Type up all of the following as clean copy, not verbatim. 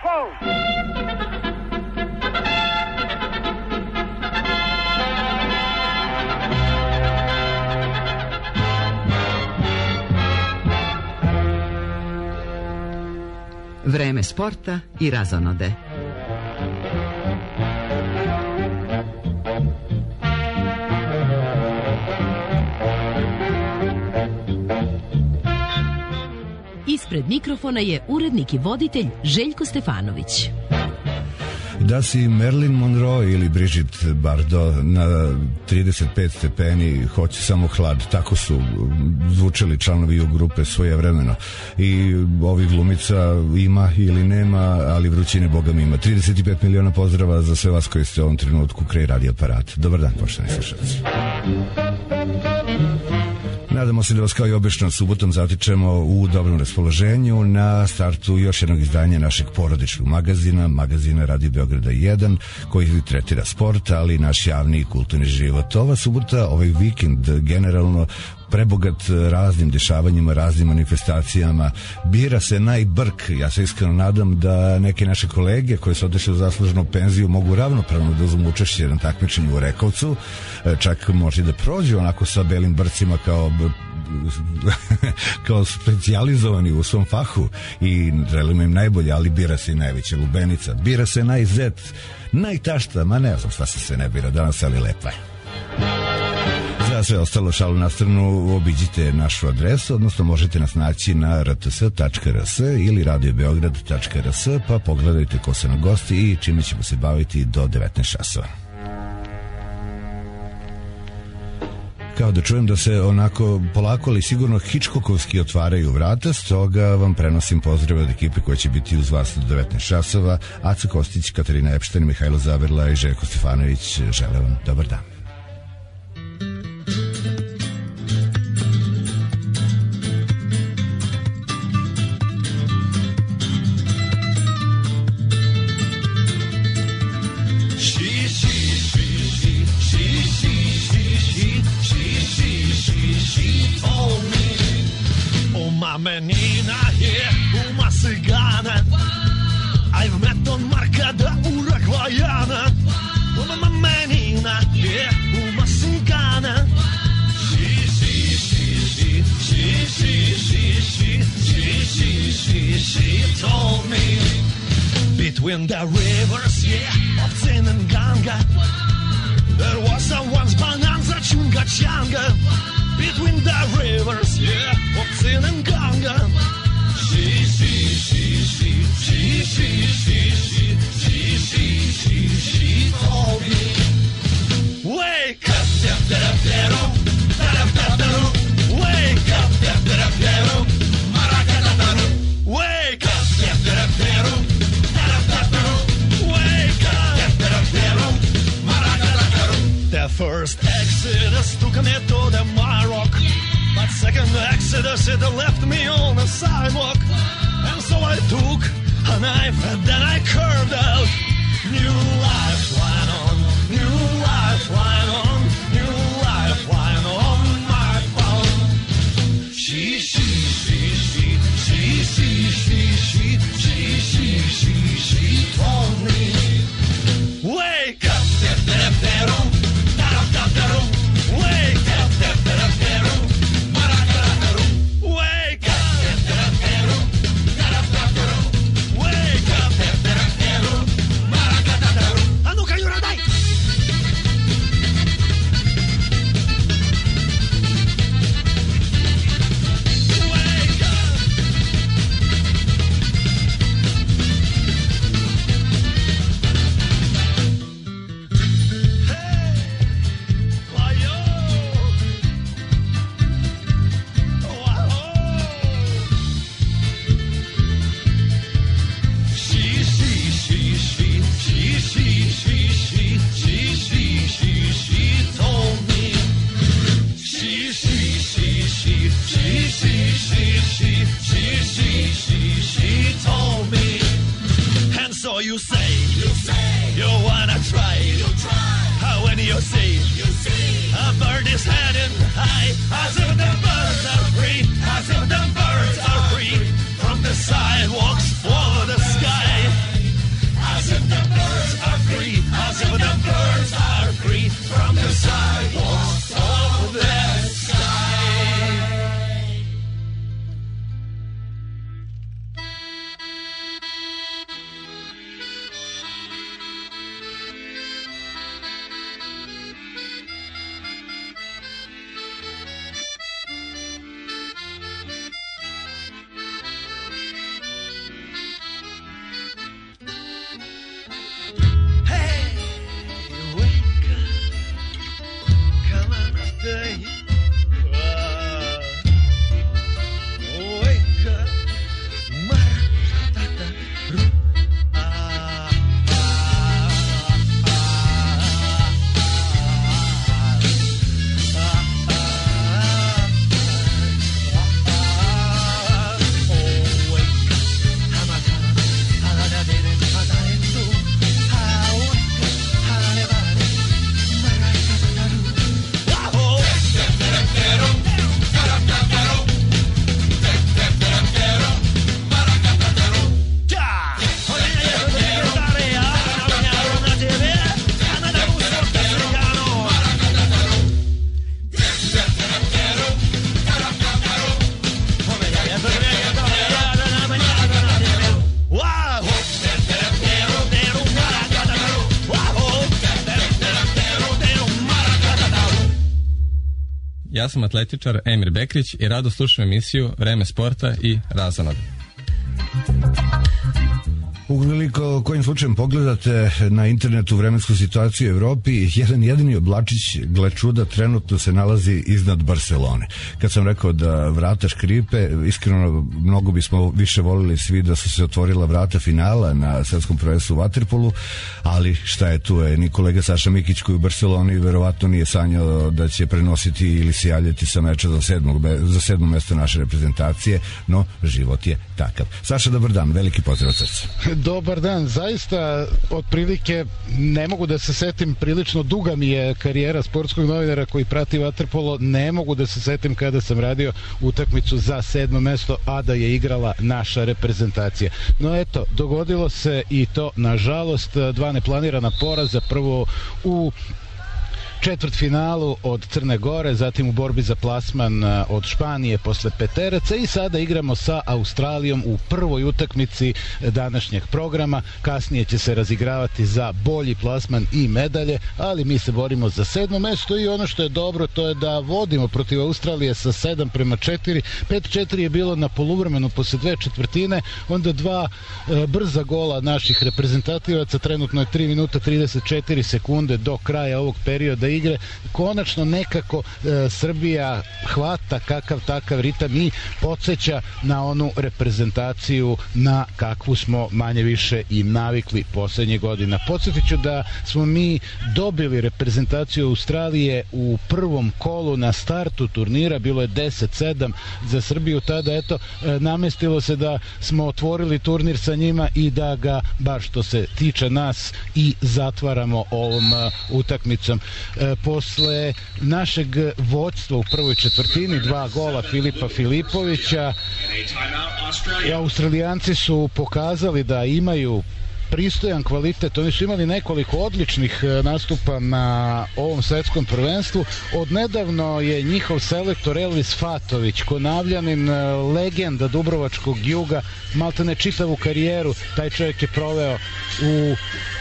phone. Vreme sporta i razonode. Ispred mikrofona je urednik i voditelj Željko Stefanović. Da si Marilyn Monroe ili Brigitte Bardot na 35 stepeni hoće samo hlad, tako su zvučali članovi u grupe svojevremeno. I ovih glumica ima ili nema, ali vrućine Boga mi ima. 35 miliona pozdrava za sve vas koji ste u ovom trenutku kraj radio aparat. Dobar dan, poštovani slušalci. Nadamo se da vas kao i obično subotom zatičemo u dobrom raspoloženju na startu još jednog izdanja našeg porodičnog magazina Radio Beograda 1, koji tretira sport, ali i naš javni i kulturni život. Ova subota, ovaj vikend generalno prebogat raznim dešavanjima, raznim manifestacijama. Bira se najbrk. Ja se iskreno nadam da neke naše kolege koje su odešli u zasluženu penziju mogu ravnopravno da uzmu učešće na takmičenju u Rekovcu. Čak može da prođu onako sa belim brcima kao specijalizovani u svom fahu i želimo im najbolje, ali bira se i najveća lubenica. Bira se najzet, najtašta, ma ne znam šta se sve ne bira danas, ali lepa je. Za sve ostalo šalu na stranu obiđite našu adresu, odnosno možete nas naći na rts.rs ili radiobeograd.rs, pa pogledajte ko se na gosti i čime ćemo se baviti do 19 časova. Kao da čujem da se onako polako, ali sigurno Hitchcockovski otvaraju vrata, stoga vam prenosim pozdrave od ekipe koja će biti uz vas do 19 časova. Aca Kostić, Katarina Epšten, Mihajlo Zaverla i Željko Stefanović. Žele vam dobar dan. Menina je uma cygana, I've met on Marka da Urugvajana. Menina je uma cygana, she told me between the rivers, yeah, of Tin and Ganga, there was a once bonanza chunga changa. Between the rivers, yeah, of Tin and Ganga. She told me, wake up, wake up, wake up, the first exodus took me to the Maroc, but second exodus it left me on the sidewalk. And so I took a knife and then I curved out. New lifeline on, new lifeline on, new lifeline on my phone. She told me, wake up, wake up, wake up, a ну-ка, Юра, дай! So you say, you wanna try, how when you see, a bird is heading high, as if the birds are free, as if the birds are free, from the sidewalks for the sky. ja sam atletičar Emir Bekrić i rado slušam emisiju Vreme sporta i Razonode. Ukoliko kojim slučajem pogledate na internetu vremensku situaciju u Evropi, jedan jedini oblačić, gle čuda, trenutno se nalazi iznad Barcelone. Kad sam rekao da vrata škripe, iskreno mnogo bismo više volili svi da su se otvorila vrata finala na svetskom prvenstvu u vaterpolu, ali šta je tu je, ni kolega Saša Mikić koji u Barceloni verovatno nije sanjao da će prenositi ili se javljati sa meča za sedmo mesto naše reprezentacije, no život je takav. Saša, dobar dan, veliki pozdrav od srca. Dobar dan, zaista otprilike ne mogu da se setim, prilično duga mi je karijera sportskog novinara koji prati vaterpolo, ne mogu da se setim kada sam radio utakmicu za 7. mesto, a da je igrala naša reprezentacija. No eto, dogodilo se i to, nažalost, 2 neplanirana poraza, prvo u četvrtfinalu od Crne Gore, zatim u borbi za plasman od Španije posle peteraca i sada igramo sa Australijom u prvoj utakmici današnjeg programa. Kasnije će se razigravati za bolji plasman i medalje, ali mi se borimo za 7. mesto i ono što je dobro to je da vodimo protiv Australije sa 7-4. 5-4 je bilo na poluvremenu posle 2 četvrtine, onda 2 brza gola naših reprezentativaca, trenutno je 3 minuta 34 sekunde do kraja ovog perioda igre. Konačno nekako Srbija hvata kakav takav ritam i podsjeća na onu reprezentaciju na kakvu smo manje više i navikli poslednjih godina. Podsjetit ću da smo mi dobili reprezentaciju Australije u prvom kolu na startu turnira, bilo je 10-7 za Srbiju tada, eto, namestilo se da smo otvorili turnir sa njima i da ga, bar što se tiče nas, i zatvaramo ovom utakmicom. Posle našeg vođstva u prvoj četvrtini, 2 gola Filipa Filipovića, Australijanci su pokazali da imaju pristojan kvalitet, oni su imali nekoliko odličnih nastupa na ovom svetskom prvenstvu. Odnedavno je njihov selektor Elvis Fatović, Konavljanin, legenda Dubrovačkog juga, maltene čitavu karijeru taj čovjek je proveo u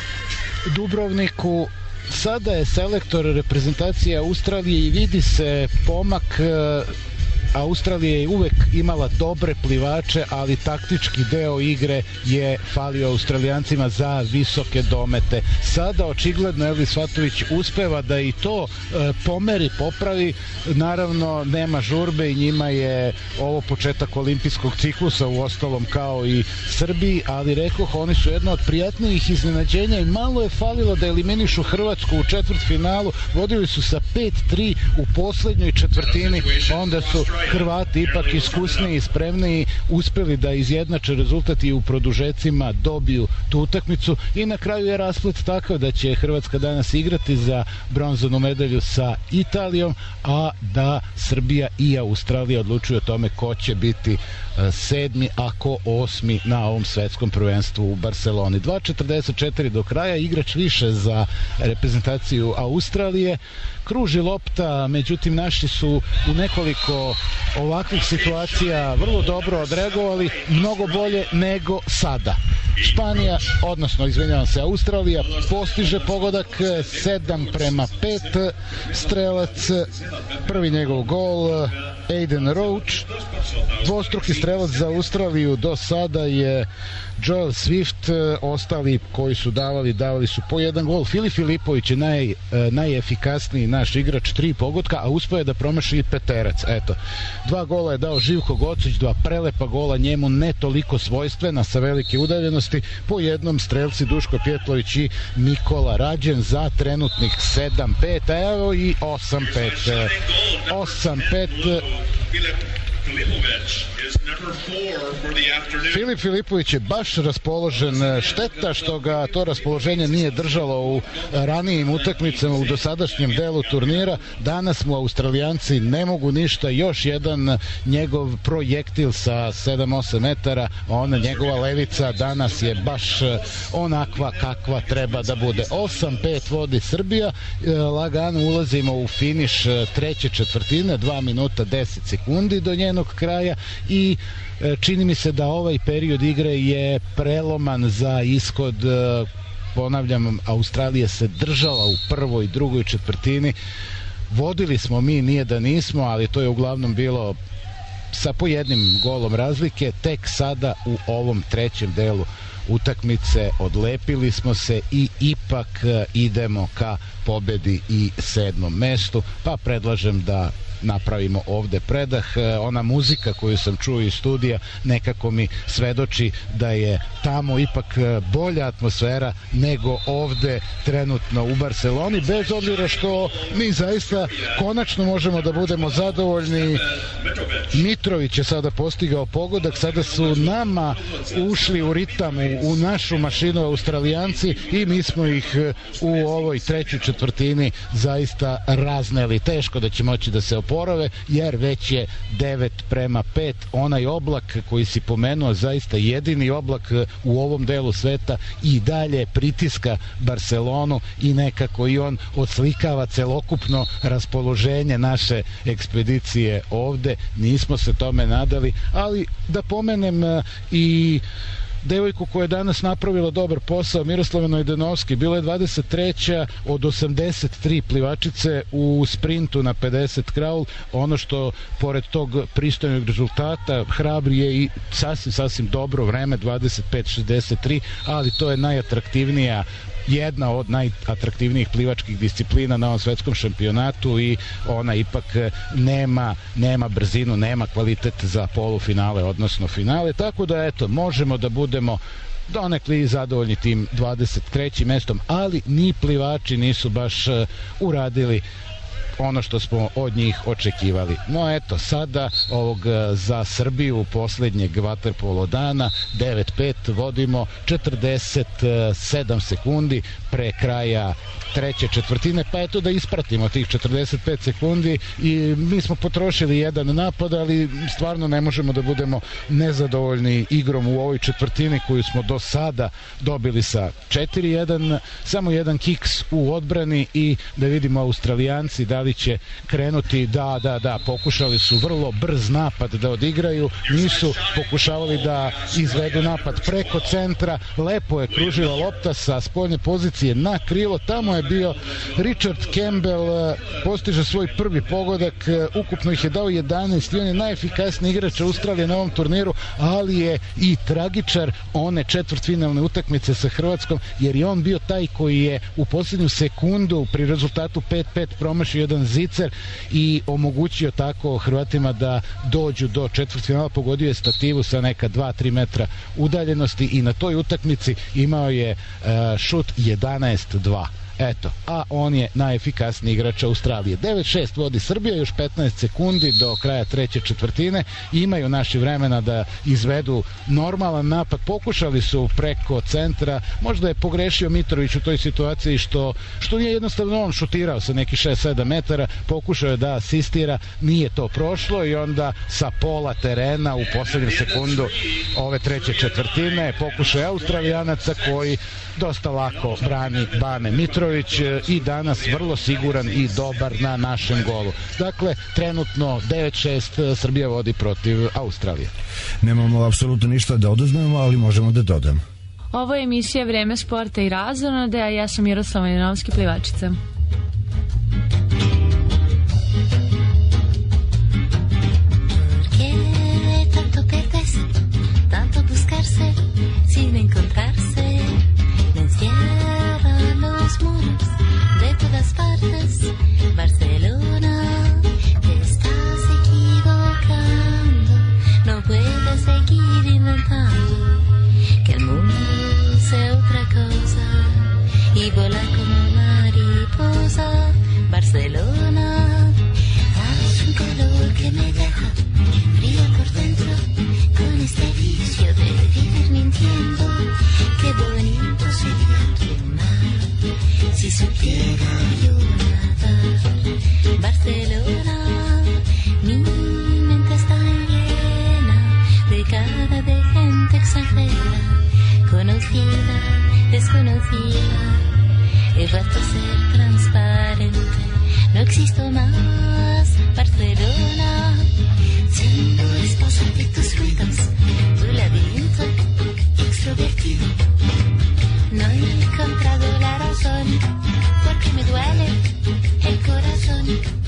Dubrovniku. Sada je selektor reprezentacije Australije i vidi se pomak. Australija je uvek imala dobre plivače, ali taktički deo igre je falio Australijancima za visoke domete. Sada očigledno Elvis Fatović uspeva da i to pomeri, popravi. Naravno nema žurbe i njima je ovo početak olimpijskog ciklusa, u ostalom kao i Srbiji, ali rekoh, oni su jedna od prijatnijih iznenađenja i malo je falilo da eliminišu Hrvatsku u četvrtfinalu. Vodili su sa 5-3 u poslednjoj četvrtini, onda su Hrvati ipak iskusniji i spremniji uspeli da izjednače rezultat i u produžecima dobiju tu utakmicu i na kraju je rasplet takav da će Hrvatska danas igrati za bronzanu medalju sa Italijom, a da Srbija i Australija odlučuju o tome ko će biti 7. a ko 8. na ovom svetskom prvenstvu u Barceloni. 2:44 do kraja, igrač više za reprezentaciju Australije. Kruži lopta, međutim naši su u nekoliko ovakvih situacija vrlo dobro odreagovali, mnogo bolje nego sada. Španija, odnosno izvinjavam se, Australija postiže pogodak 7-5, strelac, prvi njegov gol Aiden Roach, dvostruki strelac za Australiju do sada je Joel Swift, ostali koji su davali su po jedan gol. Filip Filipović je najefikasniji naš igrač, 3 pogotka, a uspeo je da promaši i peterac. Eto, 2 gola je dao Živko Gocić, 2 prelepa gola, njemu ne toliko svojstvena sa velike udaljenosti, po jednom strelci Duško Pjetlović i Nikola Rađen za trenutnih 7-5, a evo i 8-5. 8-5. Filip Filipović je baš raspoložen, šteta što ga to raspoloženje nije držalo u ranijim utakmicama u dosadašnjem delu turnira. Danas mu Australijanci ne mogu ništa, još jedan njegov projektil sa 7-8 metara, ona njegova levica danas je baš onakva kakva treba da bude. 8-5 vodi Srbija, lagano ulazimo u finiš treće četvrtine, 2 minuta 10 sekundi do njenog kraja i čini mi se da ovaj period igre je preloman za ishod. Ponavljam, Australija se držala u prvoj i drugoj četvrtini. vodili smo mi, nije da nismo, ali to je uglavnom bilo sa po jednim golom razlike. Tek sada u ovom trećem delu utakmice odlepili smo se i ipak idemo ka pobedi i 7. mestu, pa predlažem da napravimo ovde predah. Ona muzika koju sam čuo iz studija nekako mi svedoči da je tamo ipak bolja atmosfera nego ovde trenutno u Barseloni, bez obzira što mi zaista konačno možemo da budemo zadovoljni. Mitrović je sada postigao pogodak, sada su nama ušli u ritam, u našu mašinu Australijanci i mi smo ih u ovoj trećoj četvrtini zaista razneli. Teško da će moći da se oporave, jer već je 9:5. Onaj oblak koji si pomenuo, zaista jedini oblak u ovom delu sveta, i dalje pritiska Barcelonu i nekako i on odslikava celokupno raspoloženje naše ekspedicije ovde. Nismo se tome nadali, ali da pomenem i devojku koja je danas napravila dobar posao, Miroslava Nojdenovski. Bila je 23. od 83 plivačice u sprintu na 50 kraul. Ono što pored tog pristojnog rezultata hrabri je i sasvim dobro vreme, 25:63, ali to je najatraktivnija, jedna od najatraktivnijih plivačkih disciplina na ovom svetskom šampionatu i ona ipak nema brzinu, nema kvalitet za polufinale, odnosno finale, tako da eto, možemo da budemo donekli zadovoljni tim 23. mestom, ali ni plivači nisu baš uradili ono što smo od njih očekivali. No eto, sada ovog za Srbiju poslednjeg vaterpolo dana 9:5 vodimo 47 sekundi pre kraja treće četvrtine, pa eto da ispratimo tih 45 sekundi. I mi smo potrošili jedan napad, ali stvarno ne možemo da budemo nezadovoljni igrom u ovoj četvrtini koju smo do sada dobili sa 4:1, samo jedan kiks u odbrani i da vidimo Australijanci da li će krenuti. Da, pokušali su vrlo brz napad da odigraju, nisu pokušavali da izvedu napad preko centra. Lepo je kružila lopta sa spoljne pozicije na krilo, tamo je bio Richard Campbell, postiže svoj prvi pogodak, ukupno ih je dao 11 i on je najefikasniji igrač Australije na ovom turniru, ali je i tragičar one četvrtfinalne utakmice sa Hrvatskom, jer je on bio taj koji je u posljednju sekundu pri rezultatu 5:5 promašio jedan zicer i omogućio tako Hrvatima da dođu do četvrtfinala. Pogodio je stativu sa neka 2-3 metra udaljenosti i na toj utakmici imao je šut 11-2. Eto, a on je najefikasniji igrač Australije. 9:6 vodi Srbija, još 15 sekundi do kraja treće četvrtine. Imaju naši vremena da izvedu normalan napad. Pokušali su preko centra, možda je pogrešio Mitrović u toj situaciji što nije jednostavno on šutirao sa nekih 6-7 metara, pokušao je da asistira, nije to prošlo i onda sa pola terena u poslednjem sekundu ove treće četvrtine pokušao je Australijanaca koji dosta lako brani Bane Mitrović i danas vrlo siguran i dobar na našem golu. Dakle, trenutno 9:6 Srbija vodi protiv Australije. Nemamo apsolutno ništa da oduzmemo, ali možemo da dodamo. Ovo je emisija Vreme sporta i razonode, a ja sam Miroslava Nojdenovski, plivačica. Tanto buscarse sin encontrarse, le encierran los muros de todas partes. Barcelona, te estás equivocando, no puedes seguir inventando que el mundo sea otra cosa y volar como mariposa. Barcelona, das un calor que me deja frío por dentro, con este vicio de vivir mintiendo. Qué bonito sería tu mar si supiera yo nadar. Barcelona, mi mente está llena de cara de gente extranjera, conocida, desconocida. He vuelto a ser transparente, no existo más. Barcelona, siendo esposa de tus ruidos, tu laberinto extrovertido. No he encontrado la razón, porque me duele el corazón.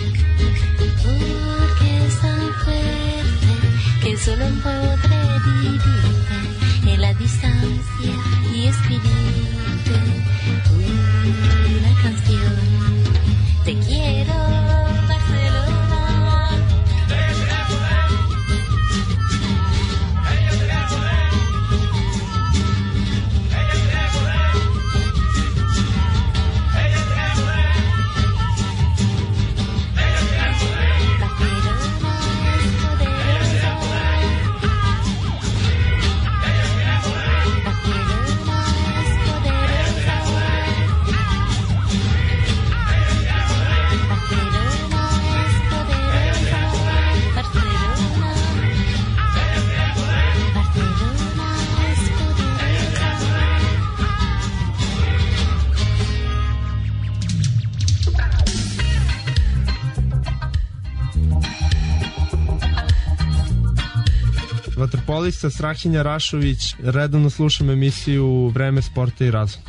vaterpolista Strahinja Rašović, redovno slušam emisiju Vreme sporta i razonode.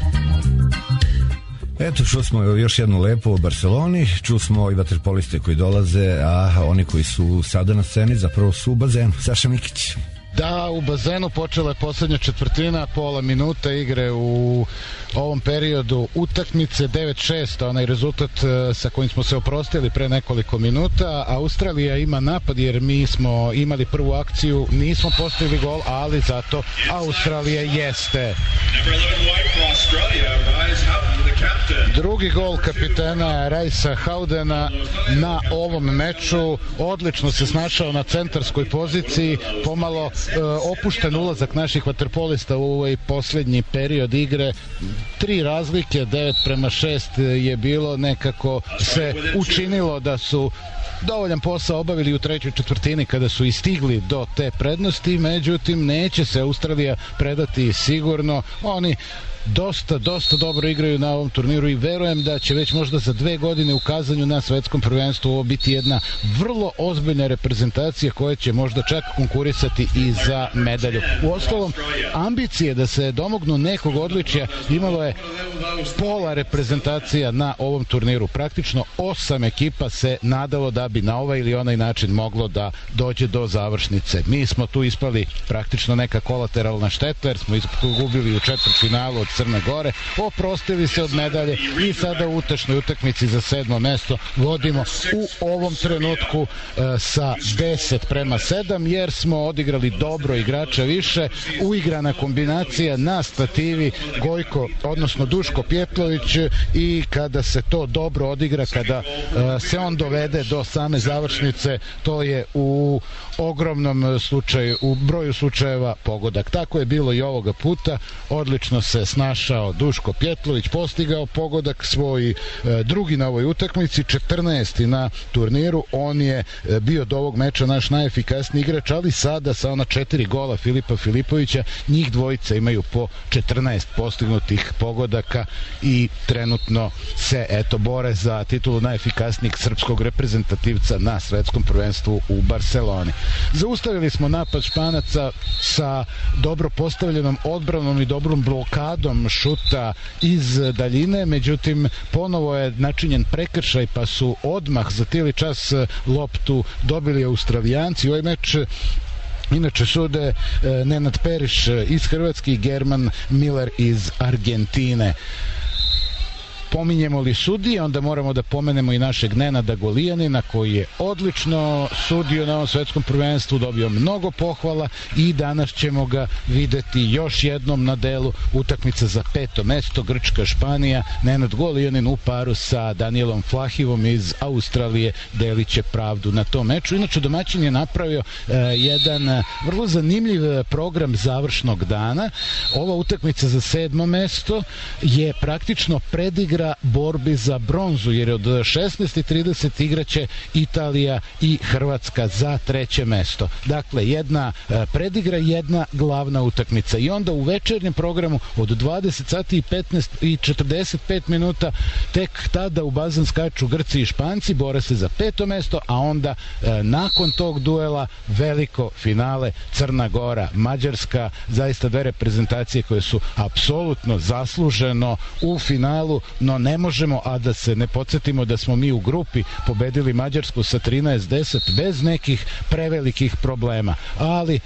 Eto, čuo smo još jednu lepo u Barceloni, čuo smo i vaterpoliste koji dolaze, a oni koji su sada na sceni zapravo su u bazenu. Saša Mikić. Da, u bazenu počela je poslednja četvrtina, pola minuta igre u ovom periodu utakmice, 9-6, onaj rezultat sa kojim smo se oprostili pre nekoliko minuta. Australija ima napad jer mi smo imali prvu akciju, nismo postigli gol, ali zato Australija jeste. Drugi gol kapitena Rajsa Haudena na ovom meču, odlično se snašao na centarskoj poziciji, pomalo opušten ulazak naših vaterpolista u ovaj poslednji period igre. 3 razlike, 9-6 je bilo, nekako se učinilo da su dovoljan posao obavili u trećoj četvrtini kada su i stigli do te prednosti, međutim neće se Australija predati sigurno. Oni dosta dobro igraju na ovom turniru i verujem da će već možda za 2 godine u kazanju na svetskom prvenstvu ovo biti jedna vrlo ozbiljna reprezentacija koja će možda čak konkurisati i za medalju. Uostalom, ambicije da se domognu nekog odličja imalo je pola reprezentacija na ovom turniru. Praktično 8 ekipa se nadalo da bi na ovaj ili onaj način moglo da dođe do završnice. Mi smo tu ispali praktično neka kolateralna šteta jer smo izgubili u četvrtfinalu od Crne Gore, oprostili se od medalje i sada u utešnoj utakmici za 7. mesto vodimo u ovom trenutku sa 10-7 jer smo odigrali dobro igrača više. Uigrana kombinacija na stativi Gojko, odnosno Duško Pjetlović, i kada se to dobro odigra, kada se on dovede do same završnice, to je u ogromnom slučaju, u broju slučajeva pogodak. Tako je bilo i ovoga puta, odlično se snašao Duško Pjetlović, postigao pogodak, svoj drugi na ovoj utakmici, 14. na turniru. On je bio od ovog meča naš najefikasniji igrač, ali sada sa ona 4 gola Filipa Filipovića, njih dvojica imaju po 14 postignutih pogodaka i trenutno se bore za titulu najefikasnijeg srpskog reprezentativca na svetskom prvenstvu u Barseloni. Zaustavili smo napad Španaca sa dobro postavljenom odbranom i dobrom blokadom šuta iz daljine, međutim ponovo je načinjen prekršaj pa su odmah za tili čas loptu dobili Australijanci. Ovaj meč inače sude Nenad Periš iz Hrvatske i German Miller iz Argentine. Pominjemo li sudije, onda moramo da pomenemo i našeg Nenada Golijanina koji je odlično sudio na ovom svetskom prvenstvu, dobio mnogo pohvala i danas ćemo ga videti još jednom na delu. Utakmica za 5. mesto, Grčka, Španija. Nenad Golijanin u paru sa Danielom Flahivom iz Australije delit će pravdu na tom meču. Inače, domaćin je napravio jedan vrlo zanimljiv program završnog dana. Ova utakmica za 7. mesto je praktično predigra borbi za bronzu, jer od 16:30 igraće Italija i Hrvatska za 3. mesto. Dakle, jedna predigra, jedna glavna utakmica. I onda u večernjem programu od 20 sati i 15 i 45 minuta tek tada u bazen skaču Grci i Španci, bore se za 5. mesto, a onda nakon tog duela veliko finale Crna Gora, Mađarska, zaista dve reprezentacije koje su apsolutno zasluženo u finalu, no ne možemo a da se ne podsjetimo da smo mi u grupi pobedili Mađarsku sa 13-10 bez nekih prevelikih problema, ali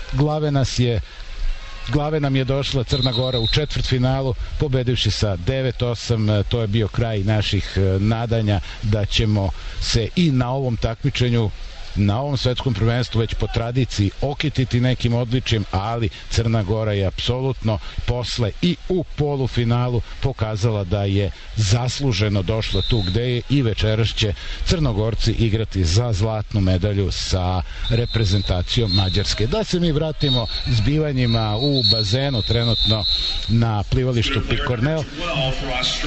glave nam je došla Crna Gora u četvrtfinalu pobedivši sa 9-8. To je bio kraj naših nadanja da ćemo se i na ovom takmičenju, na ovom svetskom prvenstvu već po tradiciji okititi nekim odličjem, ali Crna Gora je apsolutno posle i u polufinalu pokazala da je zasluženo došla tu gde je i večeras će Crnogorci igrati za zlatnu medalju sa reprezentacijom Mađarske. Da se mi vratimo zbivanjima u bazenu trenutno na plivalištu Picornell.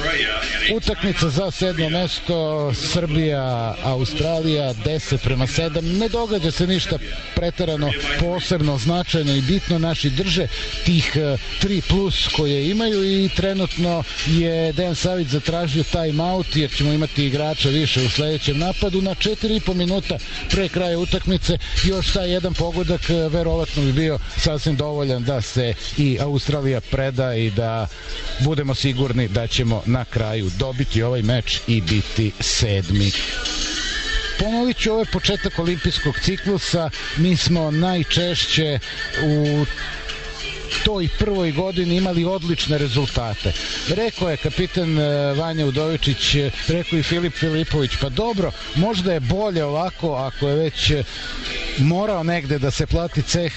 Utakmica za 7. mesto, Srbija, Australija, 10-7. napada, ne događa se ništa preterano, posebno, značajno i bitno. Naši drže tih 3 plus koje imaju i trenutno je Dejan Savić zatražio time out jer ćemo imati igrača više u sledećem napadu. Na 4,5 minuta pre kraja utakmice još taj jedan pogodak verovatno bi bio sasvim dovoljan da se i Australija preda i da budemo sigurni da ćemo na kraju dobiti ovaj meč i biti 7. Ponovit ću, ovo je početak olimpijskog ciklusa. Mi smo najčešće u toj prvoj godini imali odlične rezultate. Rekao je kapitan Vanja Udovičić, rekao i Filip Filipović, pa dobro, možda je bolje ovako ako je već morao negde da se plati ceh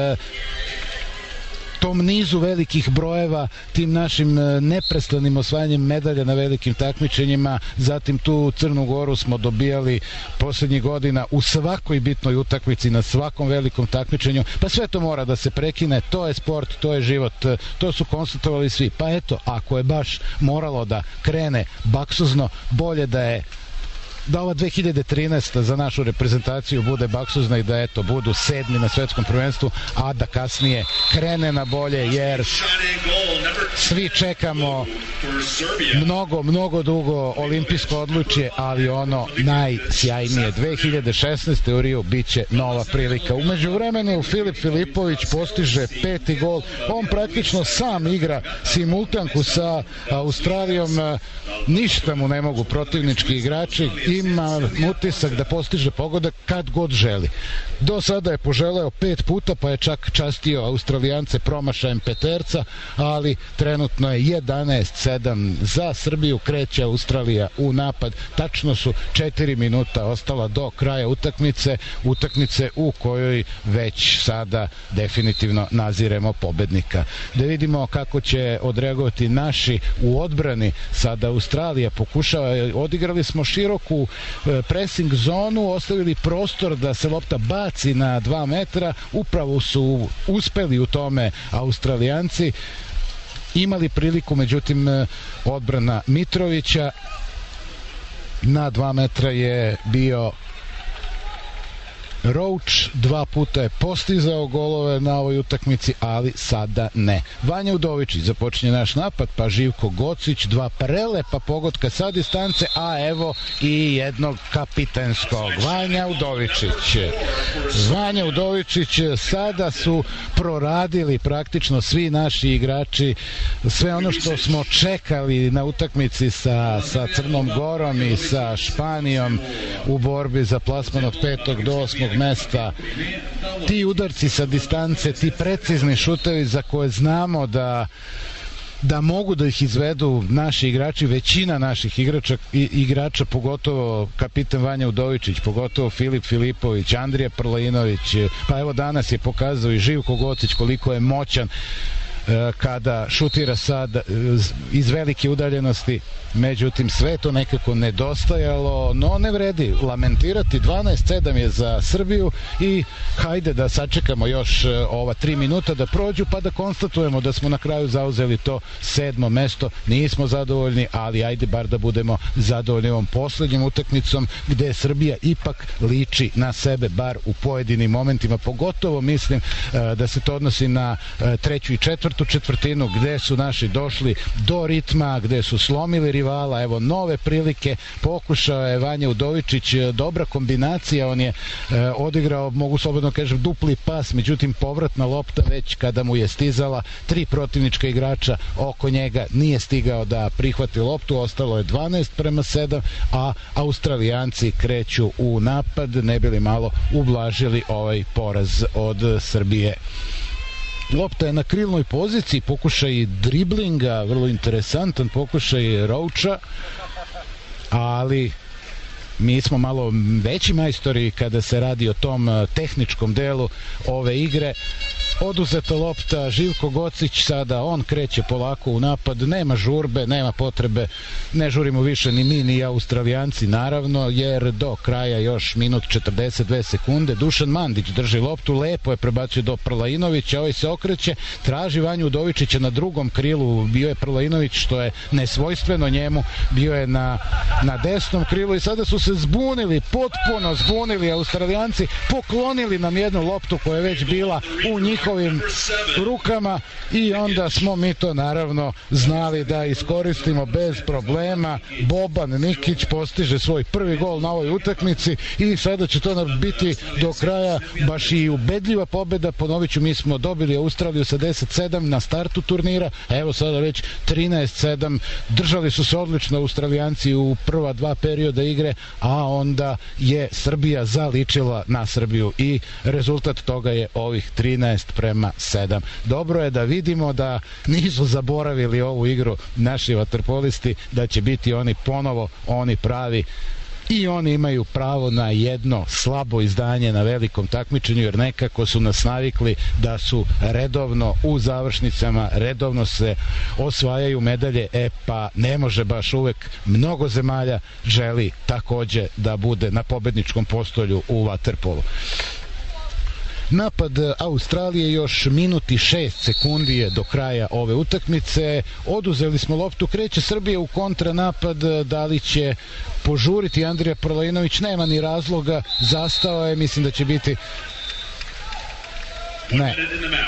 tom nizu velikih brojeva, tim našim neprestanim osvajanjem medalja na velikim takmičenjima. Zatim tu Crnu Goru smo dobijali poslednjih godina u svakoj bitnoj utakmici, na svakom velikom takmičenju. Pa sve to mora da se prekine, to je sport, to je život, to su konstatovali svi. Pa eto, ako je baš moralo da krene baksuzno, bolje da ova 2013. za našu reprezentaciju bude baksuzna i da eto budu 7. na svetskom prvenstvu, a da kasnije krene na bolje, jer svi čekamo mnogo dugo olimpijsko odličje, ali ono najsjajnije 2016. u Riju biće nova prilika. Umeđu vremenu Filip Filipović postiže 5. gol, on praktično sam igra simultanku sa Australijom, ništa mu ne mogu protivnički igrači, ima utisak da postiže pogodak kad god želi. Do sada je poželeo 5 puta, pa je čak častio Australijance promašajem peterca, ali trenutno je 11-7 za Srbiju. Kreće Australija u napad. Tačno su 4 minuta ostala do kraja utakmice u kojoj već sada definitivno naziremo pobednika. Da vidimo kako će odreagovati naši u odbrani. Sada Australija pokušava, odigrali smo široku pressing zonu, ostavili prostor da se lopta baci na 2 metra, upravo su uspeli u tome Australijanci, imali priliku, međutim odbrana Mitrovića na 2 metra je bio Roach, 2 puta je postizao golove na ovoj utakmici, ali sada ne. Vanja Udovičić započinje naš napad, pa Živko Gocić, 2 prelepa pogotka sa distance, a evo i jednog kapitenskog. Vanja Udovičić, sada su proradili praktično svi naši igrači, sve ono što smo čekali na utakmici sa Crnom Gorom i sa Španijom u borbi za plasman od 5. do 8. mesta. Ti udarci sa distance, ti precizni šutevi za koje znamo da mogu da ih izvedu naši igrači, većina naših igrača, pogotovo kapitan Vanja Udovičić, pogotovo Filip Filipović, Andrija Prlinović, pa evo danas je pokazao i Živko Gocić koliko je moćan kada šutira sad iz velike udaljenosti. Međutim, sve to nekako nedostajalo, no ne vredi lamentirati. 12-7 je za Srbiju i hajde da sačekamo još ova 3 minuta da prođu, pa da konstatujemo da smo na kraju zauzeli to 7. mesto. Nismo zadovoljni, ali ajde bar da budemo zadovoljni ovom poslednjom utakmicom gde Srbija ipak liči na sebe, bar u pojedinim momentima. Pogotovo mislim da se to odnosi na 3. i 4. četvrtinu gde su naši došli do ritma, gde su slomili rivala. Evo nove prilike, pokušao je Vanja Udovičić, dobra kombinacija, on je odigrao, mogu slobodno kažem, dupli pas, međutim povratna lopta već kada mu je stizala, 3 protivnička igrača oko njega, nije stigao da prihvati loptu, ostalo je 12-7, a Australijanci kreću u napad, ne bili malo ublažili ovaj poraz od Srbije. Lopta je na krilnoj poziciji, pokušaj driblinga, vrlo interesantan pokušaj Roacha, ali mi smo malo veći majstori kada se radi o tom tehničkom delu ove igre. oduzeta lopta, Živko Gocić sada, on kreće polako u napad, nema žurbe, nema potrebe, ne žurimo više ni mi ni Australijanci naravno, jer do kraja još minut 42 sekunde. Dušan Mandić drži loptu, lepo je prebacio do Prlajinovića, ovaj se okreće, traži Vanju Udovičića na drugom krilu, bio je Prlajinović što je nesvojstveno njemu, bio je na desnom krilu i sada su se zbunili, potpuno zbunili Australijanci, poklonili nam jednu loptu koja je već bila u njihovim rukama i onda smo mi to naravno znali da iskoristimo bez problema. Boban Nikić postiže svoj prvi gol na ovoj utakmici i sada će to biti do kraja baš i ubedljiva pobeda. Ponovit ću, mi smo dobili Australiju sa 10-7 na startu turnira, evo sada već 13-7, držali su se odlično Australijanci u prva dva perioda igre, a onda je Srbija zaličila na Srbiju i rezultat toga je ovih 13-7. Dobro je da vidimo da nisu zaboravili ovu igru naši vaterpolisti, da će biti oni ponovo oni pravi i oni imaju pravo na jedno slabo izdanje na velikom takmičenju, jer nekako su nas navikli da su redovno u završnicama, redovno se osvajaju medalje, pa ne može baš uvek. Mnogo zemalja želi takođe da bude na pobedničkom postolju u vaterpolu. Napad Australije, još minut i 6 sekundi je do kraja ove utakmice. Oduzeli smo loptu, kreće Srbija u kontranapad, da li će požuriti Andrija Prlajinović, nema ni razloga, zastao je, mislim da će biti... Ne.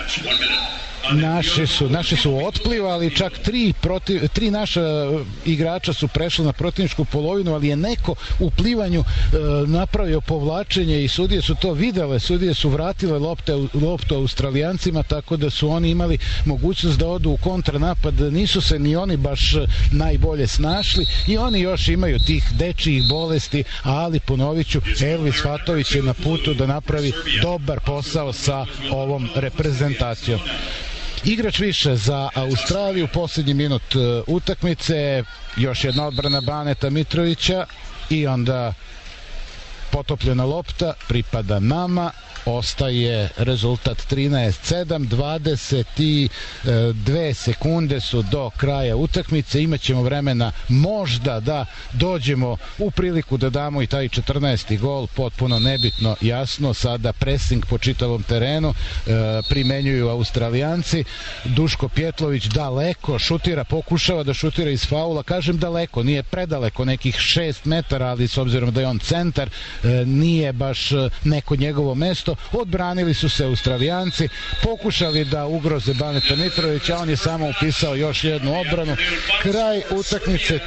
Naši su otplivali, čak tri naša igrača su prešli na protivničku polovinu, ali je neko u plivanju napravio povlačenje i sudije su to videle, sudije su vratile loptu Australijancima, tako da su oni imali mogućnost da odu u kontranapad, nisu se ni oni baš najbolje snašli i oni još imaju tih dečijih bolesti, ali ponovit ću, Elvis Fatović je na putu da napravi dobar posao sa ovom reprezentacijom. Igrač više za Australiju, posljednji minut utakmice, još jedna odbrana Baneta Mitrovića i onda potopljena lopta pripada nama, ostaje rezultat 13-7, 22 sekunde su do kraja utakmice, imaćemo vremena možda da dođemo u priliku da damo i taj 14. gol, potpuno nebitno, jasno, sada pressing po čitavom terenu primenjuju Australijanci. Duško Pjetlović daleko šutira, pokušava da šutira iz faula, kažem daleko, nije predaleko, nekih 6 metara, ali s obzirom da je on centar, nije baš neko njegovo mesto. Odbranili su se Australijanci, pokušali da ugroze Baneta Mitrovića, on je samo upisao još jednu odbranu. Kraj utakmice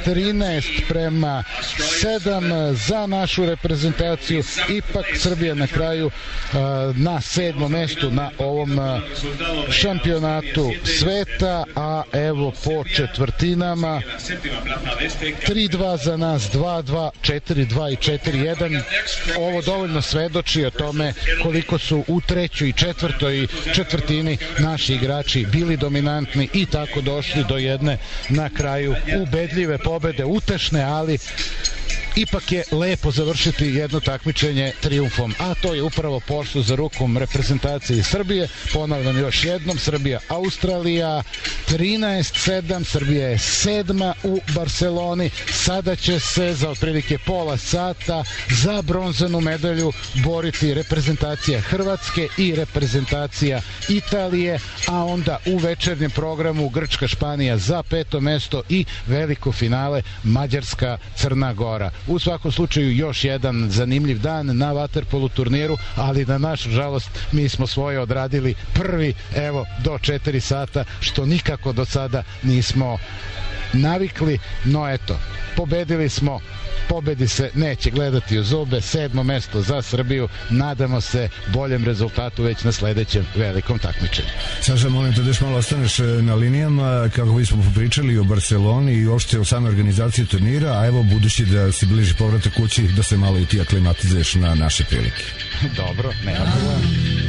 13-7 za našu reprezentaciju. Ipak Srbija na kraju na 7. mestu na ovom šampionatu sveta, a evo po četvrtinama 3-2 za nas, 2-2, 4-2 i 4-1. Ovo dovoljno svedoči o tome koliko su u trećoj i četvrtoj četvrtini naši igrači bili dominantni i tako došli do jedne na kraju ubedljive pobede, utešne, ali ipak je lepo završiti jedno takmičenje trijumfom, a to je upravo pošlo za rukom reprezentacije Srbije. Ponavljam još jednom, Srbija-Australija 13-7, Srbija je 7. u Barseloni, sada će se za otprilike pola sata za bronzanu medalju boriti reprezentacija Hrvatske i reprezentacija Italije, a onda u večernjem programu Grčka, Španija za 5. mesto i veliko finale Mađarska, Crna Gora. U svakom slučaju još jedan zanimljiv dan na vaterpolu turniru, ali na našu žalost mi smo svoje odradili prvi, evo, do 4 sata, što nikako do sada nismo navikli, no eto, pobedili smo, pobedi se neće gledati u zube, 7. mesto za Srbiju, nadamo se boljem rezultatu već na sledećem velikom takmičenju. Saša, molim te da još malo ostaneš na linijama kako bismo popričali o Barceloni i uopšte o samoj organizaciji turnira, a evo budući da si bliži povratak kući, da se malo i ti aklimatizuješ na naše prilike. Dobro, nema problema.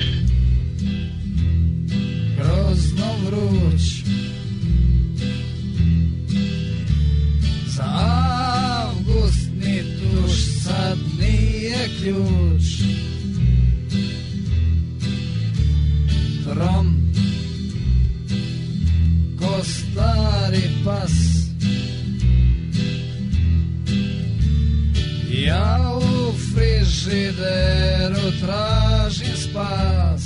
Grozno vruć za avgustni tuš, sad nije ključ. Trom spas. Ja u frižideru tražim spas.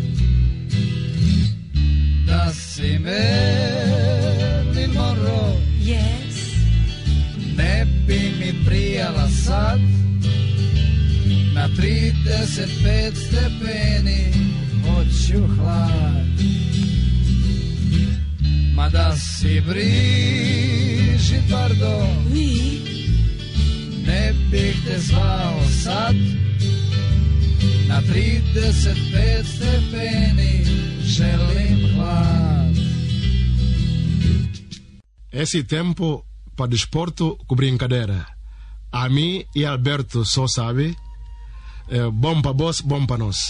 Da si Marilyn Monroe, Yes. ne bi mi prijala sad. Na 35 stepeni hoću hlad. Ma da si Brigitte Bardot, Oui. ne bih te zvao sad. Na 35 stepeni želim hlad. Esse tempo para desporto com brincadeira. A mim e Alberto só sabe. Bom para vos, bom para nós.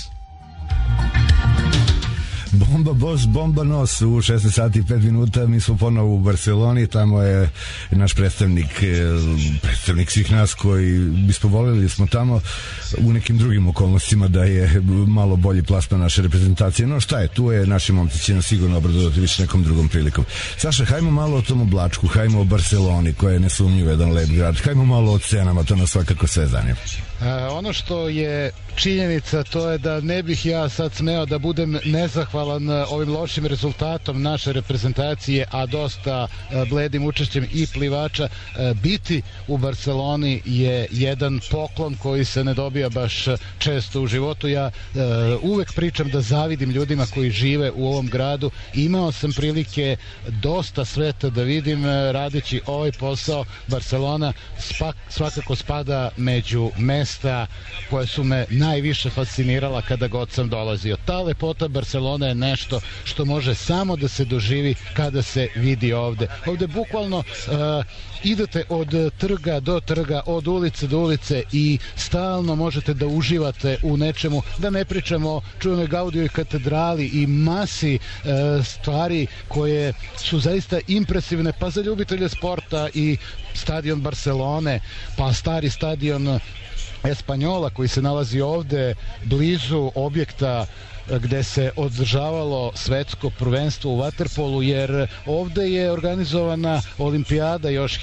Bomba Boss, Bomba Nos u 16 sati i 5 minuta. Mi smo ponovo u Barceloni, tamo je naš predstavnik svih nas koji bismo voljeli smo tamo u nekim drugim okolnostima da je malo bolji plasman naše reprezentacije, no šta je, tu je, naši momci će nas sigurno obradovati više nekom drugom prilikom. Saša, hajmo malo o tom oblačku, hajmo o Barceloni koja je nesumnjivo jedan lep grad, hajmo malo o cenama, to nas svakako sve zanima. Ono što je činjenica, to je da ne bih ja sad smeo da budem nezahvalan ovim lošim rezultatom naše reprezentacije, a dosta bledim učešćem i plivača. Biti u Barceloni je jedan poklon koji se ne dobija baš često u životu. Ja uvek pričam da zavidim ljudima koji žive u ovom gradu. Imao sam prilike dosta sveta da vidim radeći ovaj posao. Barcelona svakako spada među mesta koje su me najviše fascinirala kada god sam dolazio. Ta lepota Barcelone je nešto što može samo da se doživi kada se vidi ovde. Ovde bukvalno idete od trga do trga, od ulice do ulice i stalno možete da uživate u nečemu, da ne pričamo o čuvenoj Gaudijoj katedrali i masi stvari koje su zaista impresivne, pa za ljubitelje sporta i stadion Barcelone, pa stari stadion Espanjola koji se nalazi ovde blizu objekta gde se održavalo svetsko prvenstvo u vaterpolu, jer ovde je organizovana olimpijada još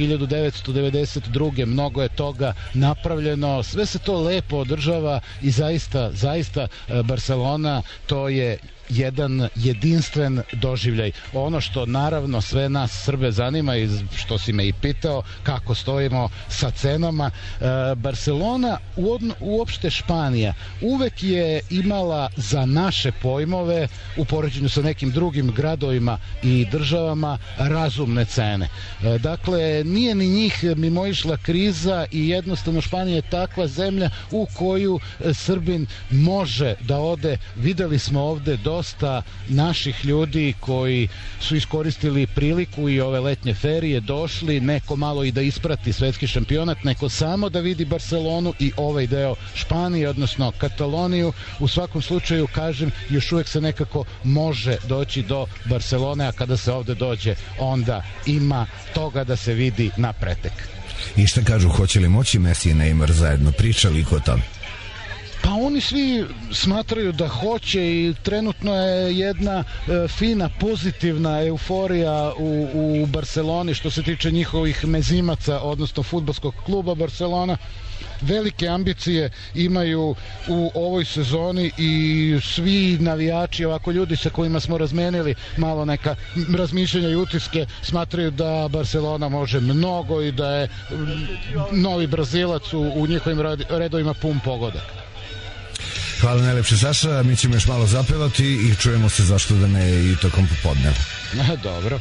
1992. Mnogo je toga napravljeno, sve se to lepo održava i zaista Barcelona to je jedan jedinstven doživljaj. Ono što naravno sve nas Srbe zanima i što si me i pitao kako stojimo sa cenama, Barcelona, uopšte Španija, uvek je imala za naše pojmove u poređenju sa nekim drugim gradovima i državama razumne cene. Dakle, nije ni njih mimoišla kriza i jednostavno Španija je takva zemlja u koju Srbin može da ode. Videli smo ovde dosta naših ljudi koji su iskoristili priliku i ove letnje ferije došli, neko malo i da isprati svetski šampionat, neko samo da vidi Barcelonu i ovaj deo Španije, odnosno Kataloniju. U svakom slučaju, kažem, još uvek se nekako može doći do Barcelone, a kada se ovde dođe, onda ima toga da se vidi na pretek. I šta kažu, hoće li moći Messi i Neymar zajedno? Pričali ko tamo? Pa oni svi smatraju da hoće i trenutno je jedna fina, pozitivna euforija u Barceloni što se tiče njihovih mezimaca, odnosno fudbalskog kluba Barcelona. Velike ambicije imaju u ovoj sezoni i svi navijači, ovako ljudi sa kojima smo razmenili malo neka razmišljenja i utiske, smatraju da Barcelona može mnogo i da je novi Brazilac u njihovim redovima pun pogodak. Hvala najlepše, Saša, mi ćemo još malo zapevati i čujemo se zašto da ne i tokom popodneva. Dobro.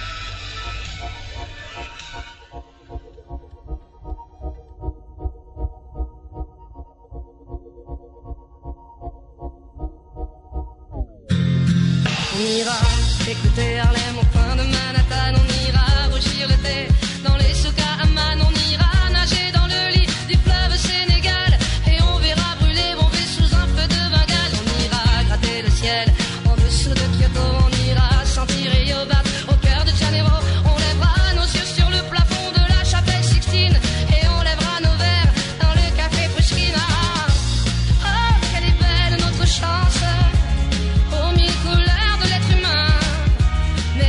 On ira écouter Harlem au coin de Manhattan, on ira rougir l'été dans les souks à Amman, on ira nager dans le lit du fleuve Sénégal et on verra brûler bomber sous un feu de Bengale. On ira gratter le ciel en dessous de Kyoto, on ira sentir Yobat au cœur de Janeiro. On lèvera nos yeux sur le plafond de la chapelle Sixtine et on lèvera nos verres dans le café Pushkina. Oh, quelle est belle notre chance, aux mille couleurs de l'être humain.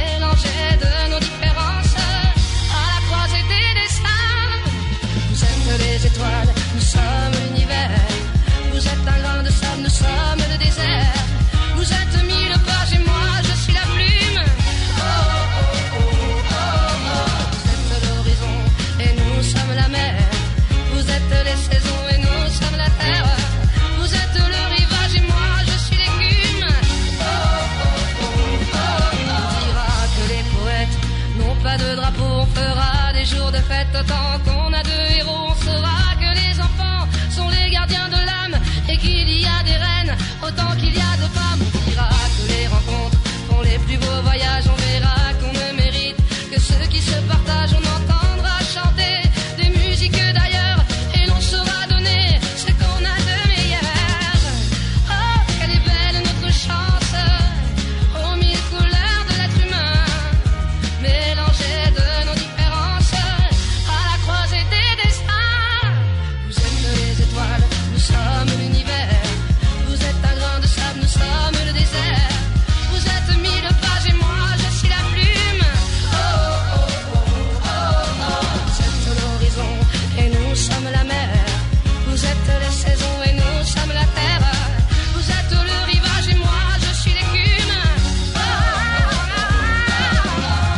s'arrête tant qu'on a deux héros. On saura que les enfants sont les gardiens de l'âme et qu'il y a des reines autant qu'il y a de femmes. On dira que les rencontres font les plus beaux voyages. On verra qu'on ne mérite que ceux qui se partagent. On entendra chanter des musiques d'ailleurs et l'on saura donner ce qu'on a de meilleur. Oh, quelle est belle notre chance aux mille couleurs de l'être humain, mélangées de nos différences à la croisée des destins. Vous êtes les étoiles, nous sommes l'univers. Vous êtes un grain de sable, nous sommes le désert. Vous êtes mille pages et moi je suis la plume. Oh, oh, oh, oh, oh, oh. Vous êtes l'horizon et nous sommes la mer. Vous êtes les saisons et nous sommes la terre. Vous êtes le rivage et moi je suis l'écume. Oh, oh, oh, oh.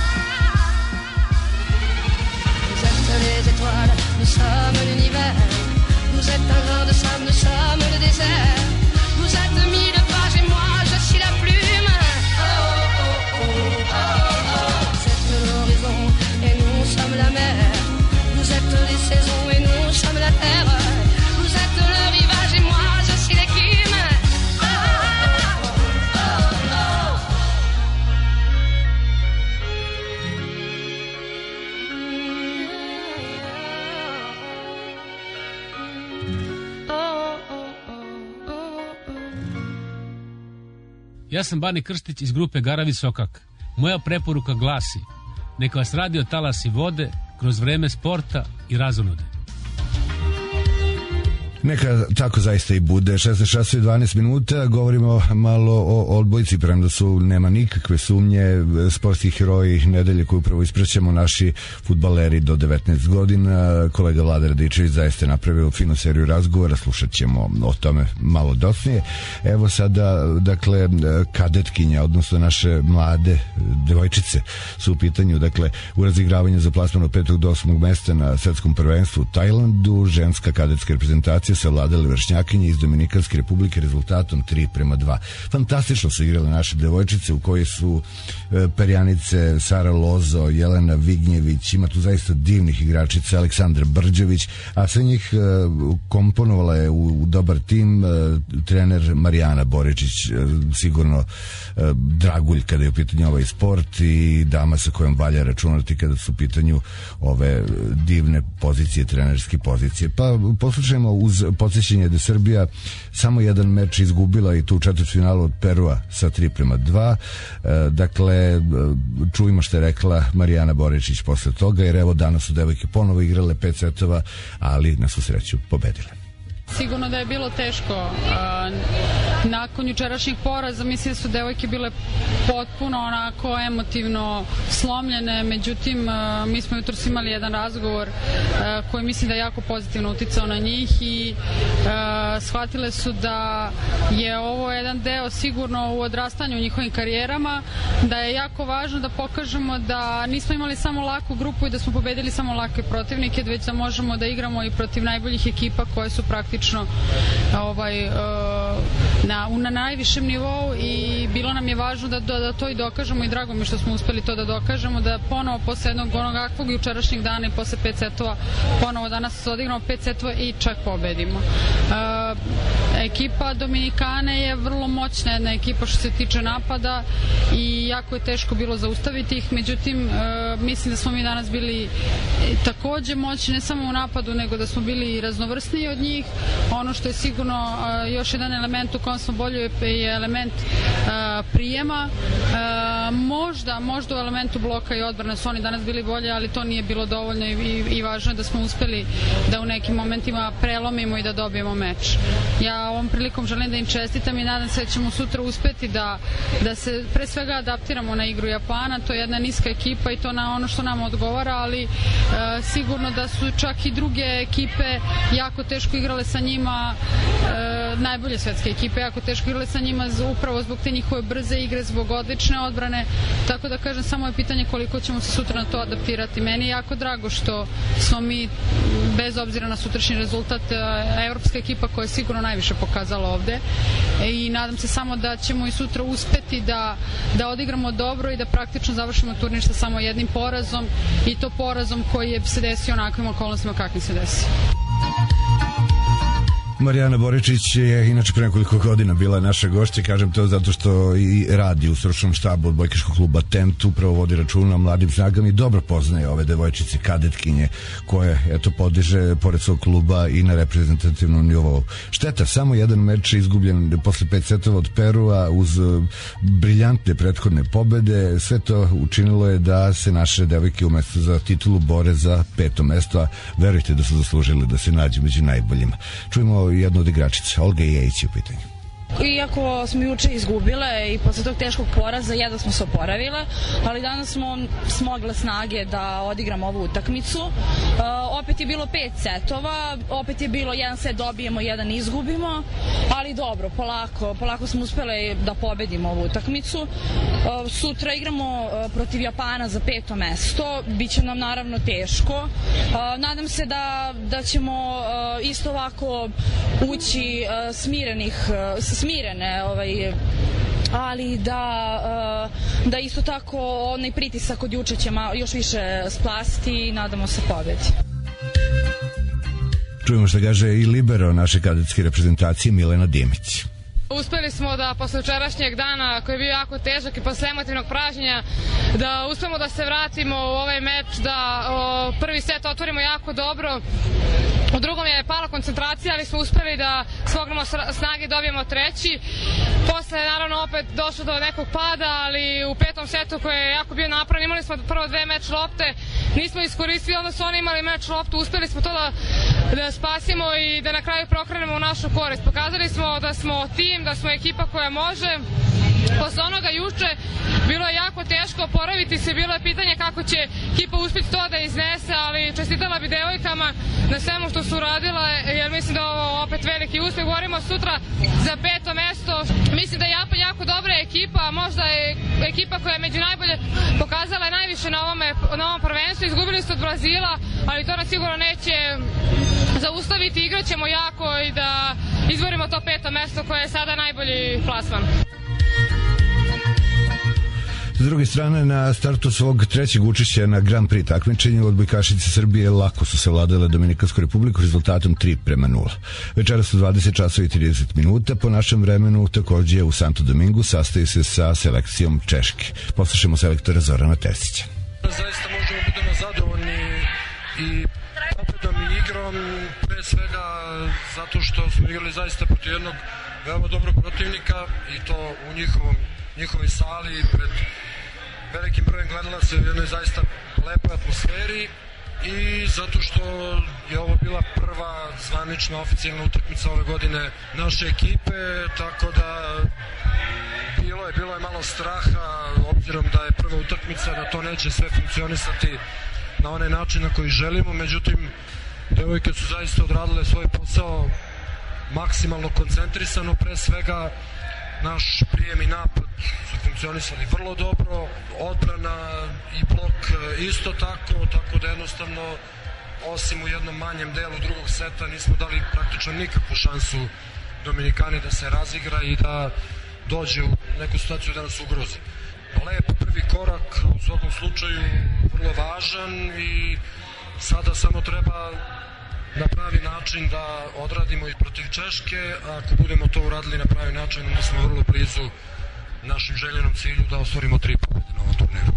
Vous êtes les étoiles, nous sommes l'univers. Vous êtes un grain de sable, nous sommes le désert. Vous êtes mille pages et moi je suis la plume. Oh, oh, oh, oh, oh. Vous êtes l'horizon et nous sommes la mer. Vous êtes les saisons et nous sommes la terre. Vous êtes le rivage et moi je suis l'écume. Oh, oh, oh, oh. Ja sam Bani Krstić iz grupe Garavi Sokak. Moja preporuka glasi: neka vas radio talasi vode kroz vreme sporta i razonode. Neka tako zaista i bude. 16 časova i 12 minuta. Govorimo malo o odbojci, premda su, nema nikakve sumnje, sportski heroji nedelje koju upravo ispraćamo, naši fudbaleri do 19 godina. Kolega Vlada Radičević zaista je napravio finu seriju razgovora, slušat ćemo o tome malo dosadnije. Evo sada, dakle, kadetkinja, odnosno naše mlade devojčice su u pitanju, dakle, u razigravanju za plasman od 5. do 8. mesta na svetskom prvenstvu u Tajlandu. Ženska kadetska reprezentacija se vladale vršnjakinje iz Dominikanske republike rezultatom 3:2. Fantastično su igrale naše devojčice, u kojoj su perjanice Sara Lozo, Jelena Vignjević, ima tu zaista divnih igračica, Aleksandra Brđević, a sve njih komponovala je u dobar tim trener Marijana Boričić, sigurno dragulj kada je u pitanju ovaj sport i dama sa kojom valja računati kada su u pitanju ove divne pozicije, trenerske pozicije. Pa poslušajmo uz podsjećanje da je Srbija samo jedan meč izgubila i tu u četvrtfinalu od Perua sa 3:2. Dakle, čujemo što je rekla Marijana Boričić posle toga, jer evo danas su devojke ponovo igrale 5 setova, ali na svu sreću pobedile. Sigurno da je bilo teško. Nakon jučerašnjih poraza mislim da su devojke bile potpuno onako emotivno slomljene, međutim mi smo jutros imali jedan razgovor koji mislim da je jako pozitivno uticao na njih i shvatile su da je ovo jedan deo sigurno u odrastanju u njihovim karijerama, da je jako važno da pokažemo da nismo imali samo laku grupu i da smo pobedili samo lake protivnike, već da možemo da igramo i protiv najboljih ekipa koje su praktično na najvišem nivou i bilo nam je važno da to i dokažemo i drago mi što smo uspeli to da dokažemo, da ponovo posle jednog onog akvog jučerašnjeg dana i posle 5 setova ponovo danas odigramo 5 setova i čak pobedimo. Ekipa Dominikane je vrlo moćna jedna ekipa što se tiče napada i jako je teško bilo zaustaviti ih, međutim mislim da smo mi danas bili takođe moćni ne samo u napadu nego da smo bili raznovrsniji od njih. Ono što je sigurno još jedan element u kojem smo bolji je element prijema. Možda u elementu bloka i odbrane su oni danas bili bolje, ali to nije bilo dovoljno i važno je da smo uspeli da u nekim momentima prelomimo i da dobijemo meč. Ja ovom prilikom želim da im čestitam i nadam se da ćemo sutra uspeti da se pre svega adaptiramo na igru Japana. To je jedna niska ekipa i to na ono što nam odgovara, ali sigurno da su čak i druge ekipe jako teško igrale sa njima. najbolje svetske ekipe, jako teško igrali sa njima upravo zbog te njihove brze igre, zbog odlične odbrane, tako da kažem, samo je pitanje koliko ćemo se sutra na to adaptirati. Meni je jako drago što smo mi, bez obzira na sutrašnji rezultat, evropska ekipa koja je sigurno najviše pokazala ovde i nadam se samo da ćemo i sutra uspeti da odigramo dobro i da praktično završimo turnir sa samo jednim porazom, i to porazom koji je se desio onakvim okolnostima kakvim se desi. Marijana Boričić je inače pre nekoliko godina bila naša gošća, kažem to zato što i radi u stručnom štabu odbojkaškog kluba Tent, upravo vodi računa o mladim snagama i dobro poznaje ove devojčice kadetkinje koje eto podiže pored svog kluba i na reprezentativnom nivou. Šteta, samo jedan meč izgubljen posle 5 setova od Perua uz briljantne prethodne pobede, sve to učinilo je da se naše devojke umesto za titulu bore za 5. mesto, a verujte da su zaslužili da se nađu među najboljima. Čujemo jednu od igračica, Olga Jejić je u pitanju. Iako smo juče izgubile i posle tog teškog poraza jedno smo se oporavile, ali danas smo smogle snage da odigramo ovu utakmicu. Opet je bilo 5 setova, opet je bilo jedan set dobijemo, jedan izgubimo, ali dobro, polako smo uspele da pobedimo ovu utakmicu. Sutra igramo protiv Japana za 5. mesto, biće nam naravno teško. Nadam se da ćemo isto ovako ući smirene, ali da isto tako onaj pritisak od juče će još više splasti i nadamo se pobedi. Čujemo što kaže i libero naše kadetske reprezentacije Milena Dimić. Uspeli smo da posle jučerašnjeg dana koji je bio jako težak i posle emotivnog pražnjenja da uspemo da se vratimo u ovaj meč, da prvi set otvorimo jako dobro. U drugom je pala koncentracija, ali smo uspeli da smognemo snage i dobijemo treći. Posle je naravno opet došlo do nekog pada, ali u 5. setu koji je jako bio napravan, imali smo prvo 2 meč lopte, nismo iskoristili, onda su oni imali meč loptu, uspeli smo to da spasimo i da na kraju prokrenemo u našu korist. Pokazali smo da smo tim, da smo ekipa koja može. Posle onoga juče bilo je jako teško oporaviti se, bilo je pitanje kako će ekipa uspjeti to da iznese, ali čestitala bi devojkama na svemu što su uradila, jer mislim da je ovo opet veliki uspjeh. Govorimo sutra za 5. mesto. Mislim da je Japan jako dobra ekipa, možda je ekipa koja je među najbolje pokazala najviše na ovom prvenstvu. Izgubili su od Brazila, ali to nas sigurno neće zaustaviti. Igraćemo jako i da izborimo to 5. mesto koje je sada najbolji plasman. S druge strane, na startu svog trećeg učešća na Grand Prix takmičenju odbojkašice Srbije lako su savladale Dominikansku Republiku rezultatom 3:0. Večeras u 20 časova i 30 minuta po našem vremenu takođe u Santo Domingu sastaju se sa selekcijom Češke. Poslušamo selektora Zorana Terzića. Zaista možemo budemo zadovoljni i pobedom i igrom, pre svega zato što smo igrali zaista protiv jednog veoma dobrog protivnika i to u njihovoj sali pred velikim brojem gledalaca u jednoj zaista lepoj atmosferi i zato što je ovo bila prva zvanična oficijalna utakmica ove godine naše ekipe, tako da bilo je malo straha obzirom da je prva utakmica, da to neće sve funkcionisati na onaj način na koji želimo, međutim devojke su zaista odradile svoj posao maksimalno koncentrisano, pre svega naš prijem i napad su funkcionisali vrlo dobro, odbrana i blok isto tako da jednostavno osim u jednom manjem delu drugog seta nismo dali praktično nikakvu šansu Dominikani da se razigra i da dođe u neku situaciju da nas ugrozi. Lep prvi korak, u svakom slučaju vrlo važan i sada samo treba na pravi način da odradimo i protiv Češke, a ako budemo to uradili na pravi način, onda smo vrlo blizu našem željenom cilju da ostvarimo 3 pobjede na ovom turniru.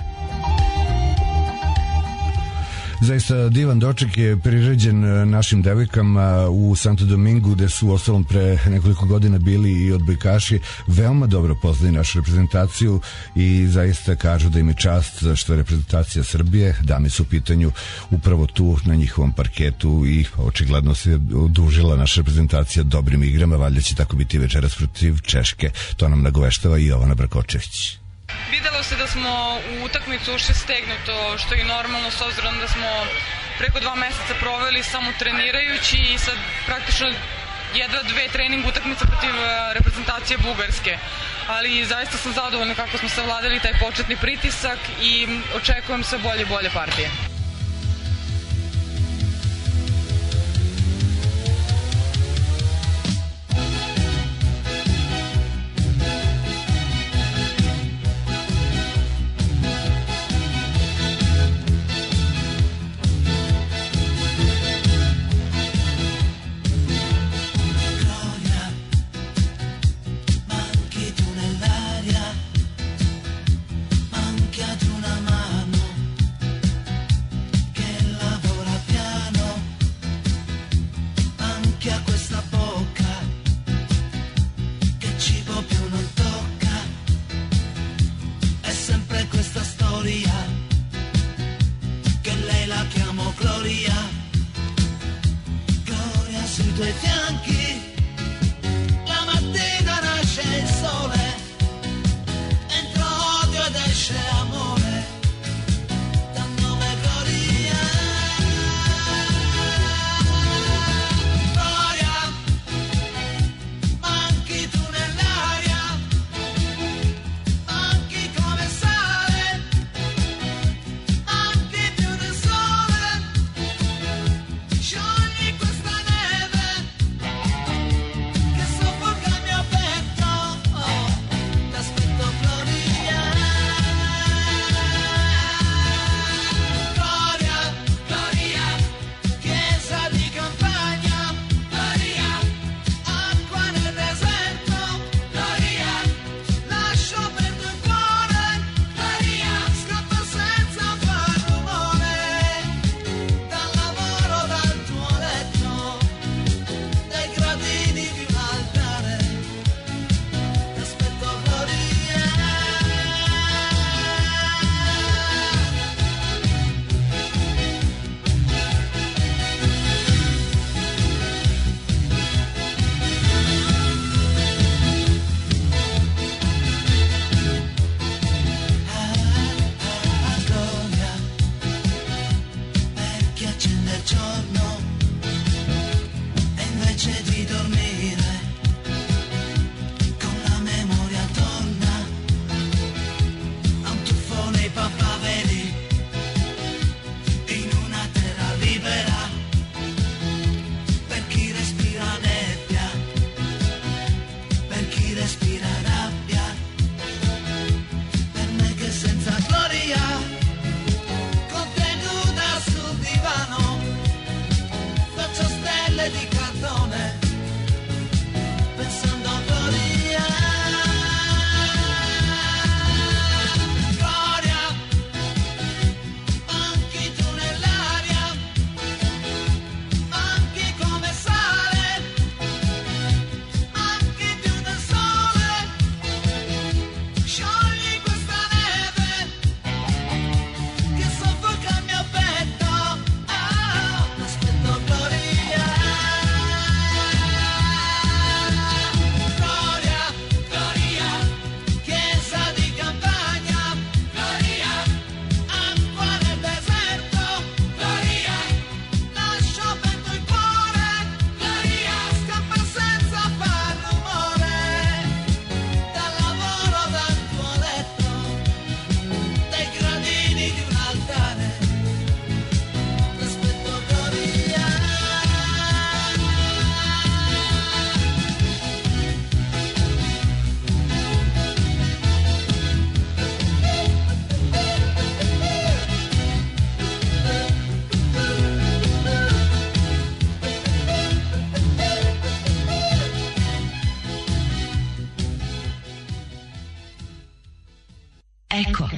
Zaista divan doček je priređen našim devojkama u Santo Domingu, gde su ostalom pre nekoliko godina bili i odbojkaši. Veoma dobro poznaju našu reprezentaciju i zaista kažu da im je čast što je reprezentacija Srbije. Dame su u pitanju upravo tu na njihovom parketu i očigledno se odužila naša reprezentacija dobrim igrama. Valjda će tako biti večeras protiv Češke. To nam nagoveštava i Jovana Brakočević. Videlo se da smo u utakmicu ušli stegnuto, što je normalno s obzirom da smo preko 2 meseca proveli samo trenirajući i sad praktično jedva 2 trening utakmice protiv reprezentacije Bugarske. Ali zaista sam zadovoljna kako smo savladali taj početni pritisak i očekujem sve bolje i bolje partije. Eko.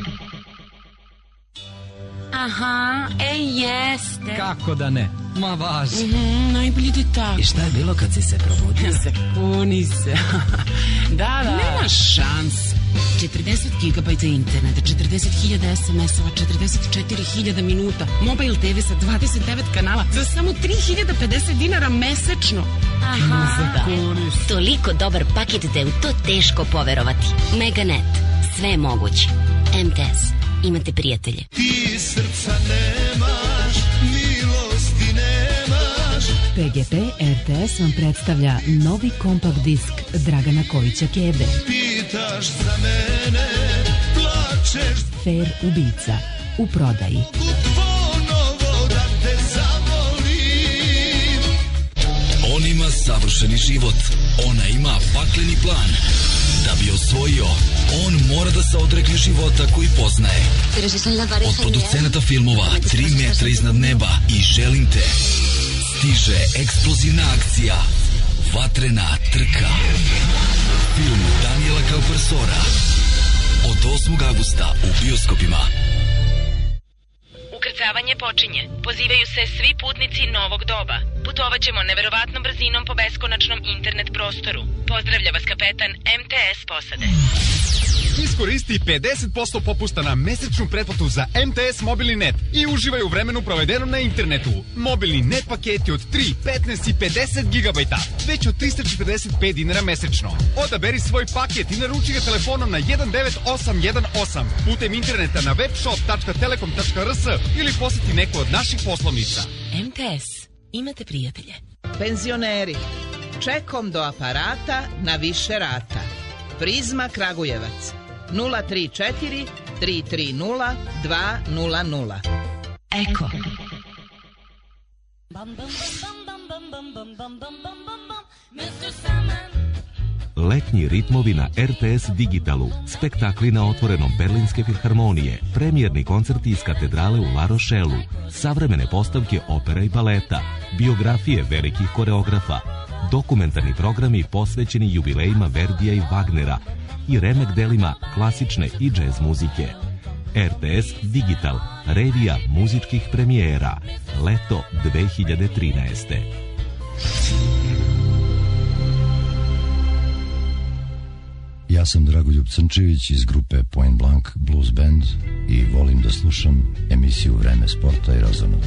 Aha, jeste. Kako da ne? Ma važi. Najbolji detalj. I šta je bilo kad si se probudio? Zakuni se. Da. Nema šanse. 40 GB interneta, 40.000 SMS-ova, 44.000 minuta, Mobile TV sa 29 kanala za samo 3.050 dinara mesečno. Aha, da. Toliko dobar paket da je u to teško poverovati. Meganet. Sve je moguće. MTS. Imate prijatelje. Ti srca nemaš, milosti nemaš. PGP RTS vam predstavlja novi kompakt disk Dragana Kojića Kebe. Pitaš za mene, plačeš. Fair ubica u prodaji. Ponovo da te zavolim. On ima savršeni život, ona ima pakleni plan. Da bi osvojio, on mora da se odrekne života koji poznaje. Od producenata filmova 3 metra iznad neba i Želim te stiže eksplozivna akcija Vatrena trka. Film Daniela Kaupersora od 8. avgusta u bioskopima. Ukrcavanje počinje. Pozivaju se svi putnici novog doba. Putovat ćemo neverovatnom brzinom po beskonačnom internet prostoru. Pozdravlja vas kapetan MTS posade. Iskoristi 50% popusta na mesečnu pretplatu za MTS mobilni net i uživaj u vremenu provedenom na internetu. Mobilni net paketi od 3, 15 i 50 GB, već od 345 dinara mesečno. Odaberi svoj paket i naruči ga telefonom na 19818 putem interneta na webshop.telekom.rs ili poseti neku od naših poslovnica. MTS. Imate prijatelje. Penzioneri. Čekom do aparata na više rata. Prizma Kragujevac. 034 330 200. Eko. Letnji ritmovi na RTS Digitalu, spektakli na otvorenom Berlinske filharmonije, premijerni koncerti iz katedrale u La Rochelu, savremene postavke opera i baleta, biografije velikih koreografa, dokumentarni programi posvećeni jubilejima Verdija i Wagnera i remek delima klasične i džez muzike. RTS Digital, revija muzičkih premijera, leto 2013. Ja sam Dragoljub Crnčević iz grupe Point Blank Blues Band i volim da slušam emisiju Vreme sporta i razonoda.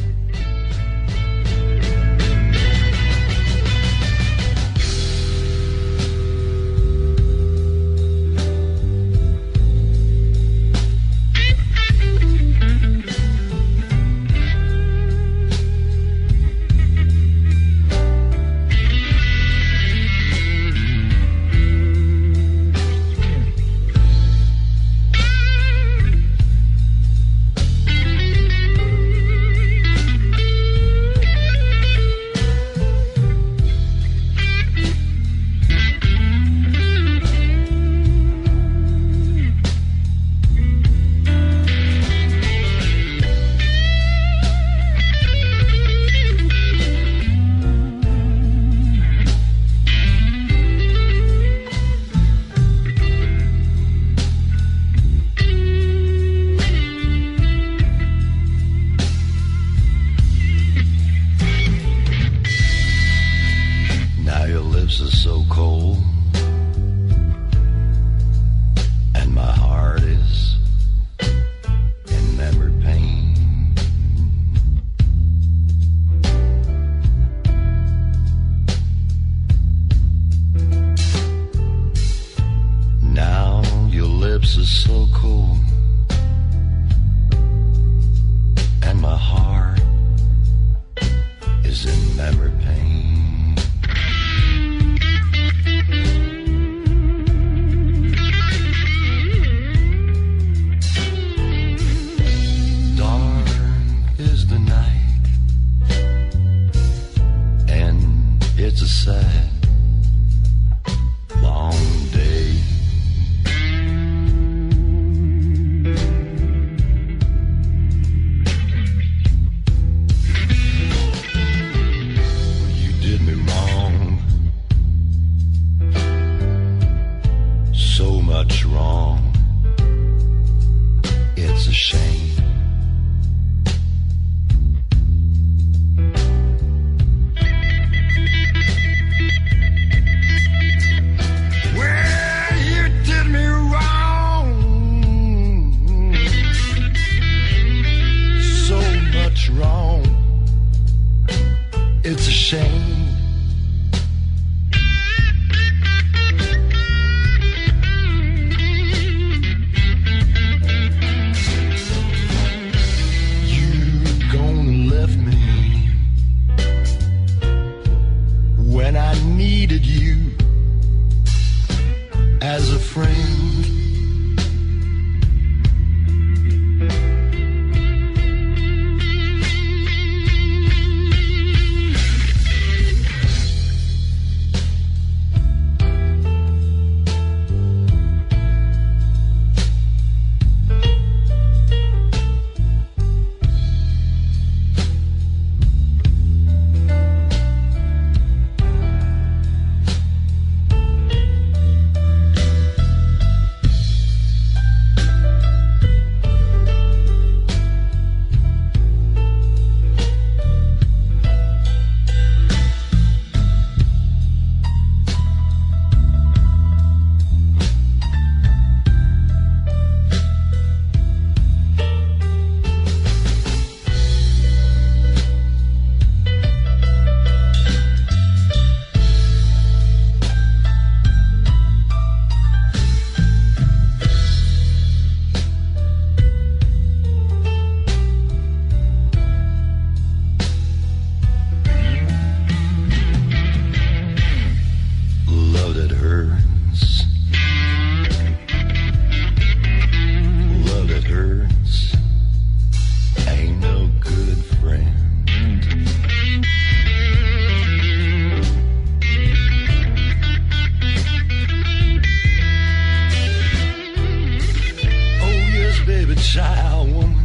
now, woman.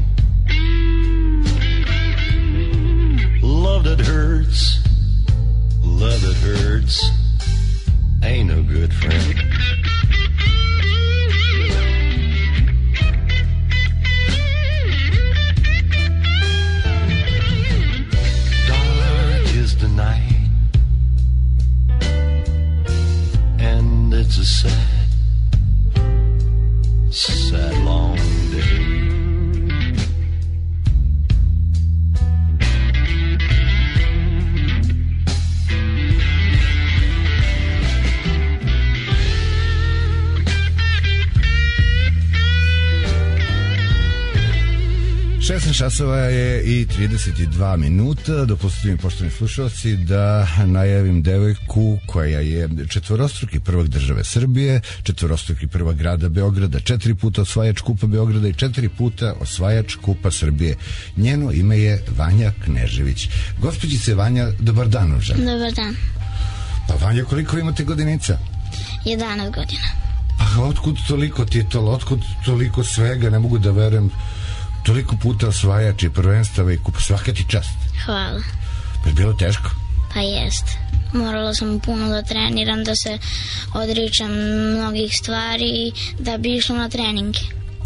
Love that hurts, love that hurts, ain't no good friend. Dark is the night, and it's a sad, sad long day. Časova je i 32 minuta. Dopustite mi, poštovani slušalci, da najavim devojku koja je četvorostruki prvak države Srbije, četvorostruki prvak grada Beograda, 4 puta osvajač Kupa Beograda i 4 puta osvajač Kupa Srbije. Njeno ime je Vanja Knežević. Gospođice Vanja, dobar dan uža. Dobar dan. Pa Vanja, koliko imate godinica? 11 godina. Pa otkud toliko titula, otkud toliko svega, ne mogu da verujem. Toliko puta osvajač i prvenstava i kupa, svaka ti čast. Hvala. Pa je bilo teško? Pa jest. Morala sam puno da treniram, da se odričem mnogih stvari da bi išla na treninge.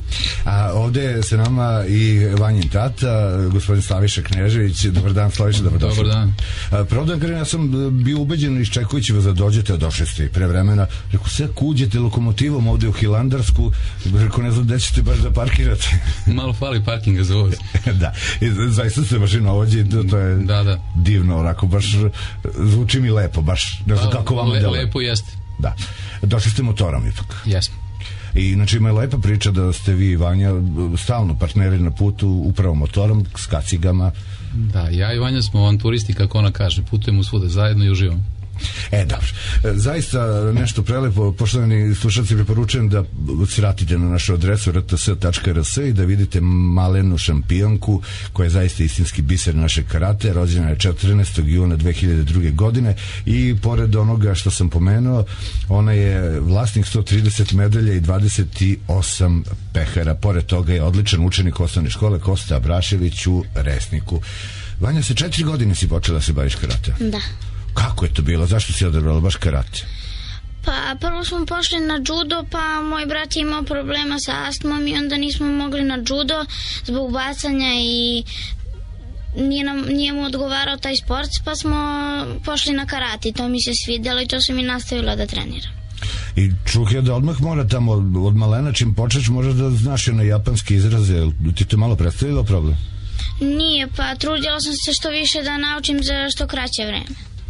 A ovde je sa nama i Vanjin tata, gospodin Slaviša Knežević. Dobar dan, Slaviša, dobrodošli. Dobar dan. Pravda, ja sam bio ubeđen iščekujući vas da dođete, došli ste i pre vremena. Rekao, sve kuđete lokomotivom ovde u Hilandarsku, rekao, ne znam gde ćete baš da parkirate. Malo fali parkinga za ovo. Da, i zaista ste baš i novođi, to je divno, onako, baš zvuči mi lepo, baš, ne znam kako vam delo. Lepo jeste. Da, došli ste motorom ipak. Jesmo. I znači ima je lepa priča da ste vi i Vanja stalno partneri na putu upravo motorom, s kacigama. Da, ja i Vanja smo avanturisti, kako ona kaže, putujemo svuda zajedno i uživamo. Dobro. Zaista nešto prelepo. Poštovani slušalci, preporučujem da se vratite na našu adresu rts.rs i da vidite malenu šampionku koja je zaista istinski biser naše karate. Rođena je 14. juna 2002. godine i pored onoga što sam pomenuo, ona je vlasnik 130 medalja i 28 pehara. Pored toga je odličan učenik osnovne škole Kosta Abrašević u Resniku. Vanja, se 4 godine si počela da se baviš karate? Da. Kako je to bilo? Zašto si odabrala baš karate? Pa prvo smo pošli na judo, pa moj brat je imao problema sa astmom i onda nismo mogli na judo zbog bacanja i nije mu odgovarao taj sport, pa smo pošli na karate. To mi se svidjelo i to sam i nastavila da treniram. I čuh je da odmah mora tamo od malena čim počeš možeš da znaš na japanski izraze. Ti to malo predstavilo problem? Nije, pa trudila sam se što više da naučim za što kraće vreme.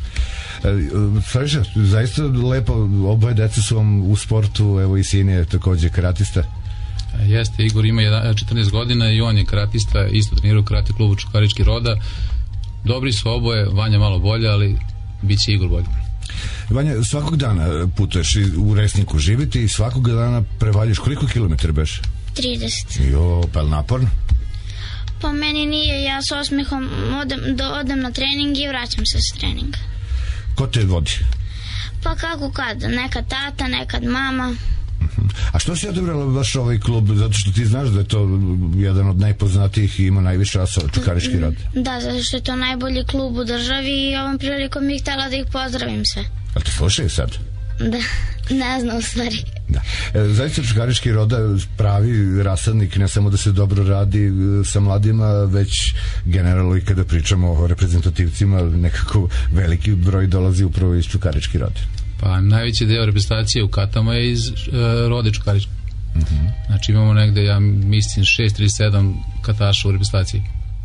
Slaviša, zaista lepo, oboje deca su vam u sportu, evo i sin je takođe karatista. Jeste, Igor ima 14 godina i on je karatista, isto trenirao u karate klubu Čukarički Roda. Dobri su oboje, Vanja malo bolje, ali bit će Igor bolje. Vanja, svakog dana putuješ u Resniku, živite i svakog dana prevaljuješ, koliko kilometra beš? 30. Jo, pa je naporno? Pa meni nije, ja s osmehom odem na trening i vraćam se s treninga. Ko te vodi? Pa kako kad, nekad tata, nekad mama. A što si odabrala baš ovaj klub? Zato što ti znaš da je to jedan od najpoznatijih i ima najviše asova, Čukarički Rod. Da, zato što je to najbolji klub u državi i ovom prilikom bih htjela da ih pozdravim sve. A te slušaju sad? Da, ne znam u stvari. Da. Zaista Čukarički Roda pravi rasadnik, ne samo da se dobro radi sa mladima, već generalno i kada pričamo o reprezentativcima, nekako veliki broj dolazi upravo iz Čukarički Rode. Pa najveći deo reprezentacije u katama je iz Rode Čukarički. Znači imamo negde, ja mislim, 6 ili 7 kataša u reprezentaciji.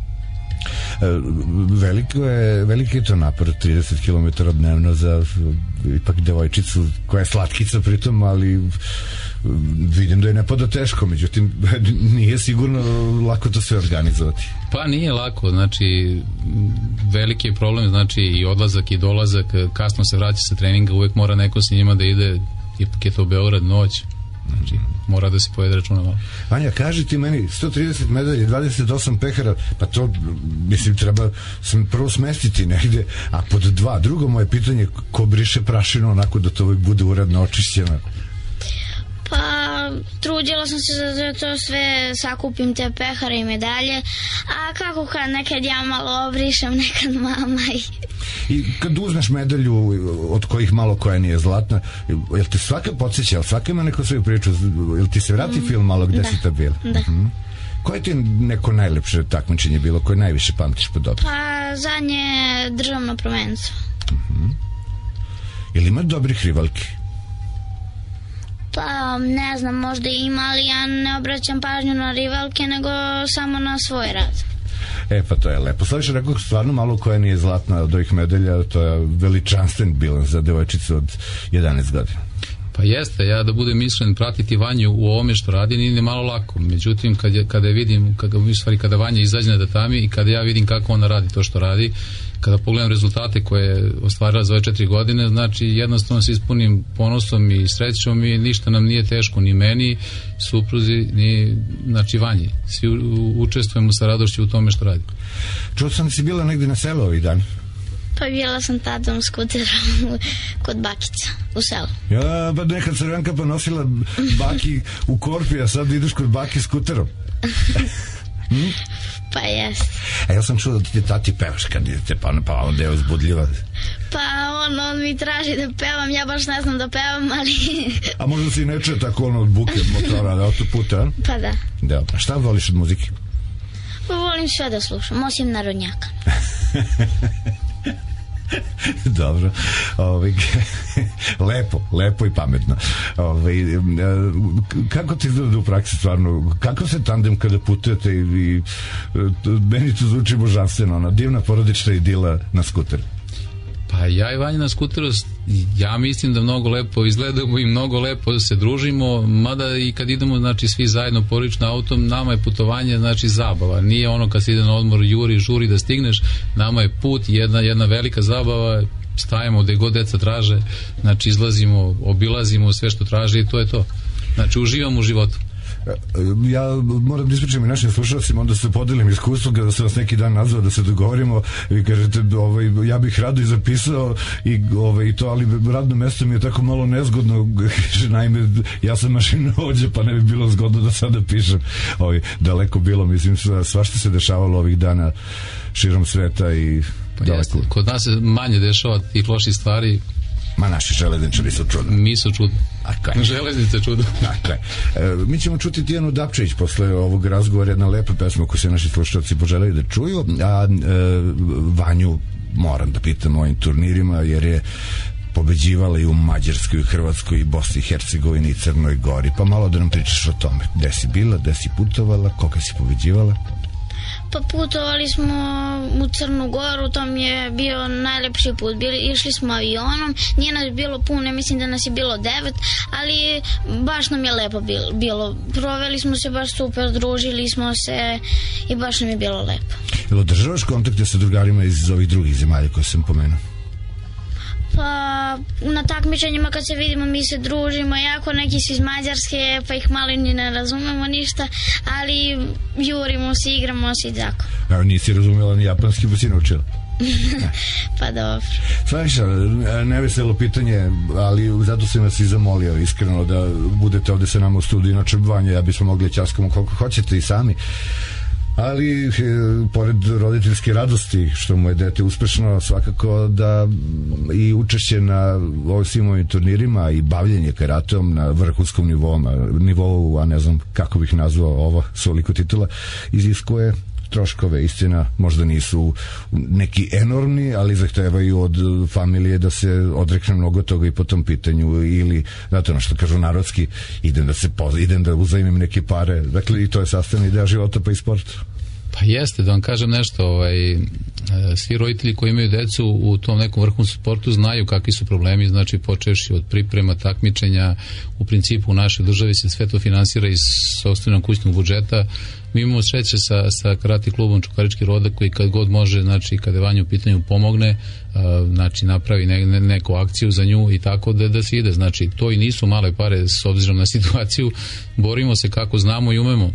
Veliki je to napor, 30 km dnevno za ipak devojčicu koja je slatkica pritom, ali vidim da je ne pada teško, međutim nije sigurno lako to sve organizovati. Pa nije lako, znači veliki je problem, znači i odlazak i dolazak, kasno se vraća sa treninga, uvek mora neko s njima da ide, ipak je to Beograd, noć. Znači, mora da se pojede računa malo. Vanja, kaži ti meni, 130 medalje, 28 pehara, pa to, mislim, treba prvo smestiti negde, a pod dva. Drugo moje pitanje, ko briše prašinu onako da to uvijek bude uredno očišćeno? Pa, trudila sam se da to sve sakupim, te pehare i medalje, a kako kad nekad ja malo obrišem, nekad mama I kad uzmeš medalju od kojih malo koja nije zlatna, jel te svaka podsjeća, jel svaka ima neku svoju priču, jel ti se vrati film malo gde si to bila? Da. Koje ti je neko najlepše takmičenje bilo, koje najviše pamtiš po dobro? Pa zadnje državno prvenstvo. Ili ima dobrih rivalki? Pa ne znam, možda ima, ali ja ne obraćam pažnju na rivalke, nego samo na svoj rad. Pa to je lepo. Slaviša, rekao stvarno malo koja nije zlatna od ovih medalja, to je veličanstven bilans za devojčicu od 11 godina. Pa jeste, ja da budem iskren, pratiti Vanju u ovome što radi nije malo lako. Međutim, kada Vanja izađe na tatami i kada ja vidim kako ona radi to što radi, kada pogledam rezultate koje je ostvarila za ove 4 godine, znači jednostavno se ispunim ponosom i srećom i ništa nam nije teško, ni meni, supruzi, ni znači Vanji. Svi učestvujemo sa radošću u tome što radi. Čuo sam da si bila negdje na selu ovih dana? Pa bila sam tadom skuterom kod bakica u selu. Ja, pa neka Crvenka pa nosila baki u korpi, a sad ideš kod baki skuterom. Pa jes. A ja sam čuo da ti tati pevaš kad idete, pa onda je uzbudljiva. Pa on mi traži da pevam, ja baš ne znam da pevam, ali... A možda si ne čuje tako od buke motora, od autoputa, a? Pa da. Da, a šta voliš od muzike? Pa volim sve da slušam, osim narodnjaka. Dobro. Lepo i pametno. Kako ti izgleda u praksi stvarno? Kako se tandem kada putujete i meni to zvuči božanstveno, ona divna porodična idila na skuteru? Pa ja i Vanja na skuteru, ja mislim da mnogo lepo izgledamo i mnogo lepo se družimo, mada i kad idemo, znači, svi zajedno porodično autom, nama je putovanje, znači, zabava. Nije ono kad se ide na odmor, žuri da stigneš, nama je put, jedna velika zabava, stajemo gde god deca traže, znači, izlazimo, obilazimo sve što traže i to je to. Znači, uživamo u životu. Ja moram da ispričam i našim slušalcima, onda se podelim iskustvo kada se vas neki dan nazvao da se dogovorimo, vi kažete ja bih rado i zapisao i to, ali radno mesto mi je tako malo nezgodno, naime ja sam mašinovođa pa ne bi bilo zgodno da sada pišem, daleko bilo, mislim, svašta se dešavalo ovih dana širom sveta i daleko. Kod nas se manje dešava tih loših stvari. Ma naši železničari su čudo. Mi su čudo. Železnice čudo. Dakle, mi ćemo čuti Tijanu Dapčević posle ovog razgovora, jedna lepa pesma koju se naši slušalci poželjeli da čuju, a Vanju moram da pitam o ovim turnirima, jer je pobeđivala i u Mađarskoj, i Hrvatskoj, i Bosni i Hercegovini, i Crnoj Gori, pa malo da nam pričaš o tome. Gde si bila, gde si putovala, koga si pobeđivala? Pa putovali smo u Crnu Goru, to mi je bio najlepši put. Išli smo avionom, nije nas bilo puno, mislim da nas je bilo 9, ali baš nam je lepo bilo. Proveli smo se baš super, družili smo se i baš nam je bilo lepo. Jel održavaš kontakte sa drugarima iz ovih drugih zemalja koje sam pomenuo? Pa na takmičenjima kad se vidimo mi se družimo, jako neki su iz Mađarske pa ih malo ni ne razumemo ništa, ali jurimo se, igramo se i tako. Evo, nisi razumela ni japanski, pa si naučila. Pa dobro. Slaviša, neveselo pitanje, ali zato sam vas i zamolio iskreno da budete ovde sa nama u studiju, inače Vanja, ja bismo mogli ćaskamo koliko hoćete i sami, ali pored roditeljske radosti što mu je dete uspešno, svakako da i učešće na svim ovim turnirima i bavljenje karateom na vrhunskom nivou, a ne znam kako bih nazvao ovo soliko titula, iziskuje troškove, istina možda nisu neki enormni, ali zahtevaju od familije da se odrekne mnogo toga i po tom pitanju, ili znate ono što kažu narodski, idem da uzajmim neke pare, dakle i to je sastavna ideja života pa i sporta. Pa jeste, da vam kažem nešto, svi roditelji koji imaju decu u tom nekom vrhunskom sportu znaju kakvi su problemi, znači počevši od priprema, takmičenja, u principu u našoj državi se sve to finansira iz sopstvenog kućnog budžeta. Mi imamo sreće sa karate klubom Čukarički Rodak koji kad god može, znači kada je Vanja u pitanju pomogne, znači napravi neku akciju za nju i tako da se ide, znači to i nisu male pare s obzirom na situaciju, borimo se kako znamo i umemo.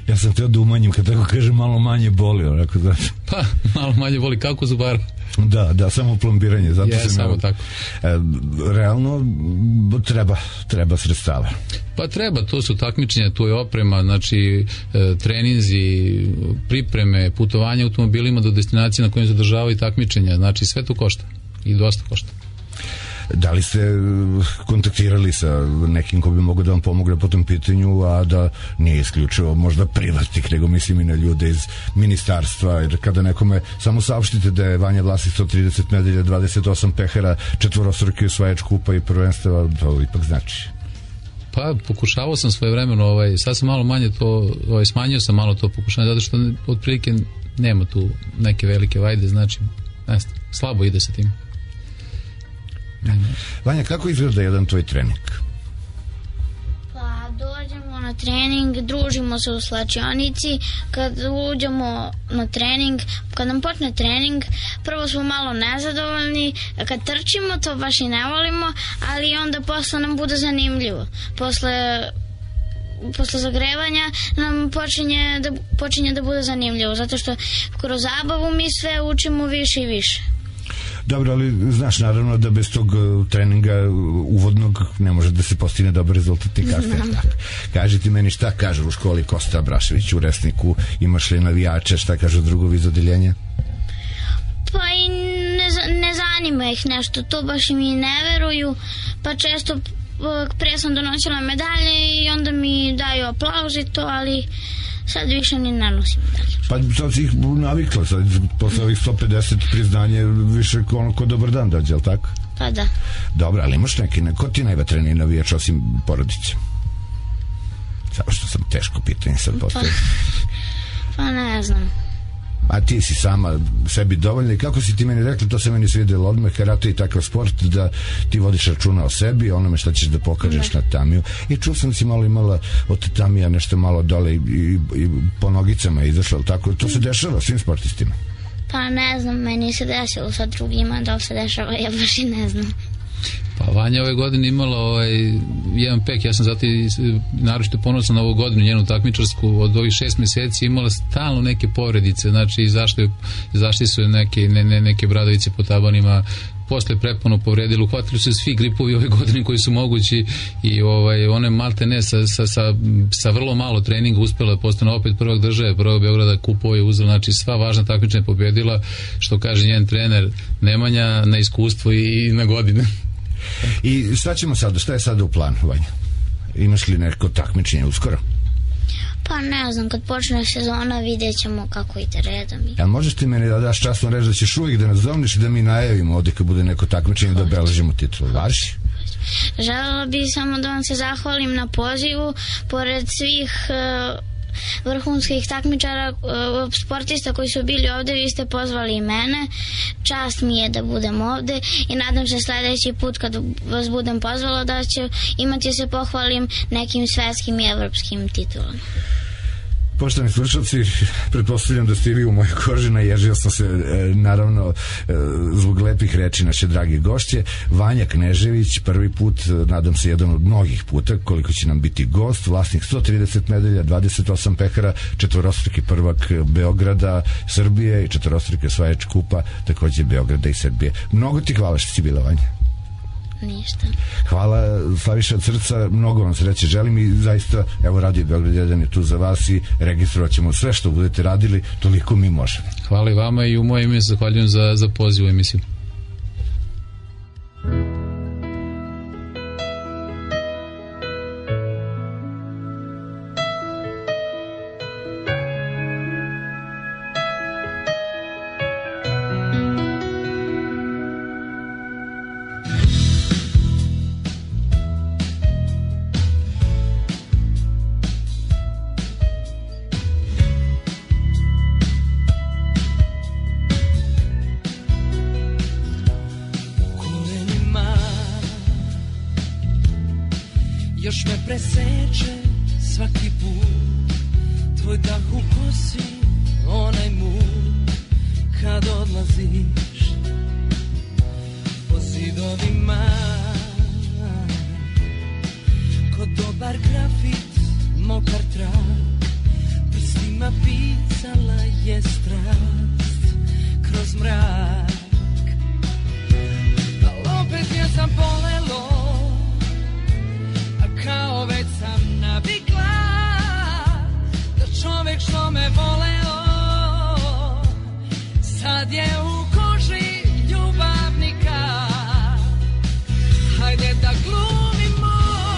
Ja sam htio da umanjim, kad tako kažem, malo manje boli, onako, znači. Pa, malo manje boli, kako zubar. Da, samo plombiranje, zato sam samo tako. Realno, treba sredstava. Pa treba, to su takmičenja, to je oprema, znači treninzi, pripreme, putovanje automobilima do destinacije na kojim se održavaju takmičenja, znači sve to košta i dosta košta. Da li ste kontaktirali sa nekim ko bi mogao da vam pomogne po tom pitanju, a da nije isključivo možda privatnik, nego mislim i na ljude iz ministarstva, jer kada nekome samo saopštite da je Vanja vlasnik 130 medalja, 28 pehara, 4-struki osvajač kupa i prvenstva, to ipak znači. Pa pokušavao sam svojevremeno, sad sam malo manje to, smanjio sam malo to pokušanje, zato što otprilike nema tu neke velike vajde, znači slabo ide sa tim. Vanja, kako izgleda jedan tvoj trening? Pa dođemo na trening, družimo se u slačionici, kad uđemo na trening, kad nam počne trening, prvo smo malo nezadovoljni, kad trčimo to baš i ne volimo, ali onda posle nam bude zanimljivo. Posle zagrevanja nam počinje da bude zanimljivo, zato što kroz zabavu mi sve učimo više i više. Dobro, ali znaš naravno da bez tog treninga uvodnog ne može da se postigne dobar rezultat ni kasnije. Kaži ti meni šta kažu u školi Kosta Abrašević u Resniku, imaš li navijače, šta kažu drugovi iz odeljenja? Pa i ne zanima ih nešto, to baš mi ne veruju, pa često pre sam donosila medalje i onda mi daju aplauz i to, ali sad više ni ne nosim medalje. Pa sad si ih navikla, sad posle ovih 150 priznanje više ko dobar dan dođe, ali tako? Pa da. Dobro, ali imaš neki, ko ti najvatreniji navijač osim porodice? Samo što sam teško pitanje sad postavio. Pa ne znam. A ti si sama sebi dovoljna i kako si ti meni rekla, to se meni svidjelo odmah, karate i takav sport, da ti vodiš računa o sebi, onome šta ćeš da pokažeš na tamiju. I čuo sam da si malo imala od tamija nešto malo dole i po nogicama izašla, tako, to se dešava svim sportistima? Pa ne znam, meni se desilo sa drugima, da li se dešava, ja baš i ne znam. Pa Vanja ove godine imala jedan pek, ja sam zato i naročito ponosan na ovu godinu njenu takmičarsku, od ovih 6 meseci imala stalno neke povredice, znači izašli su neke bradavice po tabanima, posle preponu povredili, uhvatili su svi gripovi ove godine koji su mogući i one malte ne sa vrlo malo treninga uspjela postane opet prvog države, prvog Beograda, kupova je uzela, znači sva važna takmičenja pobedila, što kaže njen trener Nemanja, na iskustvo i na godine. I šta ćemo sada, šta je sada u planu, Vanja? Imaš li neko takmičenje uskoro? Pa ne znam, kad počne sezona vidjet ćemo kako ide redom. Jel možeš ti meni da daš časno reći da ćeš uvijek da nas zovniš i da mi najavimo ovdje kad bude neko takmičenje da obeležimo titul? Važi? Želela bih samo da vam se zahvalim na pozivu, pored svih vrhunskih takmičara, sportista koji su bili ovde, vi ste pozvali i mene. Čast mi je da budem ovde i nadam se sledeći put kad vas budem pozvala da će imati se pohvalim nekim svetskim i evropskim titulama. Poštovani slušalci, pretpostavljam da ste vi u mojoj koži, naježio sam se naravno zbog lepih reči naše dragi gošće. Vanja Knežević, prvi put, nadam se jedan od mnogih puta koliko će nam biti gost, vlasnik 130 medalja, 28 pehara, 4-struki prvak Beograda, Srbije i 4-struki osvajač kupa takođe Beograda i Srbije. Mnogo ti hvala što si bila, Vanja. Ništa. Hvala, Slaviša, od srca, mnogo vam sreće želim i zaista, evo, Radio Beograd 1 je tu za vas i registrovat ćemo sve što budete radili, toliko mi možemo. Hvala i vama i u moje ime zahvaljujem za poziv u emisiju. Još me preseče svaki put, tvoj dah u kosi, onaj mut, kad odlaziš po zidovima. Ko dobar grafit, mokar trag, ustima pisala je strast kroz mrak. Ali opet je sam polelo, a kao već sam navikla da čovek što me voleo sad je u koži ljubavnika. Hajde da glumimo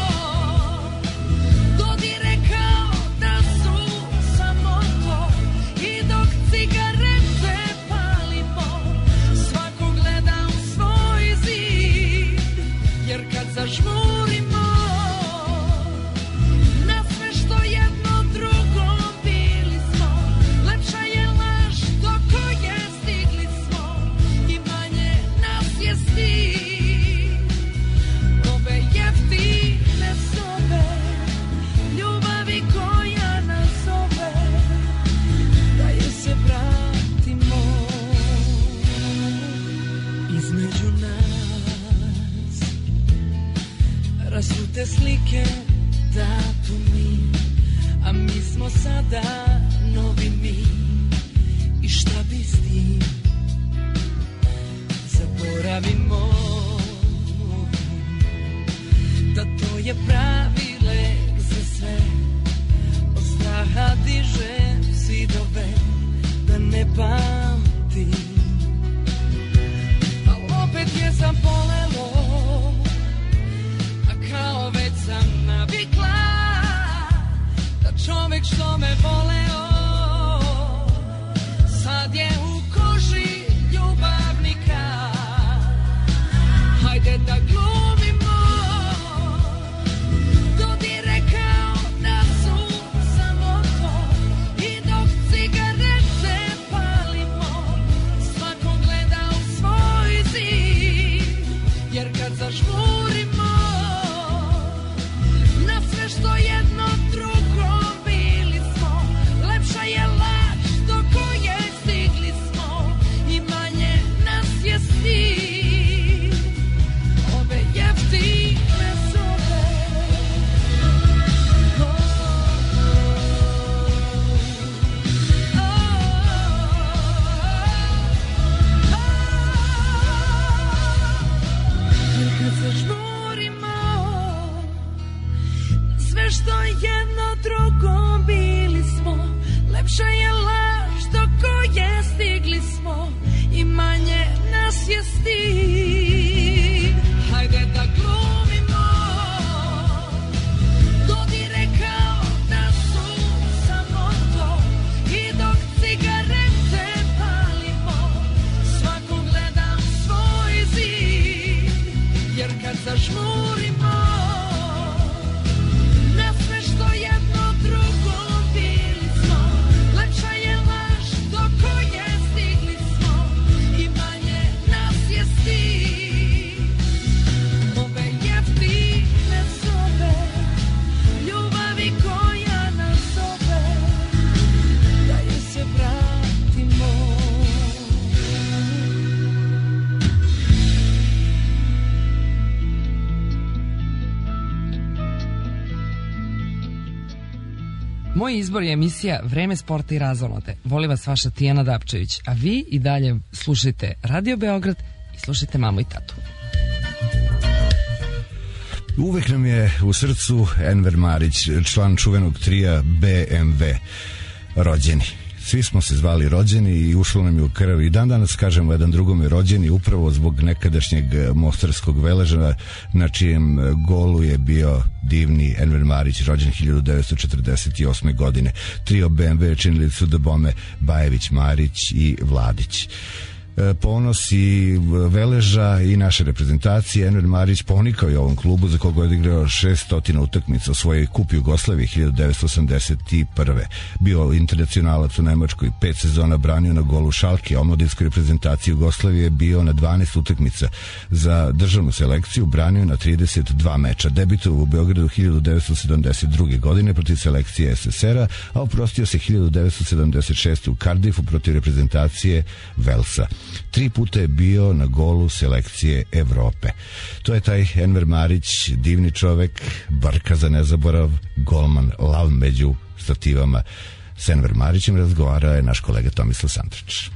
dodire kao da su samo to, i dok cigarete palimo svako gleda u svoj zid, jer kad zažmurimo na sve što jedno drugo bili smo, lepša je laž do koje stigli smo i manje nas je stid. Ove jeftine sobe, ljubavi koja nas zove, da je se vratimo. Između nas rasute slike, datumi, a mi smo sada novi mi. I šta bi s tim? Zaboravimo da to je pravi lek za sve. Od straha diže zidove da ne pamtim. A opet je sam polelo, a kao već sam navikla da čovek što me voleo sad je u koži ljubavnika. Hajde da glumimo dodire kao da su samo to, i dok cigarete palimo svako gleda u svoj zid, jer kad zažmurimo na sve što jedno drugo bili smo, lepša je laž do koje stigli smo i manje nas je stid. Ove jeftine sobe, jer kad zažmurimo sve što jedno drugo bili smo, lepša je laž do koje stigli smo i manje nas je stid. Hajde da glumimo dodire kao da su samo to, i dok cigarete palimo svako gleda u svoj zid, jer kad zažmurimo na sve što jedno drugo bili smo, lepša je laž do koje stigli smo i manje nas je stid. Ove jeftine sobe, ljubavi koja nas zove, da je se vratimo. Moj izbor je emisija Vreme sporta i razonode. Voli vas vaša Tijana Dapčević, a vi i dalje slušajte Radio Beograd i slušajte mamu i tatu. Uvek nam je u srcu Enver Marić, član čuvenog trija BMW, rođeni. Svi smo se zvali rođeni i ušlo nam je u krv i dan danas kažemo jedan drugome rođeni upravo zbog nekadašnjeg mostarskog veleža na čijem golu je bio divni Enver Marić, rođen 1948. godine. Trio BMW činili su da bome Bajević, Marić i Vladić. Ponos i veleža i naše reprezentacije. Enver Marić ponikao je ovom klubu za koga je odigrao 600 utakmica u svojoj Kup Jugoslavije 1981. Bio internacionalac u Nemačkoj, 5 sezona branio na golu Šalke, omladinskoj reprezentaciji Jugoslavije bio na 12 utakmica. Za državnu selekciju branio na 32 meča. Debitovao u Beogradu 1972. godine protiv selekcije SSR-a, a oprostio se 1976. u Cardiffu protiv reprezentacije Velsa. 3 puta je bio na golu selekcije Evrope. To je taj Enver Marić, divni čovek, barka za nezaborav, golman, lav među stativama. S Enver Marićem razgovarao je naš kolega Tomislav Santrić.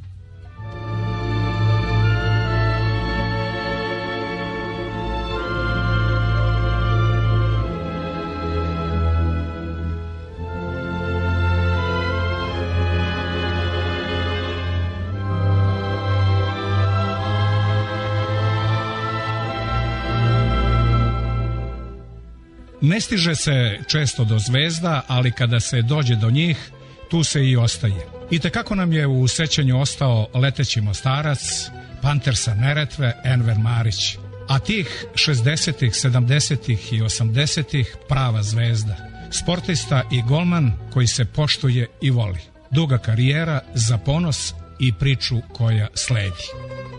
Ne stiže se često do zvezda, ali kada se dođe do njih, tu se i ostaje. I tekako nam je u sećanju ostao leteći Mostarac, Panter sa Neretve, Enver Marić. A tih 60-ih, 70-ih i 80-ih prava zvezda. Sportista i golman koji se poštuje i voli. Duga karijera za ponos i priču koja sledi.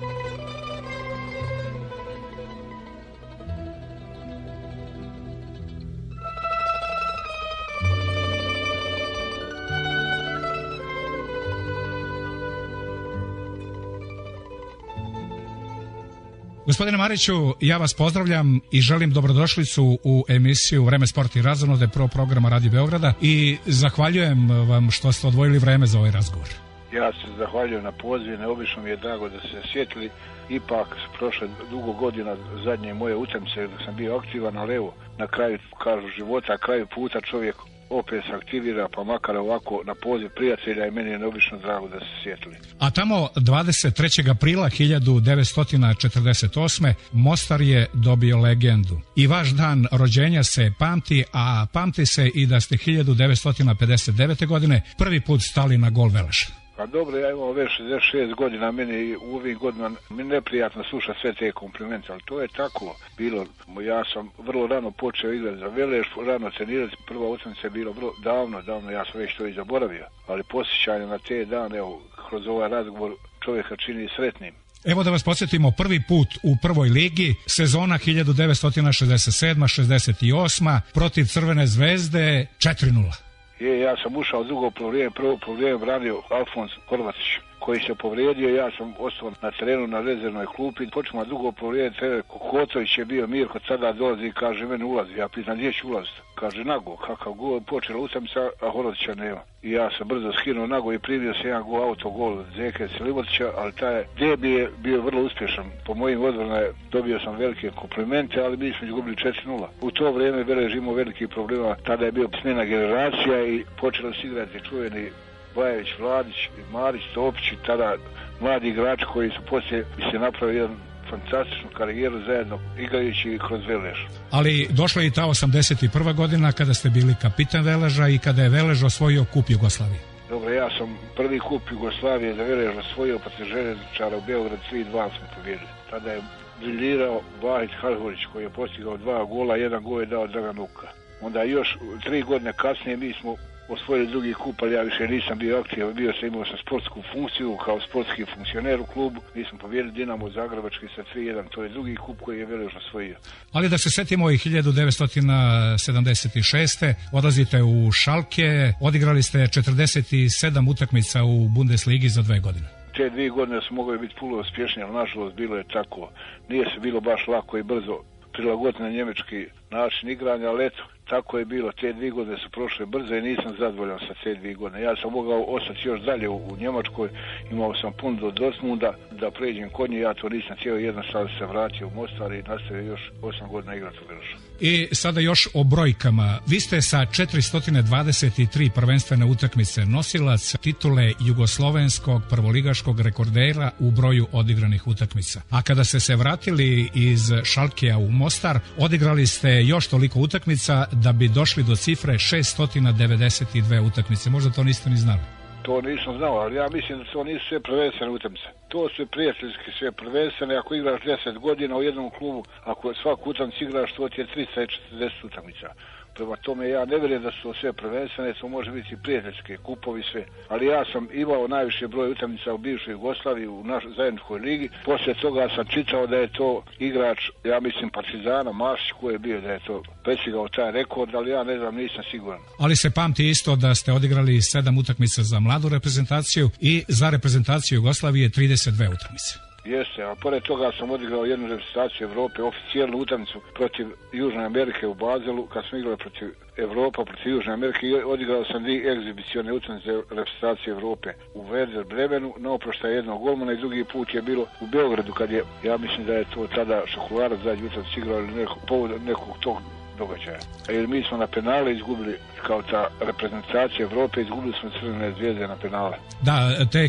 Gospodine Mariću, ja vas pozdravljam i želim dobrodošlicu u emisiju Vreme, sport i razonode, prvog programa Radio Beograda, i zahvaljujem vam što ste odvojili vreme za ovaj razgovor. Ja se zahvaljujem na pozivu, neobično mi je drago da se sjetili. Ipak prošle dugo godina zadnje moje utakmice dok sam bio aktivan, ali evo, na kraju, kažu, života, na kraju puta čovjek opet se aktivira, pa makar ovako na poziv prijatelja, i meni je neobično drago da se sjetili. A tamo 23. aprila 1948. Mostar je dobio legendu. I vaš dan rođenja se pamti, a pamti se i da ste 1959. godine prvi put stali na gol Veleža. Pa dobro, ja imam već 66 godina, meni u ovih godina mi neprijatno sluša sve te komplimente, ali to je tako bilo. Ja sam vrlo rano počeo igrati za Velež, rano trenirati, prva utakmica je bilo vrlo davno, ja sam već to i zaboravio, ali posjećanje na te dane, evo, kroz ovaj razgovor čovjeka čini sretnim. Evo da vas podsjetimo, prvi put u prvoj ligi, sezona 1967-68, protiv Crvene zvezde 4-0. Ja sam ušao drugo provrijeme, prvo provrijeme branio Alfons Horvatić, koji se povrijedio, ja sam ostao na terenu na rezervnoj klupi. Počemo drugo provrijeme, trener Kokotović je bio, Mirko tada dolazi i kaže, meni ulazi. Ja pitam, gdje ću ulaziti? Kaže, nago, kakav gol, počela utakmica, a Horvatića nema. I ja sam brzo skinuo nago i primio se jedan autogol od Zeke Silivotića, ali taj debi je bio vrlo uspješan. Po mojim odbrana dobio sam velike komplimente, ali mi smo izgubili 4-0. U to vrijeme Velež imao velikih problema, tada je bio smjena generacija i počeli su igrati čuveni Bajević, Vladić, Marić, Topić, tada mladi igrači koji su poslije se napravili jedan fantastičnu karijeru zajedno igrajući kroz Velež. Ali došla je i ta 81. godina kada ste bili kapitan Veleža i kada je Velež osvojio kup Jugoslavije. Dobro, ja sam prvi kup Jugoslavije za Velež osvojio protiv Željezničara u Beograd, 3-2 smo pobjedili. Tada je briljirao Vahid Halhorić koji je postigao 2 gola, jedan gol je dao Dragan Uka. Onda još 3 godine kasnije mi smo osvojili drugi kup, ali ja više nisam bio aktivan, imao sam sportsku funkciju kao sportski funkcioner u klubu. Mi smo pobjedili Dinamo Zagrebački sa 3-1, to je drugi kup koji je Velež osvojio. Ali da se setimo i 1976. odlazite u Schalke, odigrali ste 47 utakmica u Bundesligi za 2 godine. Te 2 godine su mogli biti puno uspješnije, ali nažalost bilo je tako. Nije se bilo baš lako i brzo prilagoditi na njemački način igranja, ali eto, tako je bilo. Te 2 godine su prošle brzo i nisam zadovoljan sa te 2 godine. Ja sam mogao ostati još dalje u Njemačkoj, imao sam pun do Dortmunda da pređem kod nje, ja to nisam cijelo, jednostavno se vratio u Mostar i nastavio još 8 godina igrati u Veležu. I sada još o brojkama. Vi ste sa 423 prvenstvene utakmice nosilac titule jugoslovenskog prvoligaškog rekordera u broju odigranih utakmica. A kada ste se vratili iz Schalkea u Mostar, odigrali ste još toliko utakmica da bi došli do cifre 692 utakmice. Možda to niste ni znali. To nisam znao, ali ja mislim da to nisu sve prvenstvene utakmice. To su prijateljski sve prvenstvene. Ako igraš 10 godina u jednom klubu, ako svaku utakmicu igraš, to ti je 340 utakmica. Prema tome ja ne vjerujem da su to sve prvenstvene, to može biti prijateljske, kupovi, sve. Ali ja sam imao najviše broj utakmica u bivšoj Jugoslaviji, u našoj zajedničkoj ligi. Poslije toga sam čitao da je to igrač, ja mislim Partizana, Masić, koji je bio da je to prestigao taj rekord, ali ja ne znam, nisam siguran. Ali se pamti isto da ste odigrali 7 utakmica za mladu reprezentaciju i za reprezentaciju Jugoslavije 32 utakmice. Jeste, a pored toga sam odigrao jednu reprezentaciju Evrope, oficijalnu utakmicu protiv Južne Amerike u Bazelu, kad smo igrali protiv Evropa, protiv Južne Amerike, i odigrao sam 2 egzibicione utakmice reprezentacije Evrope u Werder Bremenu, na oproštaj jednog golmana, i drugi put je bilo u Beogradu, kad je, ja mislim da je to tada Šokolarac zadnji utakmicu igrao ili povodom nekog tog događaja. Jer mi smo na penale izgubili, kao ta reprezentacija Evrope, izgubili smo Crvene Zvijezde na penale. Da, te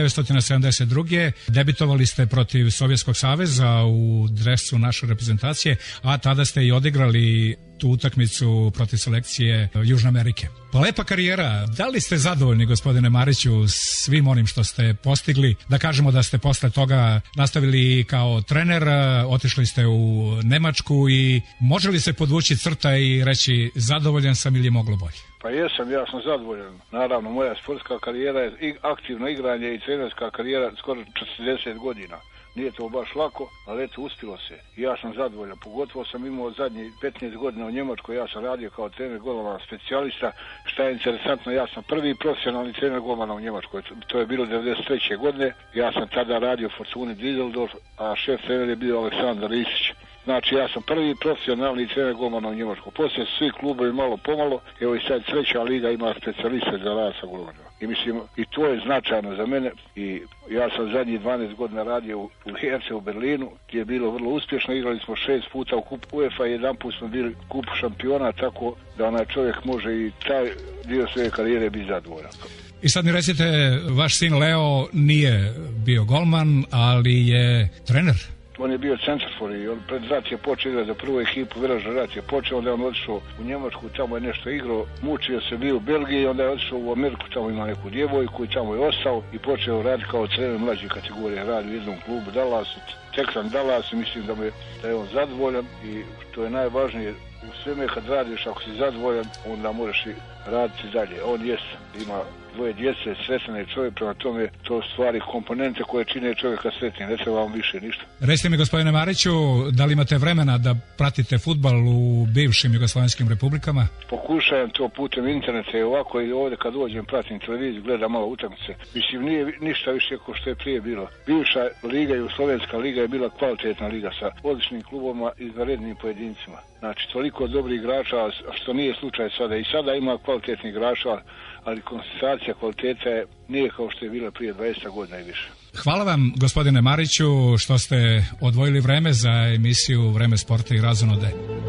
1972. debitovali ste protiv Sovjetskog saveza u dresu naše reprezentacije, a tada ste i odigrali tu utakmicu protiv selekcije Južne Amerike. Pa lepa karijera. Da li ste zadovoljni, gospodine Mariću, svim onim što ste postigli? Da kažemo da ste posle toga nastavili kao trener, otišli ste u Nemačku, i može li se podvući crta i reći zadovoljan sam ili je moglo bolje? Pa jesam, ja sam zadovoljan. Naravno, moja sportska karijera je i aktivno igranje i trenerska karijera skoro 40 godina. Nije to baš lako, ali eto, uspilo se. Ja sam zadovoljan. Pogotovo sam imao zadnji 15 godina u Njemačkoj, ja sam radio kao trener golmana specijalista. Šta je interesantno, ja sam prvi profesionalni trener golmana u Njemačkoj. To je bilo 93. godine. Ja sam tada radio Fortuni Düsseldorf, a šef trener je bio Aleksandar Isić. Znači, ja sam prvi profesionalni trener golmana u Njemačkoj. Poslije svi klubovi malo pomalo, evo i sad 3. liga ima specijaliste za rad sa golmanima. I mislim, i to je značajno za mene, i ja sam zadnjih 12 godina radio u Herce u Berlinu, gdje je bilo vrlo uspješno, igrali smo 6 puta u kupu UEFA i 1 put smo bili kupu šampiona, tako da onaj čovjek može i taj dio svoje karijere biti zadovoljan. I sad mi recite, vaš sin Leo nije bio golman, ali je trener. On je bio centarfor i on pred rat je počeo igrati za prvu ekipu, viražni rat je počeo, onda je on otišao u Njemačku, tamo je nešto igrao, mučio se, bio u Belgiji, onda je otišao u Ameriku, tamo ima neku djevojku i tamo je ostao i počeo raditi kao trener mlađe kategorije, radi u jednom klubu Dallasu, Texan Dallas, i mislim da je on zadovoljan, i što je najvažnije u sveme kad radiš, ako si zadovoljan, onda možeš i raditi dalje. On ima 2 djece, sretan je čovjek, prema tome to stvari komponente koje čine čovjeka sretnim, ne treba vam više ništa. Recite mi, gospodine Mariću, da li imate vremena da pratite fudbal u bivšim jugoslavenskim republikama? Pokušajem to putem interneta i ovako, i ovdje kad dođem pratim televiziju, gledam malo utakmice. Mislim, nije ništa više kao što je prije bilo. Bivša liga, Jugoslovenska liga, je bila kvalitetna liga sa odličnim klubovima i izvanrednim pojedincima. Znači, toliko dobrih igrača, što nije slučaj sada. I sada ima kvalitetnih igrača, ali koncentracija kvaliteta nije kao što je bila prije 20 godina i više. Hvala vam, gospodine Mariću, što ste odvojili vreme za emisiju Vreme sporta i razonode.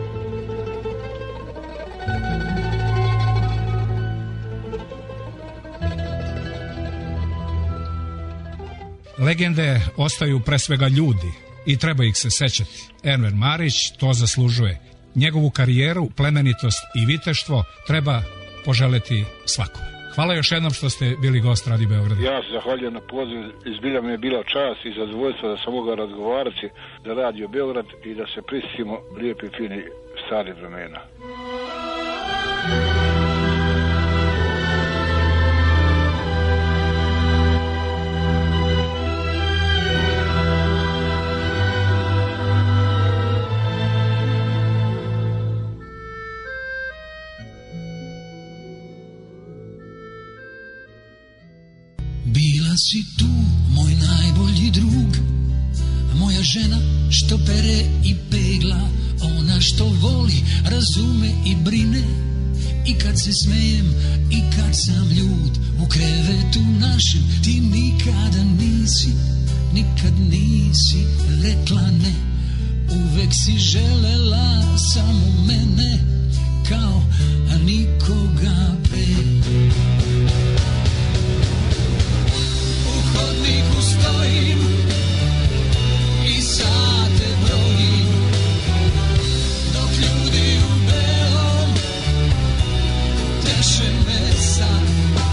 Legende ostaju pre svega ljudi i treba ih se sećati. Enver Marić to zaslužuje. Njegovu karijeru, plemenitost i viteštvo treba poželeti svakome. Hvala još jednom što ste bili gost Radio Beograda. Ja se zahvaljujem na poziv, izbilja mi je bila čast i zadovoljstvo da sam mogao razgovarati za Radio Beograd i da se prisjetimo lijepi, fini, stari vremena. Bila si tu, moj najbolji drug, moja žena što pere i pegla, ona što voli, razume i brine, i kad se smejem i kad sam ljud, u krevetu našem ti nikad nisi rekla ne, uvek si želela samo mene, kao nikoga pre. U hodniku stojim i sate brojim, dok ljudi u belom teše me sad.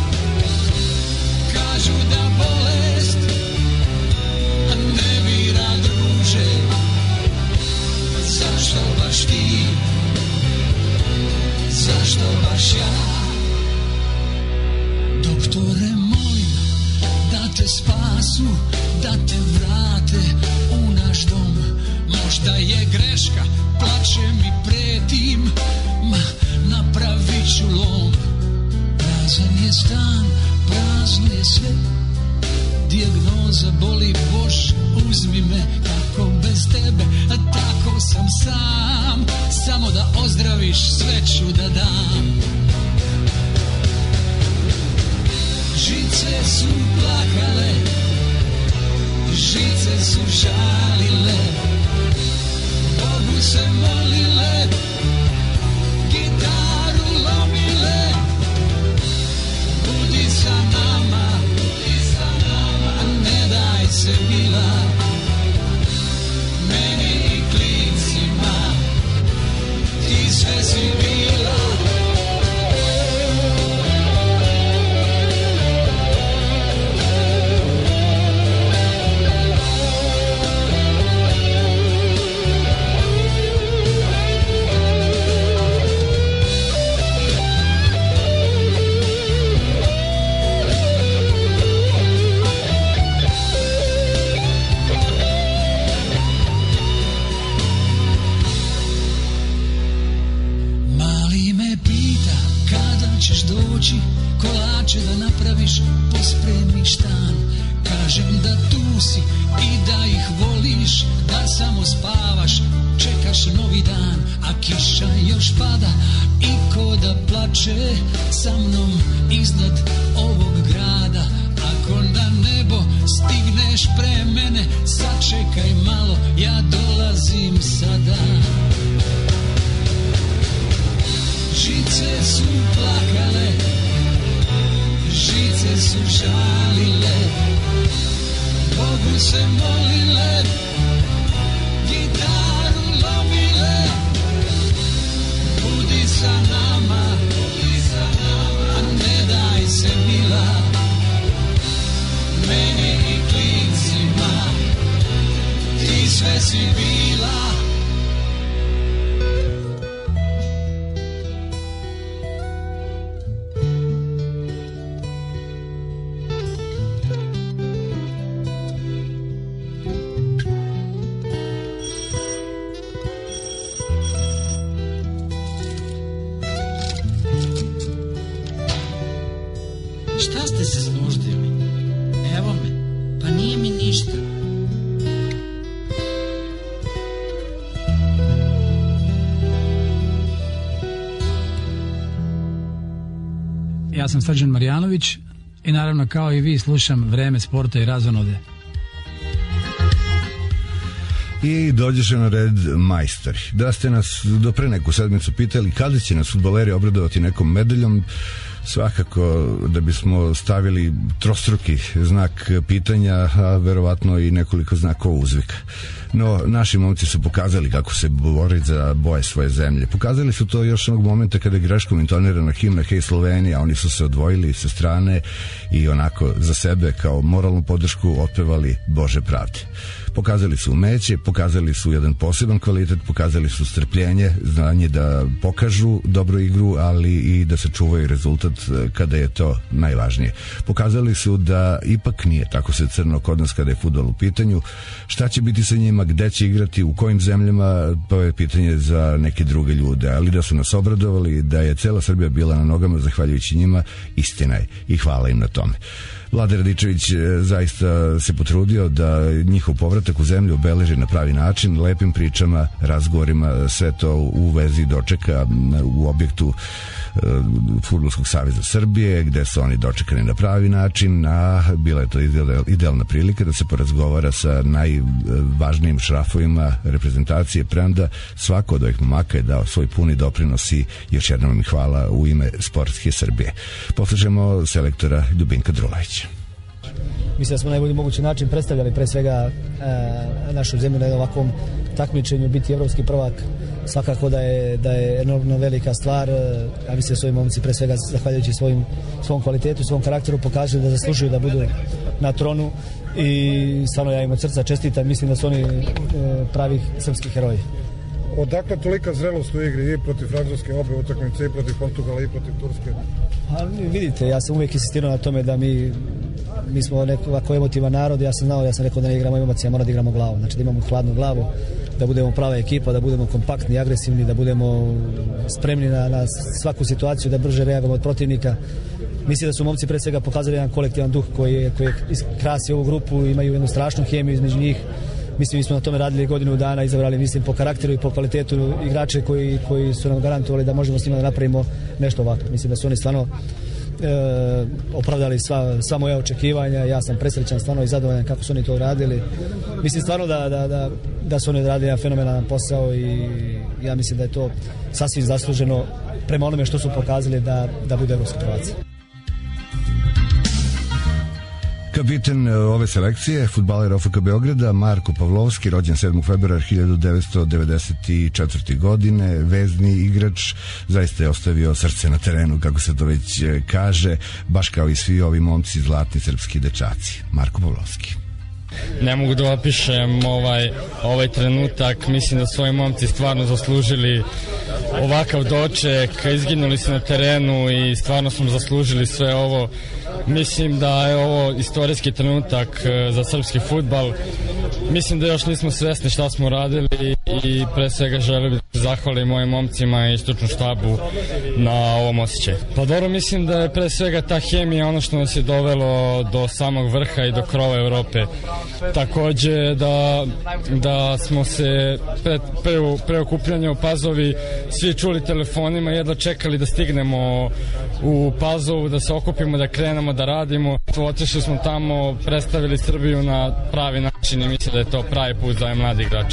Kažu da bolest ne bira druže, zašto baš ti, zašto baš ja? Doktore moj, da te spasu, da te vrate u naš dom. Možda je greška, plačem i pretim, ma napravit ću lom. Prazan je stan, prazno je sve, dijagnoza boli Bož uzmi me, kako bez tebe, tako sam sam, samo da ozdraviš sve ću da dam. Žice su plakale, žice su žalile, Bogu se molile, gitaru lomile. Budi sa nama, ne daj se mila, meni i klincima, ti sve si bila. Kolače da napraviš, pospremiš stan. Kažem da tu si i da ih voliš, da samo spavaš, čekaš novi dan. A kiša još pada i ko da plače sa mnom iznad ovog grada. Ako na nebo stigneš pre mene, sačekaj malo, ja dolazim sada. Žice su plakale, žice su žalile, Bogu se molile, gitaru lomile. Budi sa nama, a ne daj se mila, meni i klincima, ti sve si bila. Šta ste se znuždili? Evo me, pa nije mi ništa. Ja sam Srđan Marjanović i naravno kao i vi slušam Vreme sporta i razonode. I dođeše na red majstori. Da ste nas do pre neku sedmicu pitali kada će nas fudbaleri obradovati nekom medaljom, svakako da bismo stavili trostruki znak pitanja, a verovatno i nekoliko znakova uzvika. No, naši momci su pokazali kako se bori za boje svoje zemlje. Pokazali su to još onog momenta kada je greškom intonirana himna Hej Slovenija, oni su se odvojili sa strane i onako za sebe kao moralnu podršku otpevali Bože pravde. Pokazali su umeće, pokazali su jedan poseban kvalitet, pokazali su strpljenje, znanje da pokažu dobru igru, ali i da sačuvaju rezultat kada je to najvažnije. Pokazali su da ipak nije tako se crno kod nas kada je fudbal u pitanju. Šta će biti sa njima, gde će igrati, u kojim zemljama, to je pitanje za neke druge ljude, ali da su nas obradovali, da je cela Srbija bila na nogama zahvaljujući njima, istina je i hvala im na tome. Vlada Radičević zaista se potrudio da njihov povratak u zemlju obeleži na pravi način, lepim pričama, razgovorima, sve to u vezi dočeka u objektu Fudbalskog saveza Srbije, gde su oni dočekani na pravi način, a bila je to idealna prilika da se porazgovara sa najvažnijim šrafovima reprezentacije, premda svako od ovih momaka je dao svoj puni doprinos i još jednom mi hvala u ime Sportske Srbije. Poslušajmo selektora Ljubinka Drulovića. Mislim da smo na najbolji mogući način predstavljali pre svega našu zemlju na ovakvom takmičenju. Biti evropski prvak svakako da je enormno velika stvar. Ja mislim da su ovi momci pre svega zahvaljujući svom kvalitetu, svom karakteru pokazuju da zaslužuju da budu na tronu i stvarno ja im od srca čestitam. Mislim da su oni pravi srpski heroji. Odakle tolika zrelost u igri i protiv Francuske obe utakmice, i protiv Portugala i protiv Turske? A vidite, ja sam uvijek insistirao na tome da mi smo ovako emotivan narod. Ja sam rekao da ne igramo emocija, mora da igramo glavu. Znači da imamo hladnu glavu, da budemo prava ekipa, da budemo kompaktni, agresivni, da budemo spremni na svaku situaciju, da brže reagujemo od protivnika. Mislim da su momci pre svega pokazali jedan kolektivan duh koji krasi ovu grupu, imaju jednu strašnu hemiju između njih. Mislim, mi smo na tome radili godinu dana, izabrali, mislim, po karakteru i po kvalitetu igrače koji su nam garantovali da možemo s njima da napravimo nešto ovako. Mislim da su oni stvarno opravdali sva moja očekivanja. Ja sam presrećan stvarno i zadovoljan kako su oni to radili. Mislim stvarno da su oni radili jedan fenomenalan posao i ja mislim da je to sasvim zasluženo prema onome što su pokazali da bude evropski prvaci. Kapiten ove selekcije, fudbaler OFK Beograda, Marko Pavlovski, rođen 7. februara 1994. godine, vezni igrač, zaista je ostavio srce na terenu, kako se to već kaže, baš kao i svi ovi momci, zlatni srpski dečaci. Marko Pavlovski. Ne mogu da opišem ovaj trenutak, mislim da su ovi momci stvarno zaslužili ovakav doček, izginuli su na terenu i stvarno smo zaslužili sve ovo. Mislim da je ovo istorijski trenutak za srpski fudbal. Mislim da još nismo svesni šta smo radili i pre svega želim da zahvalim mojim momcima i stručnom štabu na ovom osjećaju. Pa dobro, mislim da je pre svega ta hemija ono što nas je dovelo do samog vrha i do krova Evrope. Takođe da smo se pre okupljanja u Pazovi svi čuli telefonima, jedva čekali da stignemo u Pazovu, da se okupimo, da krenemo, da radimo. Otišli smo tamo, predstavili Srbiju na pravi način i mislim da je to pravi put za mladi igrače.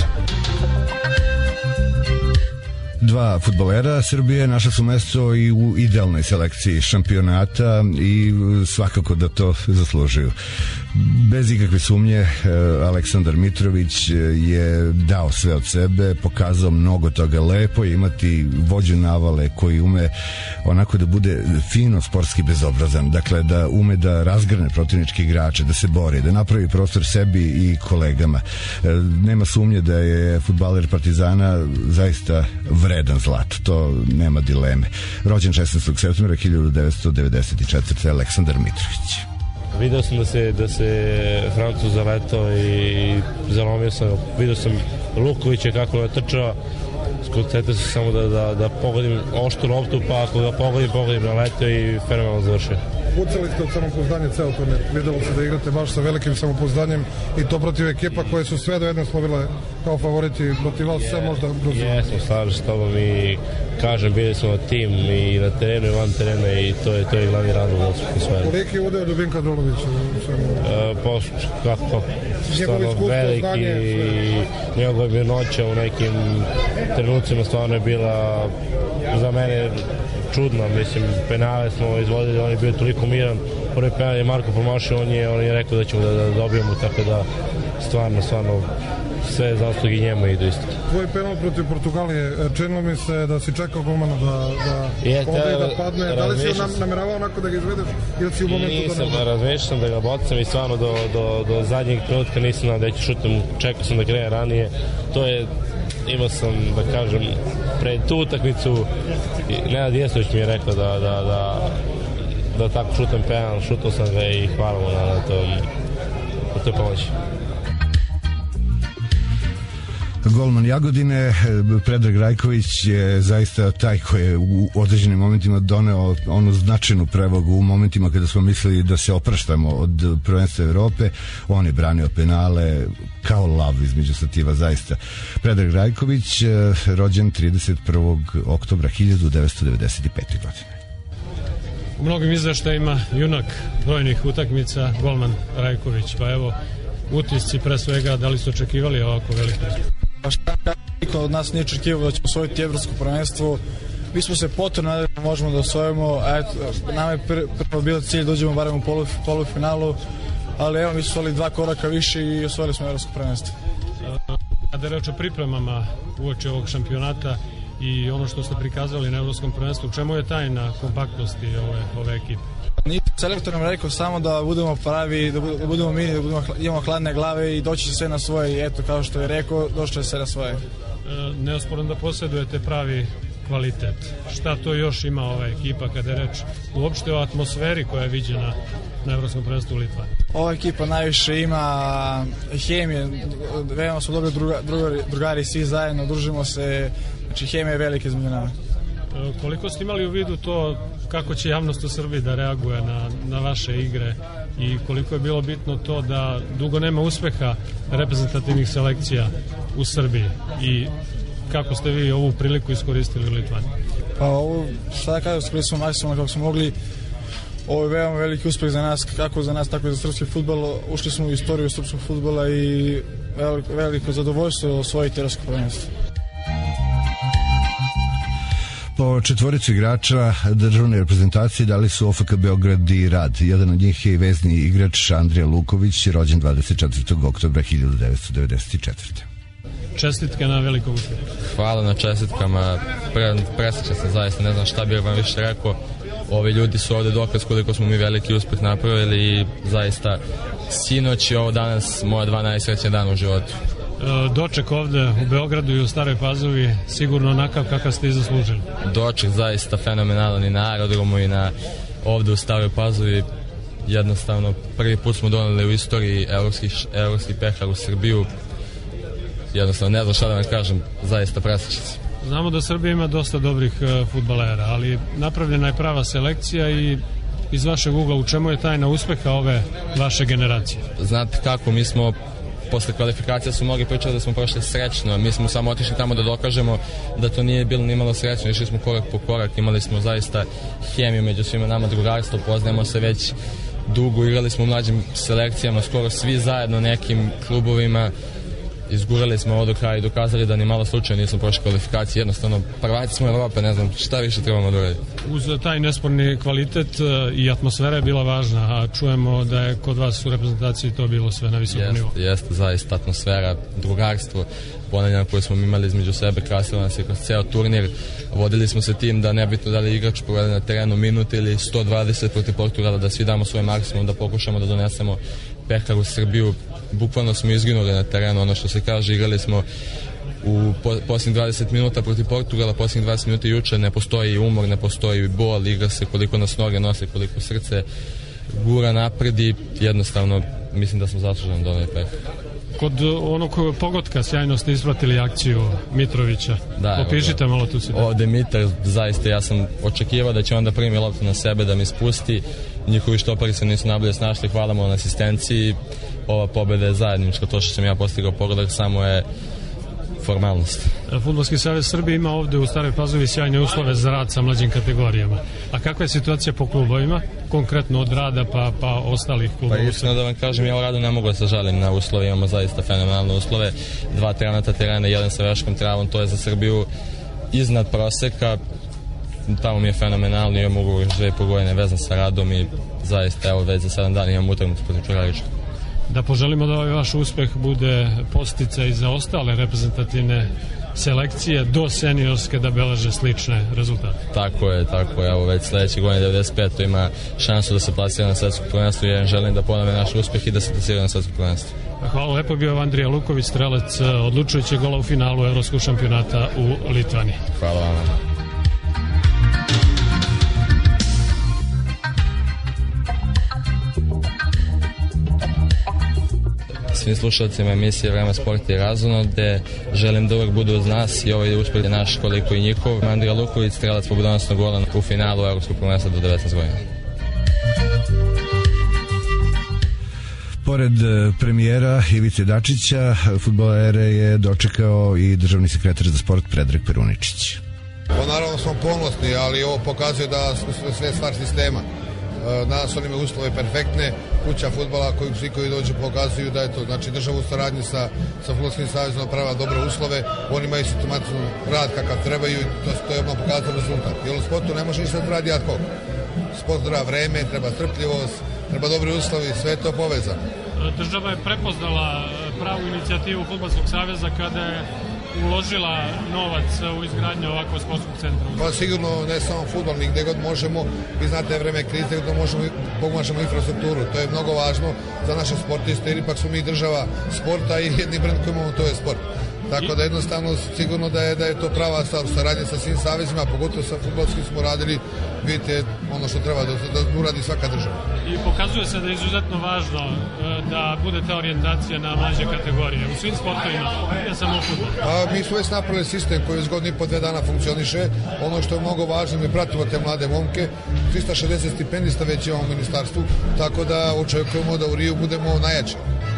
Dva fudbalera Srbije našla su mesto i u idealnoj selekciji šampionata i svakako da to zaslužuju. Bez ikakve sumnje, Aleksandar Mitrović je dao sve od sebe, pokazao mnogo toga. Lepo je imati vođu navale koji ume onako da bude fino sportski bezobrazan, dakle da ume da razgrne protivničke igrače, da se bori, da napravi prostor sebi i kolegama. Nema sumnje da je fudbaler Partizana zaista vredan zlata, to nema dileme. Rođen 16. septembra 1994. Aleksandar Mitrović. Video sam da se Francuz zaletao i zalomio sam. Video sam Lukovića kako je trčao. Skoncentrio sam samo da pogodim oštru loptu, pa ako ga pogodim na leto i fenomenalno završio. Pucali ste od samopouzdanja ceo turnir. Videlo se da igrate baš sa velikim samopouzdanjem i to protiv ekipa koje su sve do jedne slovile kao favoriti. Protiv vas sve možda brzo. Jesmo, slažem s tobom i kažem, bili smo na tim i na terenu i van terena i to je glavni razlog za sve. Koliki je udeo Ljubinka Drulovića? Kako? Stvarno veliki i njegova mirnoća u nekim trenucima stvarno je bila za mene čudno, mislim, penale smo izvodili, on je bio toliko miran, prvi penal je Marko promašio, on je rekao da ćemo da dobijemo, tako da stvarno sve zasluge njemu idu isto. Tvoj penal protiv Portugalije, činilo mi se da si čekao golmana da padne, da li si nameravao onako da ga izvedeš ili si u momentu Nisam, razmišljao sam da ga bocam i stvarno do zadnjeg trenutka nisam znao da ću šutam, čekao sam da krene ranije, imao sam, da kažem, pred tu utakmicu Nenad Jesović mi je rekao da tako šutam penal, šutao sam ga i hvala mu na toj pomoći. Golman Jagodine, Predrag Rajković je zaista taj koji je u određenim momentima doneo onu značajnu prevagu u momentima kada smo mislili da se opraštamo od prvenstva Evrope. On je branio penale kao lav između stativa, zaista. Predrag Rajković, rođen 31. oktobra 1995. godine. U mnogim izveštajima junak brojnih utakmica, golman Rajković. Pa evo, utisci pre svega, da li su očekivali ovako veliko? Pa šta, niko od nas nije očekivao da ćemo osvojiti evropsko prvenstvo. Mi smo se potrebno nadali da možemo da osvojimo, a eto, nama je prvo bilo cilj da uđemo barem u polufinalu, ali evo mi su osvojili 2 koraka više i osvojili smo evropsko prvenstvo. Kada je reč o pripremama uoči ovog šampionata i ono što ste prikazali na evropskom prvenstvu, čemu je tajna kompaktnosti ove ekipe? Nisam selektor nam rekao samo da budemo pravi, da budemo mini, da imamo hladne glave i doći će sve na svoje i eto, kao što je rekao, došlo je sve na svoje. Neosporno da posjedujete pravi kvalitet. Šta to još ima ova ekipa kada je reč uopšte o atmosferi koja je viđena na evropskom prvenstvu u Litvaniji? Ova ekipa najviše ima hemije, veoma smo dobri drugari, svi zajedno, družimo se, znači hemija je velika između nama. Koliko ste imali u vidu to kako će javnost u Srbiji da reaguje na vaše igre i koliko je bilo bitno to da dugo nema uspeha reprezentativnih selekcija u Srbiji i kako ste vi ovu priliku iskoristili u Litvani? Pa ovo, sada kada iskoristimo maksimalno kako smo mogli, ovo je veoma veliki uspeh za nas, kako za nas, tako i za srpski fudbal. Ušli smo u istoriju srpskog fudbala i veliko zadovoljstvo osvojiti evropsko prvenstvo. Po četvoricu igrača državne reprezentacije dali su OFK Beograd i Rad. Jedan od njih je i vezni igrač Andrija Luković, rođen 24. oktobra 1994. Čestitke na velikom uspjehu. Hvala na čestitkama, presrećan sam zaista, ne znam šta bih vam više rekao. Ovi ljudi su ovde dokaz koliko smo mi veliki uspeh napravili i zaista sinoć i ovo danas moja 2 najsrećnija dana u životu. Doček ovde u Beogradu i u Staroj Pazovi sigurno onakav kakav ste i zaslužili. Doček zaista fenomenalan i na aerodromu i na ovde u Staroj Pazovi. Jednostavno prvi put smo doneli u istoriji evropski pehar u Srbiju. Jednostavno ne znam šta da vam kažem, zaista presrećan sam. Znamo da Srbija ima dosta dobrih fudbalera, ali napravljena je prava selekcija i iz vašeg ugla u čemu je tajna uspeha ove vaše generacije? Znate kako, mi smo posle kvalifikacija su mnogi pričali da smo prošli srećno, mi smo samo otišli tamo da dokažemo da to nije bilo ni malo srećno, išli smo korak po korak, imali smo zaista hemiju među svima nama, drugarstvo, poznajemo se već dugo, igrali smo u mlađim selekcijama, skoro svi zajedno nekim klubovima, izgurali smo ovo do kraja i dokazali da ni malo slučajno nismo prošli kvalifikacije, jednostavno prvaci smo Evrope, ne znam šta više trebamo da uraditi. Uz taj nesporni kvalitet i atmosfera je bila važna, a čujemo da je kod vas u reprezentaciji to bilo sve na visokom nivou. Jeste, zaista atmosfera, drugarstvo, ponavljam koje smo imali između sebe, krasilo nas je kroz ceo turnir, vodili smo se tim da nebitno da li igrač provede na terenu minut ili 120 protiv Portugala, da svi damo svoj maksimum, da pokušamo da donesemo pehar u Srbiju. Bukvalno smo izginuli na terenu, ono što se kaže, igrali smo u posljednjih 20 minuta protiv Portugala, posljednjih 20 minuta juče, ne postoji umor, ne postoji bol, igra se koliko nas noge nose, koliko srce gura napred i jednostavno mislim da smo zasluženi do onaj pehar. Kod onog pogotka sjajno ste ispratili akciju Mitrovića. Da, opišite malo tu si. Ovde Mitar, zaista ja sam očekivao da će onda primi loptu na sebe, da mi spusti. Njihovi štopari se nisu najbolje snašli, hvala mu na asistenciji. Ova pobeda je zajednička, to što sam ja postigao pogodak samo je formalnost. Fudbalski savez Srbije ima ovde u Staroj Pazovi sjajne uslove za rad sa mlađim kategorijama. A kakva je situacija po klubovima, konkretno od Rada pa ostalih klubova? Pa iskreno da vam kažem, ja u Radu ne mogu da se žalim na uslove, imamo zaista fenomenalne uslove, 2 trenata terena, 1 sa veškom travom, to je za Srbiju iznad proseka, tamo mi je fenomenalno, imam ugovor 2,5 godine vezan sa Radom i zaista evo već za 7 dana imam utakmicu protiv Čukarička. Da poželimo da ovaj vaš uspeh bude posticaj za ostale reprezentativne selekcije do seniorske da beleže slične rezultate. Tako je, evo već sledeće godine 95. ima šansu da se plasira na svetsko prvenstvo i ja želim da ponove naš uspeh i da se plasira na svetsko prvenstvo. Hvala lepo, bio Andrija Luković, strelac odlučujućeg gola u finalu Evropskog šampionata u Litvani. Hvala vam. Svim slušalcima emisije Vreme sporta i razonode želim da uvek budu uz nas i ovaj uspeh je naš koliko i njihov. Andrija Luković, strelac pobedonosnog gola u finalu Evropskog prvenstva do 19 godina. Pored premijera Ivice Dačića, fudbalere je dočekao i državni sekretar za sport Predrag Peruničić. Pa naravno smo ponosni, ali ovo pokazuje da sve stvar sistema. Danas oni imaju uslove perfektne, kuća fudbala koju svi koji dođu pokazuju da je to, znači država u saradnji sa Fudbalskim savezom napravila dobre uslove, oni imaju sistematičan rad kakav trebaju i to je odmah pokazano rezultat. Jer u sportu ne može ništa da radi ad hoc. Sport treba vreme, treba strpljivost, treba dobri uslovi, sve je to povezano. Država je prepoznala pravu inicijativu Fudbalskog saveza kada je uložila novac u izgradnju ovakvog sportskog centra? Pa sigurno ne samo fudbalni, gde god možemo, vi znate vreme krize, gde možemo pomažemo infrastrukturu, to je mnogo važno za naše sportiste, jer ipak smo mi država sporta i jedni brend koji imamo, to je sport. Tako da jednostavno sigurno da je to prava stvar u saradnji sa svim savezima, pogotovo sa fudbalskim smo radili, vidite ono što treba da uradi svaka država. I pokazuje se da je izuzetno važno da bude ta orijentacija na mlađe kategorije u svim sportovima, ne samo u fudbalu. Mi smo već napravili sistem koji već godinu i po 2 dana funkcioniše. Ono što je mnogo važno, mi pratimo te mlade momke, 360 stipendista već imamo u ministarstvu, tako da očekujemo da u Riju budemo najjači.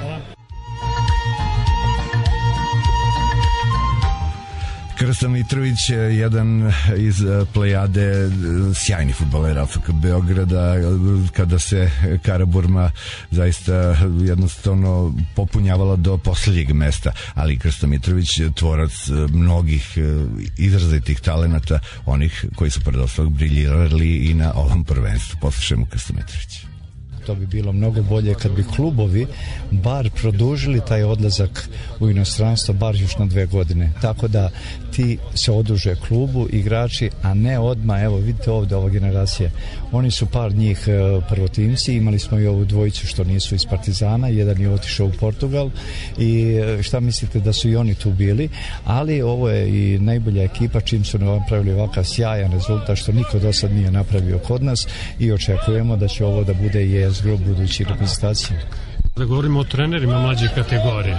Krsto Mitrović, jedan iz plejade sjajnih fudbalera FK Beograda, kada se Karaburma zaista jednostavno popunjavala do poslednjeg mesta, ali Krsto Mitrović tvorac mnogih izrazitih talenata, onih koji su pred ostalog briljirali i na ovom prvenstvu. Poslušajmo Krsto Mitrović. To bi bilo mnogo bolje kad bi klubovi bar produžili taj odlazak u inostranstvo bar još na 2 godine. Tako da ti se oduže klubu, igrači, a ne odmah, evo vidite ovdje ova generacija. Oni su par njih prvotimci, imali smo i ovu dvojicu što nisu iz Partizana, jedan je otišao u Portugal i šta mislite da su i oni tu bili, ali ovo je i najbolja ekipa čim su napravili ovakav sjajan rezultat što niko do sad nije napravio kod nas i očekujemo da će ovo da bude jezgro budući reprezentacije. Da govorimo o trenerima mlađih kategorije,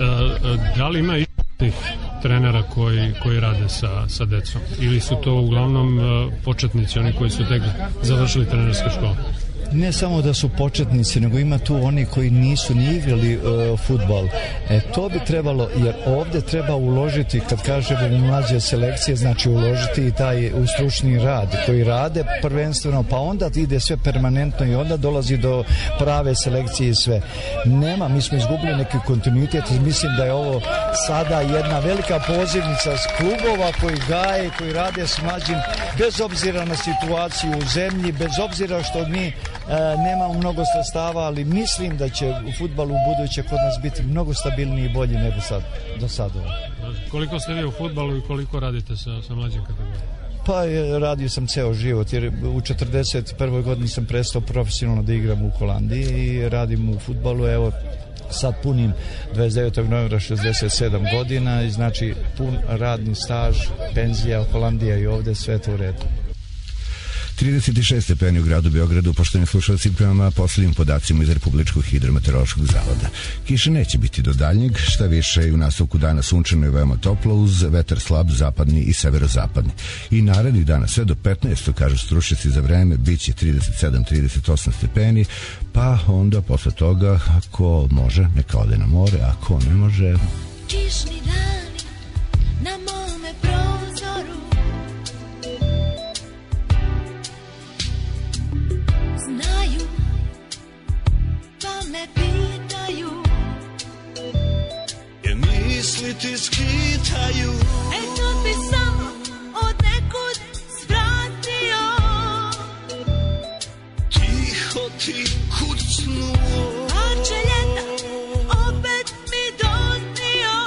da li ima istih trenera koji rade sa decom ili su to uglavnom početnici, oni koji su tek završili trenerske škole? Ne samo da su početnici, nego ima tu oni koji nisu ni igrali fudbal. To bi trebalo, jer ovdje treba uložiti, kad kažemo u mlađe selekcije, znači uložiti i taj u stručni rad, koji rade prvenstveno, pa onda ide sve permanentno i onda dolazi do prave selekcije i sve. Nema, mi smo izgubili neki kontinuitet i mislim da je ovo sada jedna velika pozivnica klubova koji gaje, koji rade s mlađim, bez obzira na situaciju u zemlji, bez obzira što mi nemamo mnogo sredstava, ali mislim da će u fudbalu u buduće kod nas biti mnogo stabilniji i bolji nego do sada. Koliko ste vi u fudbalu i koliko radite sa mlađim kategorijama? Pa radio sam ceo život, jer u 41. godini sam prestao profesionalno da igram u Holandiji i radim u fudbalu, evo sad punim 29. novembra 67 godina i znači pun radni staž, penzija, Holandija i ovde sve to u redu. 36 stepeni u gradu Beogradu, poštovani slušalci, prema posljednjim podacima iz Republičkog hidrometeorološkog zavoda. Kiše neće biti do daljnjeg, šta više i u nastavku dana sunčano i veoma toplo uz vetar slab zapadni i severozapadni. I narednih dana sve do 15. kažu stručnjaci za vreme, bit će 37-38 stepeni, pa onda posle toga ako može neka ode na more, ako ne može... Kišni dani na mome prozoru, znaju, pa me pitaju, jer misli ti skitaju. Eto ti samo od nekud svratio, Tiho ti kucnuo, parče ljeta opet mi donio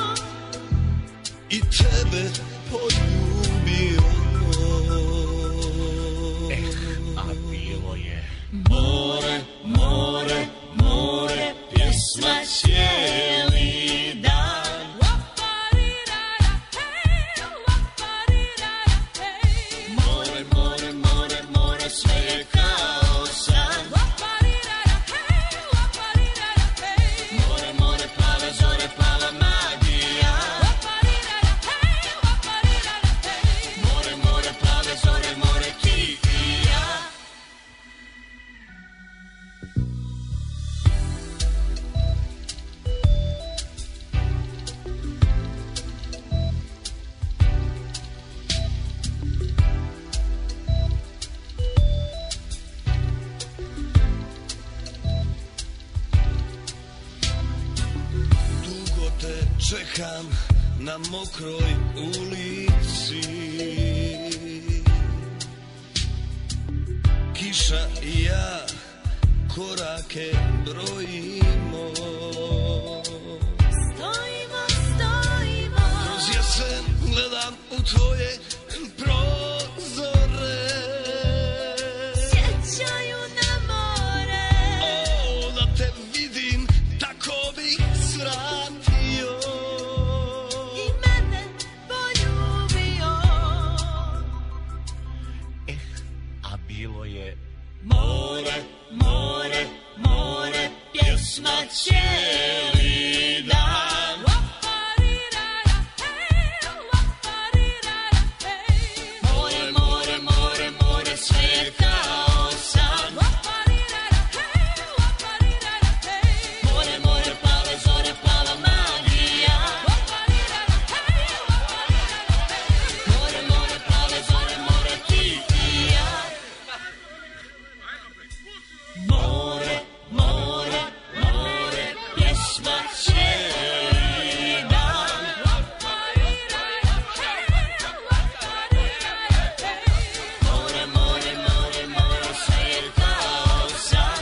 i tebe poljubio. a bilo je more, more, more, pjesma cijeli dan. More, more, more, more, sve je kao san. More, more, plave zore, plava magija. More, more, plave zore, more, ti i ja. Dugo te čekam na mokroj ulici, kiša i ja korake brojimo. Stojimo, stojimo, Kroz jesen gledam u tvoje prozore, sjećaju na more. o, da te vidim, tako bih svratio. pjesma cijeli dan. More, more, more, more, sve je kao san. More, more, plave zore, plava magija. More, more, plave zore, more, ti i ja. More, more, more, pjesma cijeli dan. More, more, more, more, sve je kao san.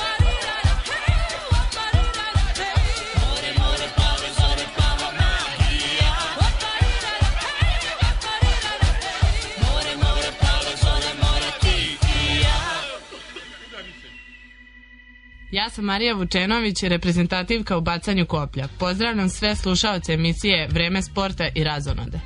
More, more, plave zore, plava magija. More, more, plave zore, more, ti i ja. Ja sam Marija Vučenović, reprezentativka u bacanju koplja. Pozdravljam sve slušaoce emisije Vreme sporta i razonode.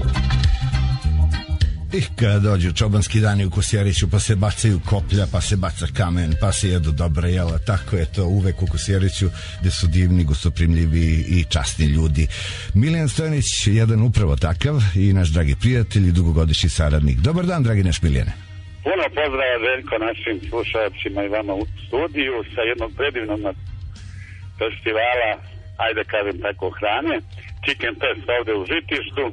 I kada dođu čobanski dani u Kosjeriću, pa se bacaju koplja, pa se baca kamen, pa se jedu dobra jela, tako je to uvek u Kosjeriću, gde su divni, gostoprimljivi i časni ljudi. Miljan Stojanić, jedan upravo takav i naš dragi prijatelj i dugogodišnji saradnik. Dobar dan, dragi naš Miljane. Puno pozdrava, Željko, našim slušalcima i vama u studiju sa jednog predivnog festivala, ajde kažem tako, hrane, Chicken Fest ovde u Žitištu.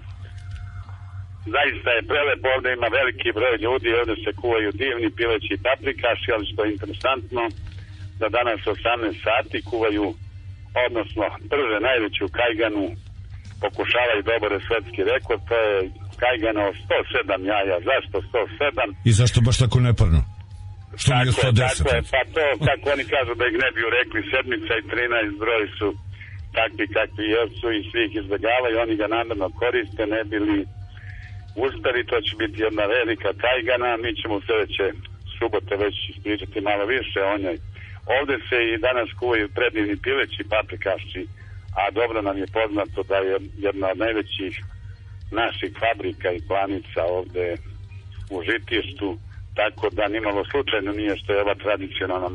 Zaista je prelepo, ovde ima veliki broj ljudi, ovde se kuvaju divni pileći i paprikaši, ali što je interesantno, da danas 18 sati kuvaju, odnosno prže najveću kajganu, pokušavaju da obore svetski rekord, to je kajgana od 107 jaja. Zašto 107? I zašto baš tako neparno? Što nije 110? Tako je, pa to, kako oni kažu da ih ne bi rekli, sedmica i 13 broj su takvi kakvi jesu i svi ih izbjegavaju, oni ga namerno koriste, ne bili uspeli, to će biti jedna velika kajgana, mi ćemo u sljedeće subote već ispričati malo više o njoj. Ovde se i danas kuvaju predivni pileći paprikašci, a dobro nam je poznato da je jedna od najvećih naših fabrika i klanica ovde u Žitištu, tako da nimalo slučajno nije što je ova tradicionalna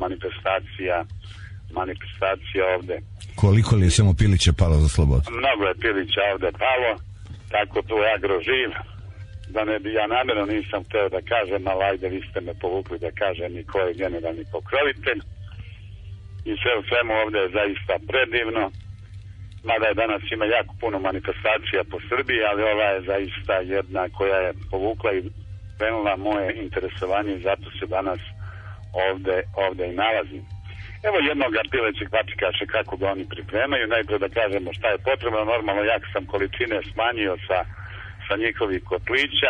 manifestacija ovde. Koliko li je samo pilića palo za slobodu? Mnogo je pilića ovde palo, tako tu je agroživ, da ne bi, ja namjerno nisam hteo da kažem, ali ajde vi ste me povukli da kažem i ko je generalni pokrovitelj. I sve u svemu ovde je zaista predivno, mada je danas ima jako puno manifestacija po Srbiji, ali ova je zaista jedna koja je povukla i krenula moje interesovanje i zato se danas ovde i nalazim. Evo jednoga pilećeg paprikaša kako ga oni pripremaju. Najprije da kažemo šta je potrebno. Normalno jak sam količine smanjio sa njihovih kotlića.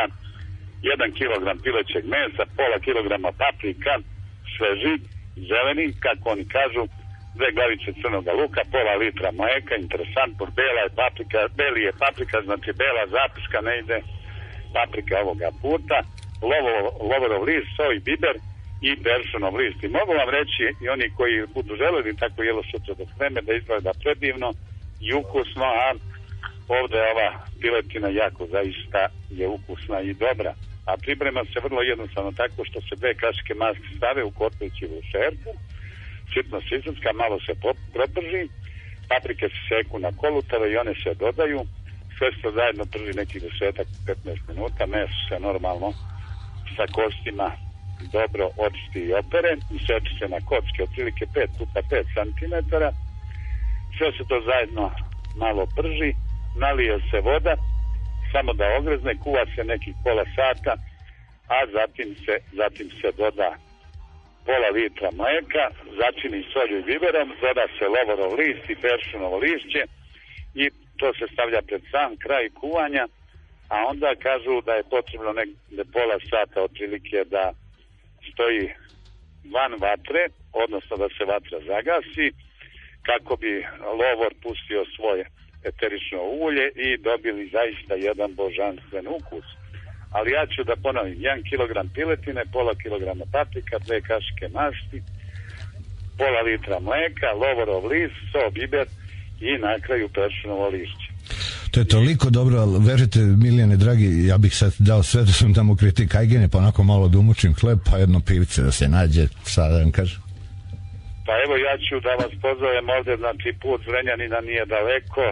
1 kilogram pilećeg mesa, pola kilograma paprika, sveži, zeleni, kako oni kažu, 2 glavice crnoga luka, pola litra mleka, interesantno, beli je paprika, znači bela zapiska, ne ide paprika ovoga puta, lovorov list, soj, biber i peršunov list. I mogu vam reći, i oni koji budu želeli tako jelo sutra do vreme, da izgleda predivno i ukusno, a ovde ova piletina jako zaista je ukusna i dobra. A priprema se vrlo jednostavno tako što se 2 kašike masti stave u kotlić ili u šerpu, sitno sisacka, malo se proprži, paprike se seku na kolutave i one se dodaju, sve se zajedno prži nekih 10-15 minuta, meso se normalno sa kostima dobro očisti i opere i seče se na kocke otprilike 5x5 cm, sve se to zajedno malo prži, nalije se voda, samo da ogrezne, kuva se nekih pola sata, a zatim se doda pola litra mleka, začini solju i biberom, doda se lovorov list i peršunovo lišće i to se stavlja pred sam kraj kuvanja, a onda kažu da je potrebno negde pola sata otprilike da stoji van vatre, odnosno da se vatra zagasi, kako bi lovor pustio svoje eterično ulje i dobili zaista jedan božanstven ukus. Ali ja ću da ponovim, 1 kilogram piletine, pola kilograma paprika, 2 kašike masti, pola litra mleka, lovorov list, so, biber i na kraju peršunovo lišće. To je toliko dobro, ali verujte, Milijane dragi, ja bih sad dao sve da sam tamo kritik kajgene, pa onako malo da umučim hleb, pa jedno pivice da se nađe, sada vam kažem. Pa evo ja ću da vas pozovem ovde, znači put Zrenjanina nije daleko,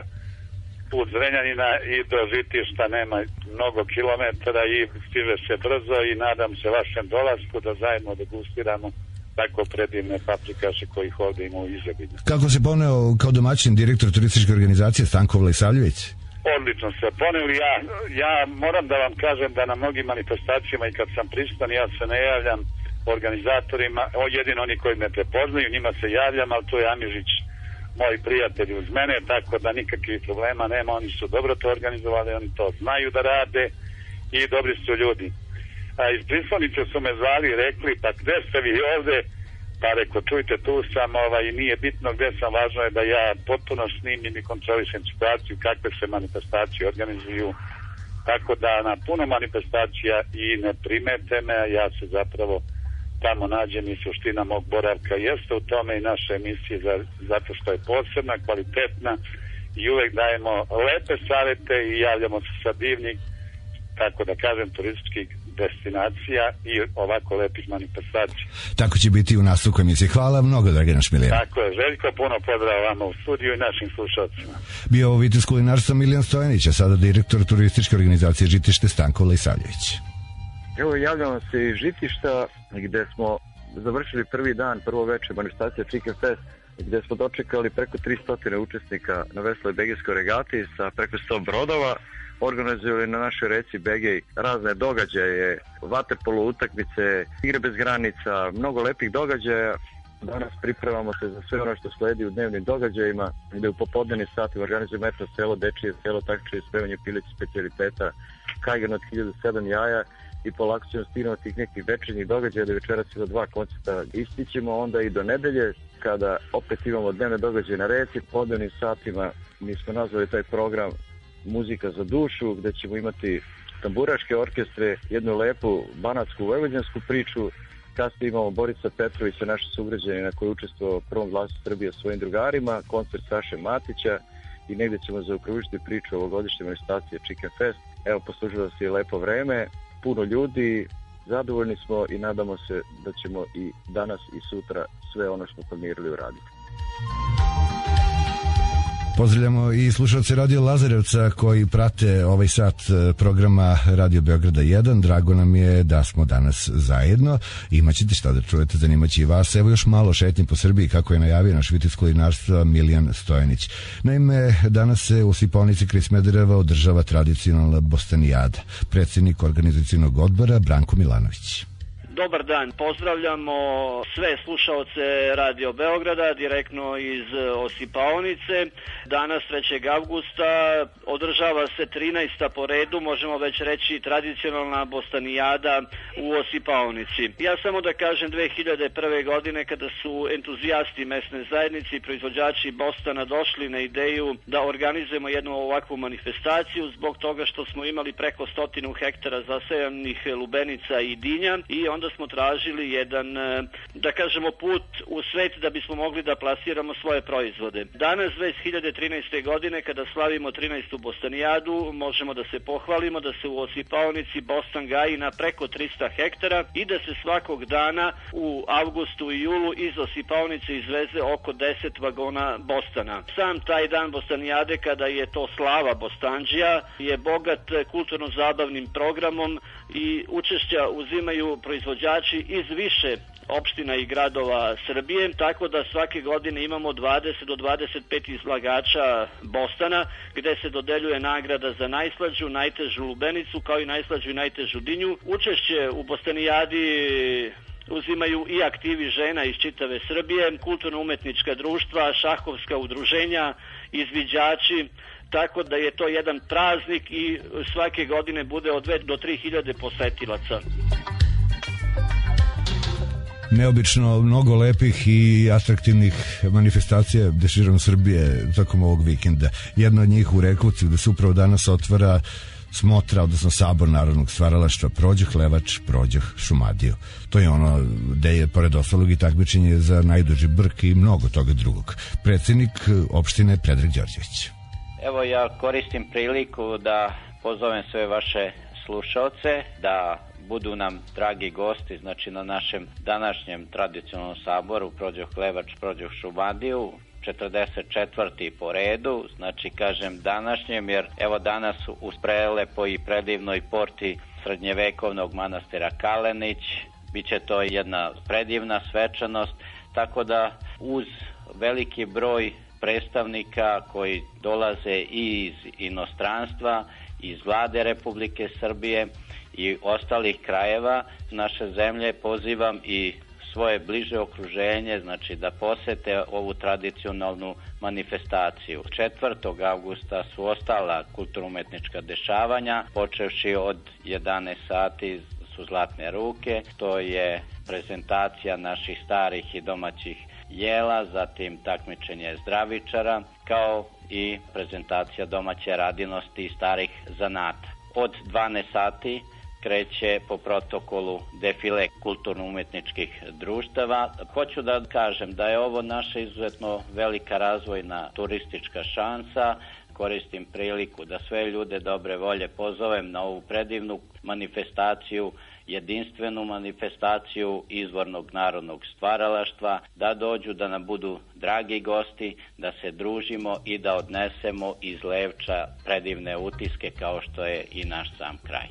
put Zrenjanina i do Žitišta nema mnogo kilometara i stiže se brzo i nadam se vašem dolasku da zajedno degustiramo tako predivne paprikaše kojih ovde ima u izobilju. Kako se poneo kao domaćin direktor turističke organizacije Stanko Vlasavljević? Odlično se poneli. Ja moram da vam kažem da na mnogim manifestacijama i kad sam prisutan ja se ne javljam organizatorima, jedino oni koji me prepoznaju, njima se javljam, ali to je Amižić, moji prijatelji uz mene, tako da nikakvih problema nema, oni su dobro to organizovali, oni to znaju da rade i dobri su ljudi. A iz Prislonice su me zvali i rekli, pa gde ste vi ovde? Pa reko, čujte, tu sam, nije bitno gde sam, važno je da ja potpuno snimim i kontrolišem situaciju, kakve se manifestacije organizuju, tako da na puno manifestacija i ne primete me, a ja se zapravo tamo nađem i suština mog boravka jeste u tome i naše emisije zato što je posebna, kvalitetna i uvek dajemo lepe savete i javljamo se sa divnih, tako da kažem, turističkih destinacija i ovako lepih manifestacija. Tako će biti u nastavku emisije. Hvala mnogo, Dragana Šmiljana. Tako je, Željko, puno pozdrava vama u studiju i našim slušalcima. Bio ovo vitez kulinarstva Miljan Stojanić, a sada direktor turističke organizacije Žitište Stanko Vlasavljević. Evo, javljamo se iz Žitišta gde smo završili prvi dan, prvo večer manifestacije Chicken Fest, gde smo dočekali preko 300 učesnika na vesloj begejskoj regati sa preko 100 brodova, organizovali na našoj reci Begej razne događaje, vaterpolo utakmice, igre bez granica, mnogo lepih događaja. Danas pripremamo se za sve ono što sledi u dnevnim događajima, gde u popodnevnim satima organizujemo eto selo, dečije selo, takmičenje, spremanje pilići specijaliteta, kajgan od 1007 jaja i polako ćemo stignemo tih nekih večernjih događaja da večeras za 2 koncerta istićemo, onda i do nedelje kada opet imamo dnevne događaje na reci, podnevnim satima mi smo nazvali taj program Muzika za dušu, gde ćemo imati tamburaške orkestre, jednu lepu banatsku vojvođansku priču, kasnije imamo Borisa Petrovića, naše sugrađanina koji je učestvovao u prvom glasu Srbije svojim drugarima, koncert Saše Matića i negde ćemo zaokružiti priču ovogodišnje manifestacije Chicken Fest. Evo, poslužilo se je lepo vreme, puno ljudi, zadovoljni smo i nadamo se da ćemo i danas i sutra sve ono što smo planirali uraditi. Pozdravljamo i slušalce Radio Lazarevca koji prate ovaj sat programa Radio Beograda 1. Drago nam je da smo danas zajedno. Imaćete šta da čujete, zanimaće i vas. Evo još malo šetnje po Srbiji, kako je najavio naš vitez kulinarstva Miljan Stojanić. Naime, danas se u Sipaonici kraj Smedereva održava tradicionalna bostanijada. Predsjednik organizacionog odbora Branko Milanović. Dobar dan, pozdravljamo sve slušaoce Radio Beograda direktno iz Osipaonice. Danas 3. avgusta održava se 13. po redu, možemo već reći tradicionalna bostanijada u Osipaonici. Ja samo da kažem 2001. godine kada su entuzijasti mesne zajednice i proizvođači bostana došli na ideju da organizujemo jednu ovakvu manifestaciju zbog toga što smo imali preko 100 hektara zasejanih lubenica i dinja i onda smo tražili jedan, da kažemo, put u svet da bismo mogli da plasiramo svoje proizvode. Danas, 2013. godine, kada slavimo 13. bostanijadu, možemo da se pohvalimo da se u Osipaonici bostan gaji na preko 300 hektara i da se svakog dana u avgustu i julu iz Osipaonice izveze oko 10 vagona bostana. Sam taj dan bostanijade, kada je to slava Bostanđija, je bogat kulturno-zabavnim programom i učešća uzimaju proizvođači iz više opština i gradova Srbije, tako da svake godine imamo 20 do 25 izlagača bostana, gde se dodeljuje nagrada za najslađu, najtežu lubenicu, kao i najslađu i najtežu dinju. Učešće u bostanijadi uzimaju i aktivi žena iz čitave Srbije, kulturno-umetnička društva, šahovska udruženja, izviđači, tako da je to jedan praznik i svake godine bude od 2 do 3.000 posetilaca. Neobično mnogo lepih i atraktivnih manifestacija širom Srbije tokom ovog vikenda. Jedna od njih u Rekovcu gde se upravo danas otvara smotra, odnosno sabor narodnog stvaralaštva Prođoh Levač, Prođoh Šumadiju. To je ono gde je pored ostalog i takmičenje za najduži brk i mnogo toga drugog. Predsjednik opštine Predrag Đorđević. Evo, ja koristim priliku da pozovem sve vaše slušaoce da budu nam dragi gosti, znači na našem današnjem tradicionalnom saboru Prođoh Klevač, Prođoh Šumadiju, 44. po redu, znači kažem današnjem, jer evo danas u prelepoj i predivnoj porti srednjevekovnog manastira Kalenić, bit će to jedna predivna svečanost, tako da uz veliki broj predstavnika koji dolaze i iz inostranstva, iz vlade Republike Srbije i ostalih krajeva naše zemlje, pozivam i svoje bliže okruženje, znači da posete ovu tradicionalnu manifestaciju. 4. avgusta su ostala kulturno-umetnička dešavanja, počevši od 11 sati su Zlatne ruke, to je prezentacija naših starih i domaćih jela, zatim takmičenje zdravičara, kao i prezentacija domaće radinosti i starih zanata. Od 12 sati kreće po protokolu defile kulturno-umetničkih društava. Hoću da kažem da je ovo naša izuzetno velika razvojna turistička šansa. Koristim priliku da sve ljude dobre volje pozovem na ovu predivnu manifestaciju, jedinstvenu manifestaciju izvornog narodnog stvaralaštva, da dođu, da nam budu dragi gosti, da se družimo i da odnesemo iz Levča predivne utiske kao što je i naš sam kraj.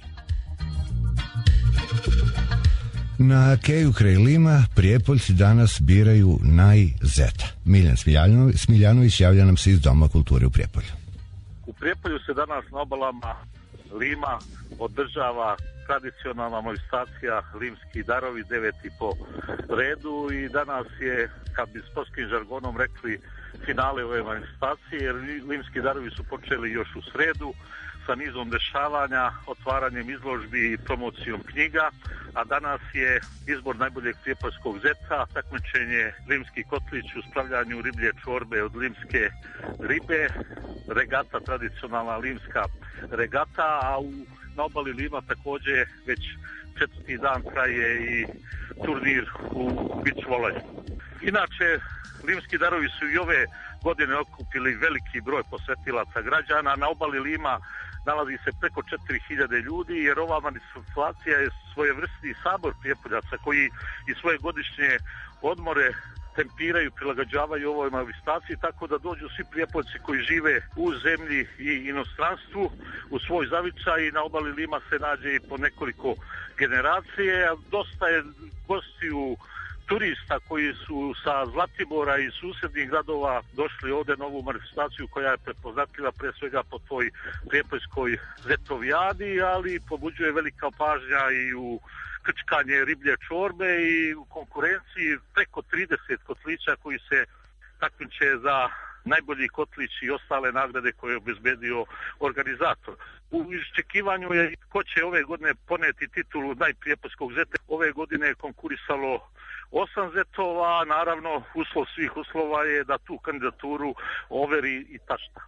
Na keju kraj Lima Prijepoljci danas biraju najzeta. Miljan Smiljanović javlja nam se iz Doma kulture u Prijepolju. U Prijepolju se danas na obalama Lima održava tradicionalna manifestacija Limski darovi, 9. po redu, i danas je, kad bi sportskim žargonom rekli, finale ove manifestacije, jer Limski darovi su počeli još u sredu sa nizom dešavanja, otvaranjem izložbi i promocijom knjiga, a danas je izbor najboljeg prijepoljskog zeta, takmičenje Limski kotlić u spravljanju riblje čorbe od limske ribe, regata, tradicionalna limska regata, a na obali Lima također već 4. dan traje i turnir u beach voleju. Inače, Limski darovi su i ove godine okupili veliki broj posetilaca građana. Na obali Lima nalazi se preko 4000 ljudi, jer ova manifestacija je svojevrsni sabor Prijepoljaca koji i svoje godišnje odmore tempiraju, prilagođavaju ovoj manifestaciji, tako da dođu svi Prijepoljci koji žive u zemlji i inostranstvu u svoj zavičaj, i na obali Lima se nađe i po nekoliko generacije. Dosta je gostiju turista koji su sa Zlatibora i susjednih gradova došli ovdje na ovu manifestaciju koja je prepoznatljiva pre svega po toj prijepoljskoj zetovijadi, ali pobuđuje velika pažnja i u krčkanje riblje čorbe i u konkurenciji preko 30 kotlića koji se takmiče za najbolji kotlić i ostale nagrade koje je obezbedio organizator. U iščekivanju je ko će ove godine poneti titulu najprijepoljskog zeta. Ove godine je konkurisalo 8 zetova, naravno uslov svih uslova je da tu kandidaturu overi i tašta.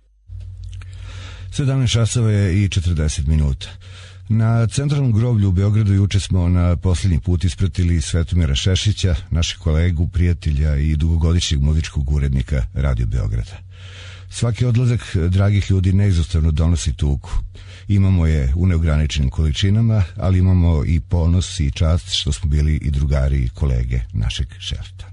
17 časova je i 40 minuta. Na centralnom groblju u Beogradu juče smo na posljednji put ispratili Svetomira Šešića, našeg kolegu, prijatelja i dugogodišnjeg muzičkog urednika Radio Beograda. Svaki odlazak dragih ljudi neizostavno donosi tugu. Imamo je u neograničenim količinama, ali imamo i ponos i čast što smo bili i drugari i kolege našeg šefta.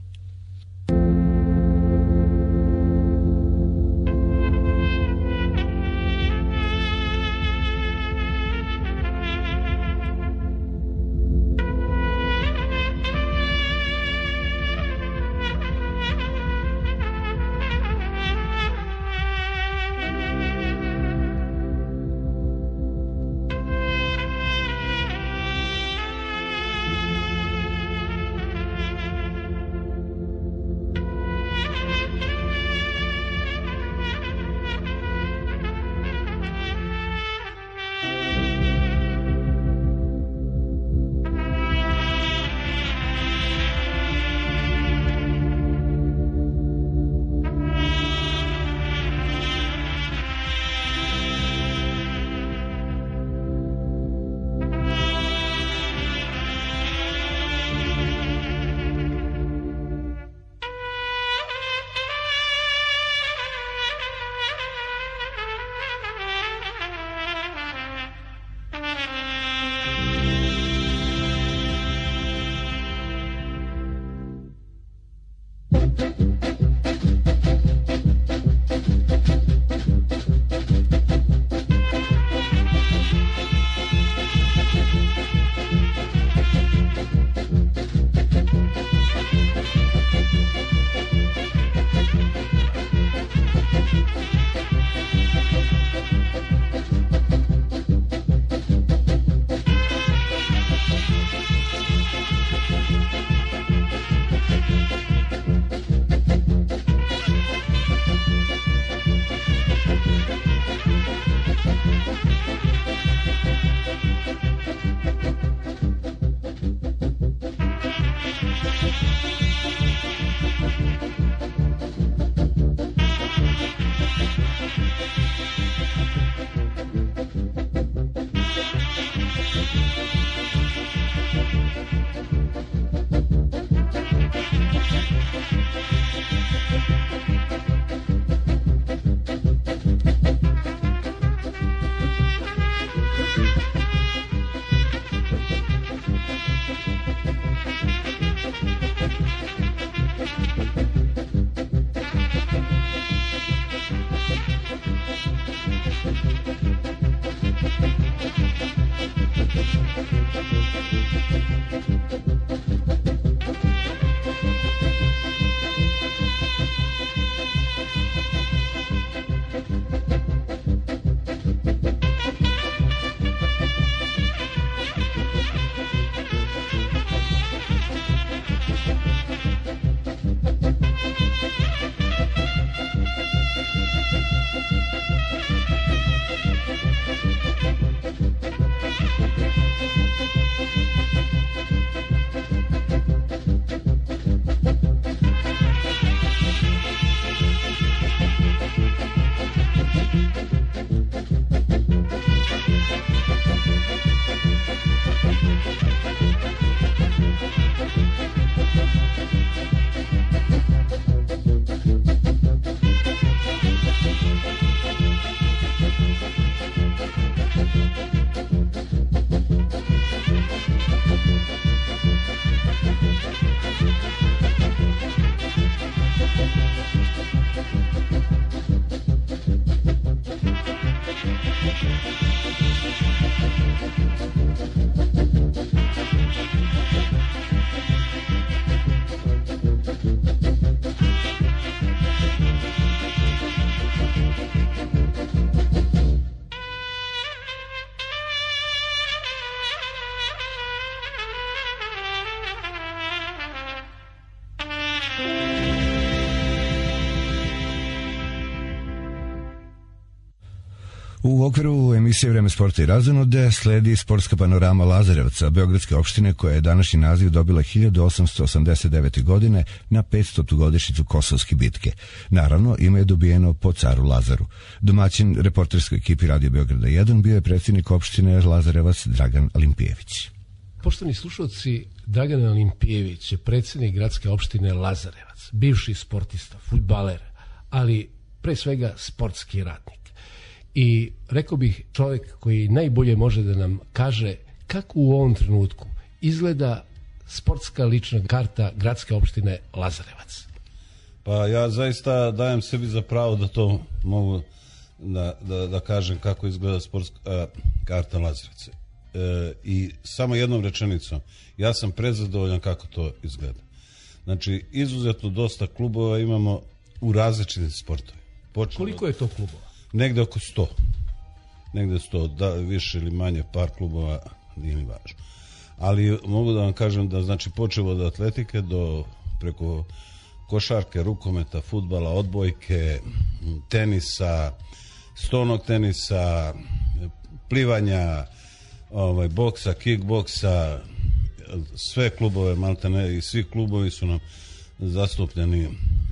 U okviru emisije Vreme sporta i razonode sledi sportska panorama Lazarevca, beogradske opštine koja je današnji naziv dobila 1889. godine na 500. godišnjicu Kosovske bitke. Naravno, ime je dobijeno po caru Lazaru. Domaćin reporterskoj ekipi Radio Beograda 1 bio je predsjednik opštine Lazarevac Dragan Alimpijević. Poštovani slušalci, Dragan Alimpijević je predsjednik gradske opštine Lazarevac, bivši sportista, fudbaler, ali pre svega sportski radnik. I rekao bih čovjek koji najbolje može da nam kaže kako u ovom trenutku izgleda sportska lična karta gradske opštine Lazarevac. Pa ja zaista dajem sebi za pravo da to mogu da kažem kako izgleda sportska karta Lazarevca. I samo jednom rečenicom, ja sam prezadovoljan kako to izgleda. Znači, izuzetno dosta klubova imamo u različitim sportovima. Koliko je to klubova? Negde oko 100. Negde 100, da, više ili manje, par klubova, nije ni važno. Ali mogu da vam kažem da, znači, počeo od atletike do preko košarke, rukometa, fudbala, odbojke, tenisa, stonog tenisa, plivanja, boksa, kickboksa, sve klubove maltene i svi klubovi su nam zastupljeni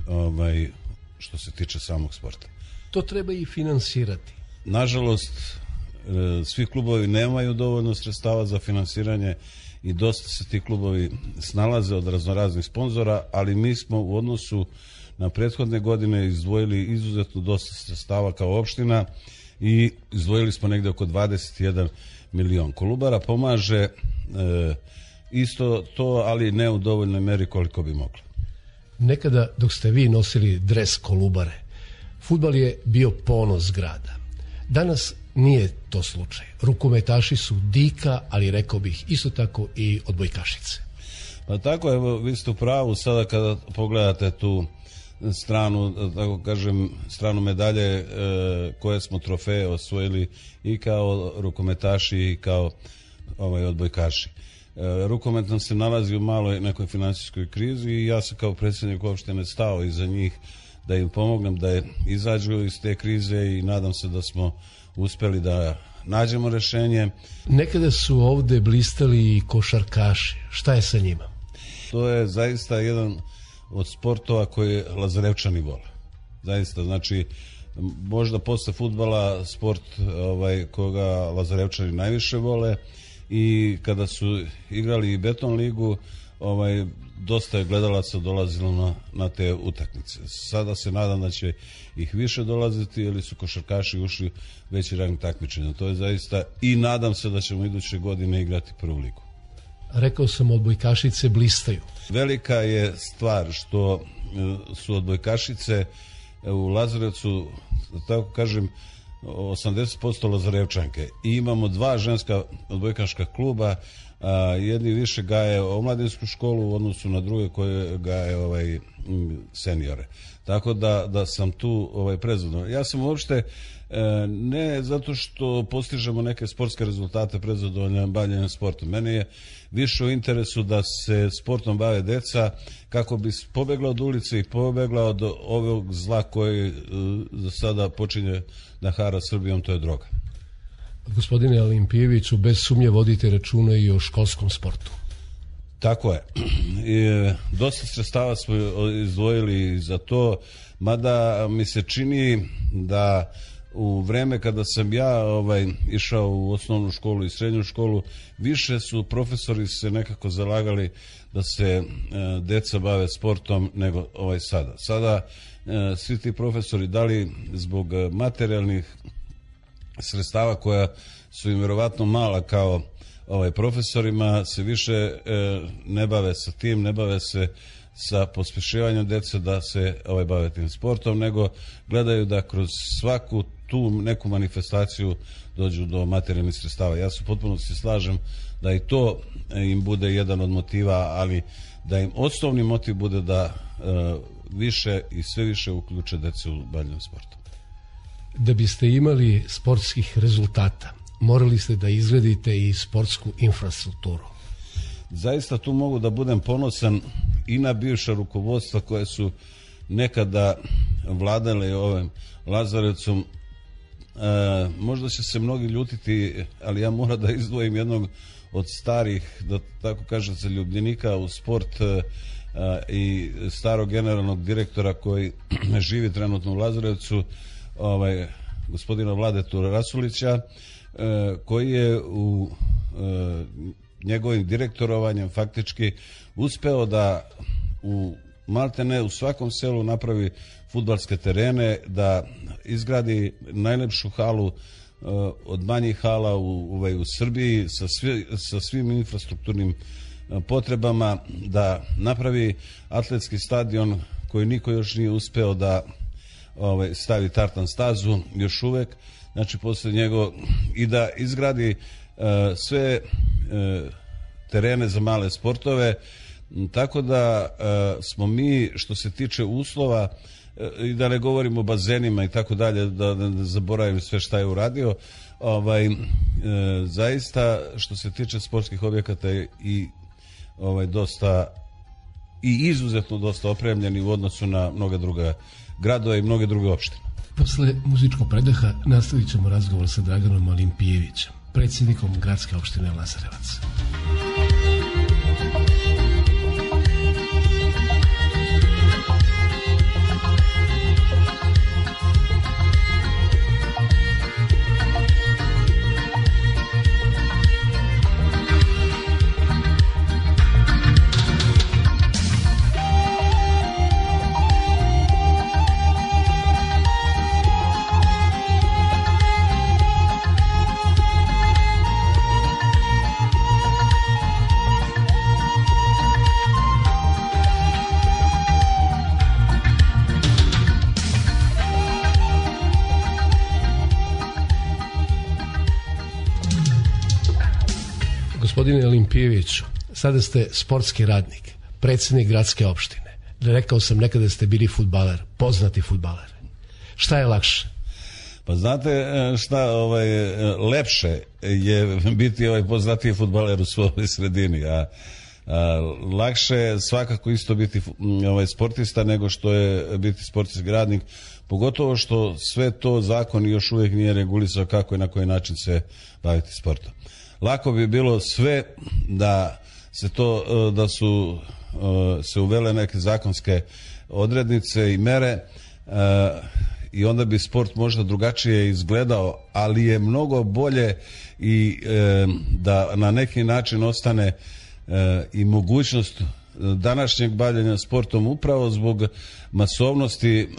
što se tiče samog sporta. To treba i finansirati. Nažalost, svi klubovi nemaju dovoljno sredstava za finansiranje i dosta se ti klubovi snalaze od raznoraznih sponzora, ali mi smo u odnosu na prethodne godine izdvojili izuzetno dosta sredstava kao opština i izdvojili smo negde oko 21 milion. Kolubara pomaže isto to, ali ne u dovoljnoj meri koliko bi mogla. Nekada dok ste vi nosili dres Kolubare, fudbal je bio ponos grada. Danas nije to slučaj. Rukometaši su dika, ali rekao bih isto tako i odbojkašice. Pa tako, evo, vi ste u pravu sada kada pogledate tu stranu, tako kažem, stranu medalje koje smo trofeje osvojili i kao rukometaši i kao odbojkaši. Rukomet nam se nalazi u maloj nekoj finansijskoj krizi i ja sam kao predsjednik opštine stao iza njih da im pomognem da izađu iz te krize i nadam se da smo uspeli da nađemo rešenje. Nekada su ovde blistali i košarkaši. Šta je sa njima? To je zaista jedan od sportova koje Lazarevčani vole. Zaista, znači, možda posle fudbala sport koga Lazarevčani najviše vole i kada su igrali i Beton ligu, dosta je gledalaca dolazilo na te utakmice. Sada se nadam da će ih više dolaziti jer su košarkaši ušli veći rang takmičenja. To je zaista i nadam se da ćemo iduće godine igrati prvu ligu. Rekao sam, odbojkašice blistaju. Velika je stvar što su odbojkašice u Lazarevcu, da tako kažem, 80% Lazarevčanke. I imamo 2 ženska odbojkaška kluba, jedni više gaje omladinsku školu u odnosu na druge koje gaje seniore. Tako da sam tu prezadovoljan. Ja sam uopšte ne zato što postižemo neke sportske rezultate prezadovoljan bavljenjem sportom. Meni je više u interesu da se sportom bave deca kako bi pobegla od ulice i pobegla od ovog zla koji za sada počinje da hara Srbijom, to je droga. Gospodine Alimpijeviću, bez sumnje vodite računa i o školskom sportu. Tako je. I dosta sredstava smo izdvojili za to, mada mi se čini da u vreme kada sam ja išao u osnovnu školu i srednju školu, više su profesori se nekako zalagali da se deca bave sportom nego sada. Sada svi ti profesori, da li zbog materijalnih sredstava koja su im vjerovatno mala kao profesorima, se više ne bave sa tim, ne bave se sa pospješivanjem dece da se bave tim sportom, nego gledaju da kroz svaku tu neku manifestaciju dođu do materijalnih sredstava. Ja se potpuno se slažem da i to im bude jedan od motiva, ali da im osnovni motiv bude da više i sve više uključe dece u bavljenje sportom. Da biste imali sportskih rezultata, morali ste da izgradite i sportsku infrastrukturu. Zaista tu mogu da budem ponosan i na bivša rukovodstva koje su nekada vladale ovim Lazarevcom, možda će se mnogi ljutiti, ali ja moram da izdvojim jednog od starih, da tako kažem, zaljubljenika u sport i starog generalnog direktora koji živi trenutno u Lazarevcu, gospodina Vladetu Rasulića, koji je u njegovim direktorovanjem faktički uspeo da u maltene u svakom selu napravi fudbalske terene, da izgradi najlepšu halu od manjih hala u Srbiji sa svim infrastrukturnim potrebama, da napravi atletski stadion koji niko još nije uspeo da stavi tartan stazu još uvek, znači posle njega, i da izgradi sve terene za male sportove, tako da smo mi, što se tiče uslova, i da ne govorimo o bazenima i tako dalje, da ne zaboravim sve šta je uradio, zaista što se tiče sportskih objekata i dosta i izuzetno dosta opremljeni u odnosu na mnoga druga gradova i mnoge druge opštine. Posle muzičkog predaha nastavit ćemo razgovor sa Draganom Olimpijevićem, predsjednikom gradske opštine Lazarevac. Gospodine Olimpijeviću, sada ste sportski radnik, predsjednik gradske opštine. Rekao sam nekada da ste bili fudbaler, poznati fudbaler. Šta je lakše? Pa znate šta, lepše je biti poznatiji fudbaler u svojoj sredini, a lakše je svakako isto biti sportista nego što je biti sportski radnik, pogotovo što sve to zakon još uvijek nije regulisao kako i na koji način se baviti sportom. Lako bi bilo sve da su se uvele neke zakonske odrednice i mere i onda bi sport možda drugačije izgledao, ali je mnogo bolje i da na neki način ostane i mogućnost današnjeg bavljenja sportom upravo zbog masovnosti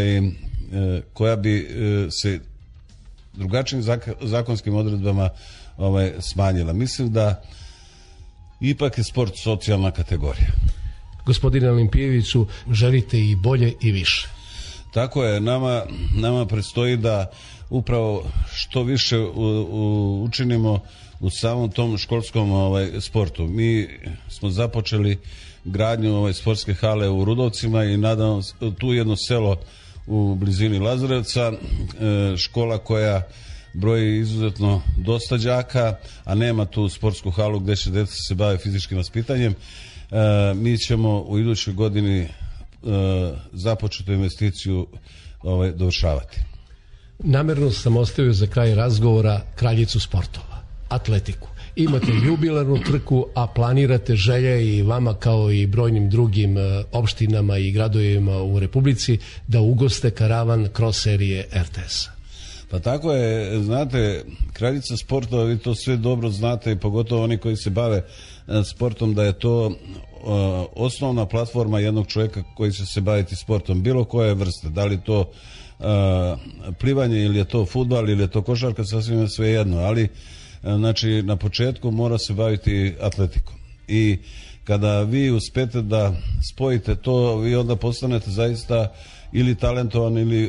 koja bi se drugačijim zakonskim odredbama smanjila. Mislim da ipak je sport socijalna kategorija. Gospodine Olimpijeviću, želite i bolje i više. Tako je, nama predstoji da upravo što više učinimo u samom tom školskom sportu. Mi smo započeli gradnju sportske hale u Rudovcima i nadam se tu jedno selo u blizini Lazarevca, škola koja broji izuzetno dosta đaka, a nema tu sportsku halu gde će deca se bave fizičkim vaspitanjem. Mi ćemo u idućoj godini započetu investiciju dovršavati. Namerno sam ostavio za kraj razgovora kraljicu sportova, atletiku. Imate jubilarnu trku, a planirate želje i vama kao i brojnim drugim opštinama i gradovima u Republici da ugoste karavan cross serije RTS-a. Pa tako je, znate, kraljica sportova, vi to sve dobro znate i pogotovo oni koji se bave sportom, da je to osnovna platforma jednog čovjeka koji će se baviti sportom, bilo koje vrste, da li to plivanje ili je to fudbal ili je to košarka, sasvim je sve jedno, ali znači na početku mora se baviti atletikom i kada vi uspete da spojite to, vi onda postanete zaista ili talentovan ili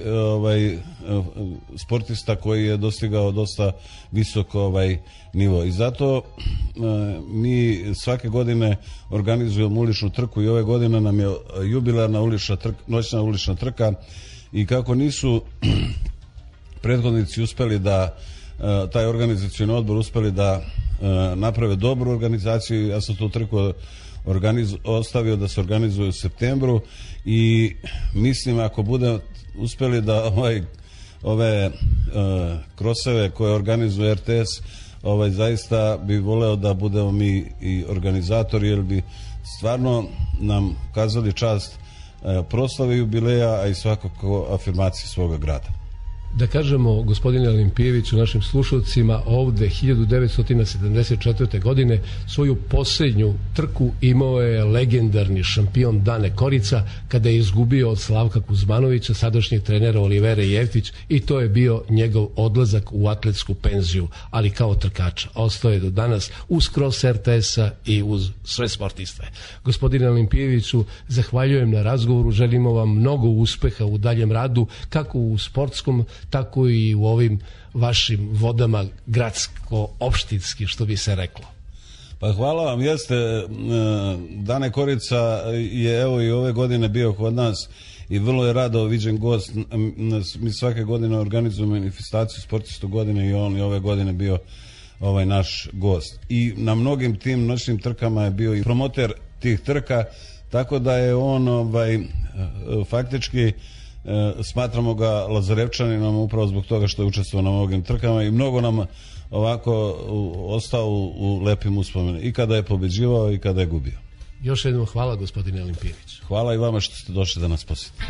sportista koji je dostigao dosta visok nivo. I zato mi svake godine organizujemo uličnu trku i ove godine nam je jubilarna noćna ulična trka i kako nisu prethodnici uspeli da taj organizacioni odbor uspeli da naprave dobru organizaciju, ja sam tu trku ostavio da se organizuje u septembru i mislim ako bude uspeli da ove kroseve koje organizuje RTS, zaista bi voleo da budemo mi i organizatori, jer bi stvarno nam kazali čast proslave jubileja, a i svakako afirmacije svoga grada. Da kažemo, gospodine Olimpijeviću, našim slušalcima, ovde 1974. godine svoju posljednju trku imao je legendarni šampion Dane Korica, kada je izgubio od Slavka Kuzmanovića, sadašnjeg trenera Olivera Jeftić, i to je bio njegov odlazak u atletsku penziju, ali kao trkača. Ostao je do danas uz kros RTS-a i uz sve sportiste. Gospodine Olimpijeviću, zahvaljujem na razgovoru, želimo vam mnogo uspeha u daljem radu, kako u sportskom, tako i u ovim vašim vodama gradsko-opštinski, što bi se reklo. Pa hvala vam, jeste. Dane Korica je evo i ove godine bio kod nas i vrlo je rado viđen gost. Mi svake godine organizujemo manifestaciju sportistu godine i on je ove godine bio naš gost. I na mnogim tim noćnim trkama je bio i promoter tih trka, tako da je on faktički smatramo ga Lazarevčaninom upravo zbog toga što je učestvovao na mnogim trkama i mnogo nam ovako ostao u lepim uspomenu i kada je pobeđivao i kada je gubio. Još jednom hvala, gospodine Olimpijević. Hvala i vama što ste došli da nas posjetite.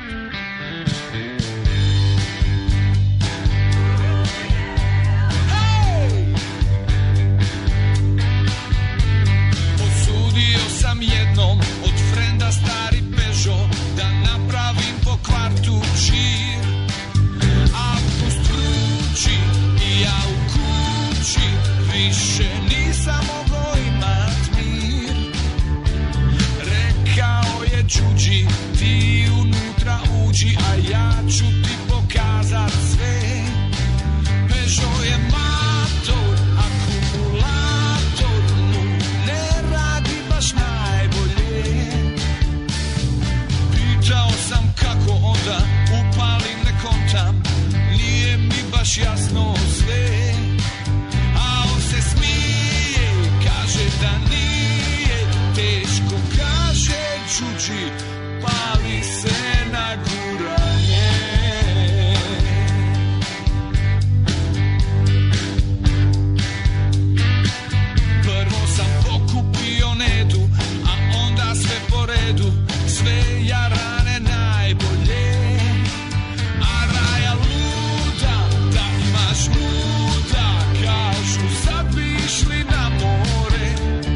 Posudio sam jednom od frenda stari Peugeot da napravim po kvartu žir, a pust vrući i ja u kući više nisam mogao imat mir. Rekao je Đuđi, ti unutra uđi, a ja ću ti pokazat sve. Peugeot je mator, akumulator mu ne radi baš najbolje. Pitao sam kako onda upalim, ne kontam, nije mi baš jasno sve. A on se smije, kaže da nije teško, kaže Đuđi, pali se na guranje. Prvo sam pokupio Nedu, a onda sve po redu, sve jarane najbolje. A Raja luda, da imaš luda, kažu sad bi išli na more.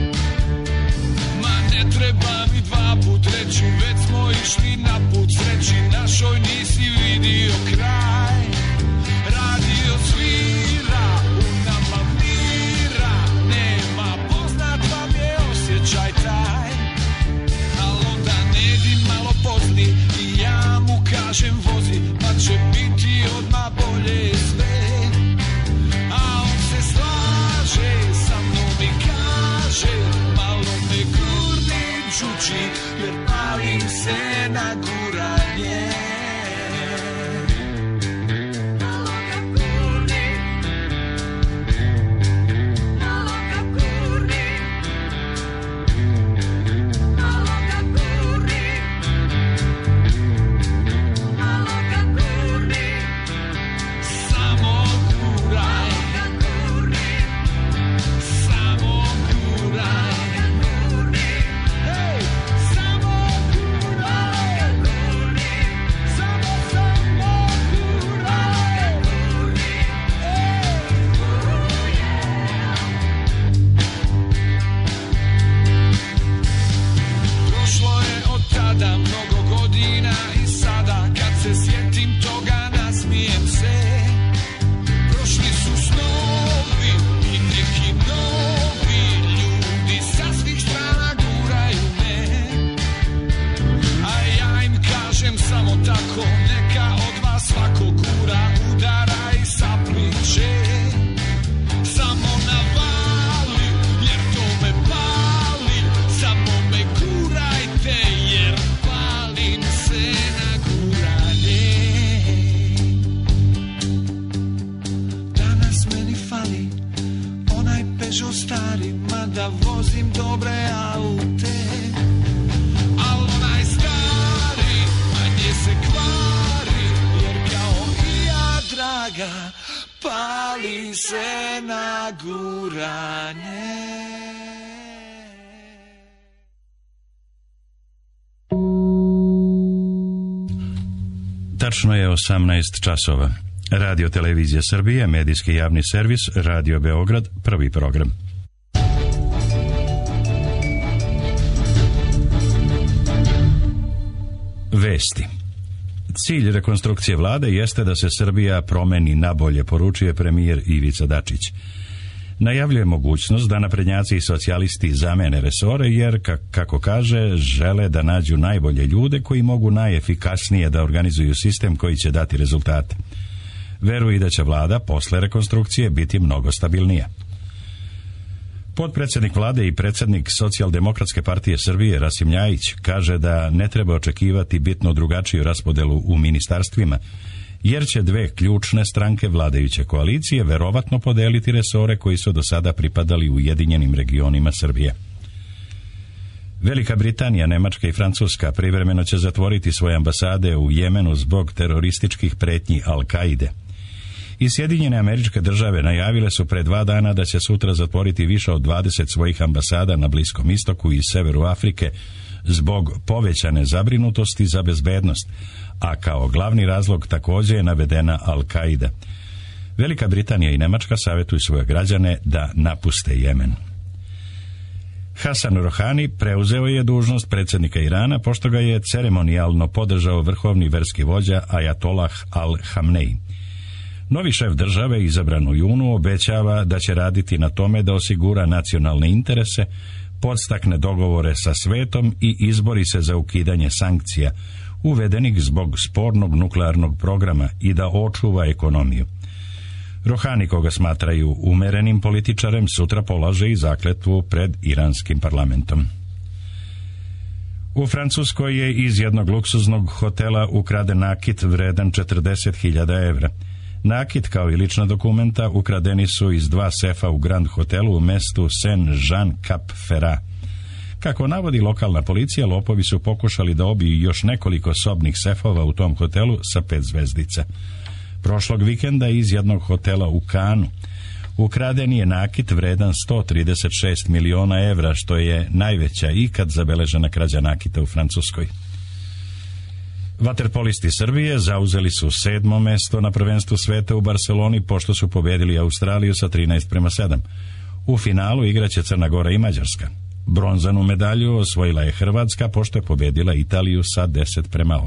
Ma ne treba mi dva put reći, već smo išli na put sreći, našoj nisi vidio kraj. Radio svira, u nama mira, nema, poznat vam je osjećaj taj. Al onda Nedi malo pozni i ja mu kažem vozi, pa će biti odmah bolje sve. A on se slaže sa mnom i kaže, malo me gurni Đuđi, jer palim se na guranje. Malo ga gurni, malo ga gurni, malo ga gurni, malo ga gurni, samo guraj, samo guraj, hej, samo guraj, samo guraj, prošlo je od tada mnogo godina i sada kad se sjetim toga nasmijem se. Prošli su snovi i neki novi ljudi sa svih strana guraju me. A ja im kažem samo tako, neka od vas svako gura, udara i sapliče. Samo navali, jer to me pali, samo me gurajte, jer palim se na guranje. Danas meni fali onaj Peugeot stari, mada vozim dobre aute. Al onaj stari manje se kvari, jer kao i ja snaga, pali se na guranje. Tačno je 18 časova. Radio Televizija Srbije, medijski javni servis, Radio Beograd, prvi program. Vesti. Cilj rekonstrukcije vlade jeste da se Srbija promeni nabolje, poručuje premijer Ivica Dačić. Najavljuje mogućnost da naprednjaci i socijalisti zamene resore jer, kako kaže, žele da nađu najbolje ljude koji mogu najefikasnije da organizuju sistem koji će dati rezultate. Veruje da će vlada posle rekonstrukcije biti mnogo stabilnija. Potpredsjednik vlade i predsjednik Socijaldemokratske partije Srbije Rasim Ljajić kaže da ne treba očekivati bitno drugačiju raspodelu u ministarstvima, jer će dve ključne stranke vladajuće koalicije verovatno podeliti resore koji su do sada pripadali Ujedinjenim regionima Srbije. Velika Britanija, Nemačka i Francuska privremeno će zatvoriti svoje ambasade u Jemenu zbog terorističkih pretnji Al-Kaide. I Sjedinjene Američke Države najavile su pre 2 dana da će sutra zatvoriti više od 20 svojih ambasada na Bliskom istoku i severu Afrike zbog povećane zabrinutosti za bezbednost, a kao glavni razlog također je navedena Al-Kaida. Velika Britanija i Nemačka savjetuju svoje građane da napuste Jemen. Hasan Rohani preuzeo je dužnost predsjednika Irana pošto ga je ceremonijalno podržao vrhovni verski vođa Ajatolah Al-Hamnej. Novi šef države, izabran u junu, obećava da će raditi na tome da osigura nacionalne interese, podstakne dogovore sa svetom i izbori se za ukidanje sankcija, uvedenih zbog spornog nuklearnog programa i da očuva ekonomiju. Rohani, koga smatraju umerenim političarem, sutra polaže i zakletvu pred iranskim parlamentom. U Francuskoj je iz jednog luksuznog hotela ukraden nakit vredan 40.000 evra. Nakit kao i lična dokumenta ukradeni su iz 2 sefa u Grand hotelu u mestu Saint-Jean-Cap-Ferrat. Kako navodi lokalna policija, lopovi su pokušali da obiju još nekoliko sobnih sefova u tom hotelu sa 5 zvezdica. Prošlog vikenda iz jednog hotela u Kanu ukraden je nakit vredan 136 miliona evra, što je najveća ikad zabeležena krađa nakita u Francuskoj. Vaterpolisti Srbije zauzeli su 7. mesto na prvenstvu sveta u Barceloni pošto su pobedili Australiju sa 13:7. U finalu igraće Crna Gora i Mađarska. Bronzanu medalju osvojila je Hrvatska pošto je pobedila Italiju sa 10:8.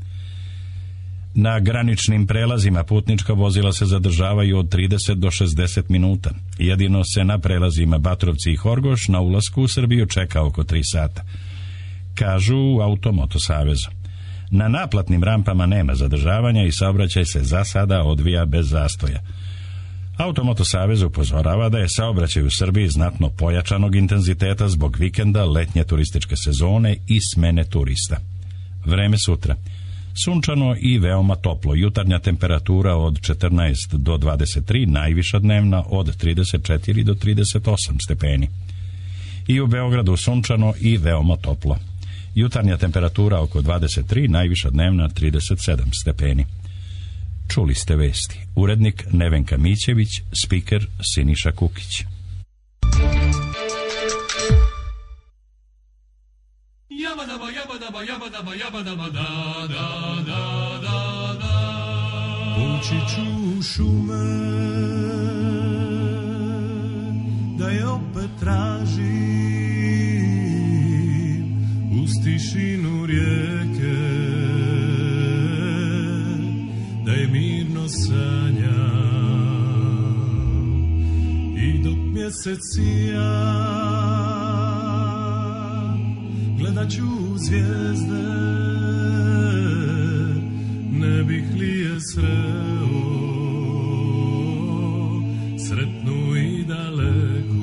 Na graničnim prelazima putnička vozila se zadržavaju od 30 do 60 minuta. Jedino se na prelazima Batrovci i Horgoš na ulasku u Srbiju čeka oko 3 sata. Kažu u Automoto savezu. Na naplatnim rampama nema zadržavanja i saobraćaj se za sada odvija bez zastoja. Automoto savez upozorava da je saobraćaj u Srbiji znatno pojačanog intenziteta zbog vikenda, letnje turističke sezone i smene turista. Vreme sutra. Sunčano i veoma toplo. Jutarnja temperatura od 14 do 23, najviša dnevna od 34 do 38 stepeni. I u Beogradu sunčano i veoma toplo. Jutarnja temperatura oko 23, najviša dnevna 37 stepeni. Čuli ste vesti. Urednik Nevenka Mićević, spiker Siniša Kukić. Jabadaba, jabadaba, jabadaba, jabadaba, da, da, da, da, da. Poći ću šume, da je opet tražim, uz tišinu rijeke, da je mirno sanjam, i dok mjesec sija, gledat ću zvijezde, ne bih li je sreo, sretnu i daleku.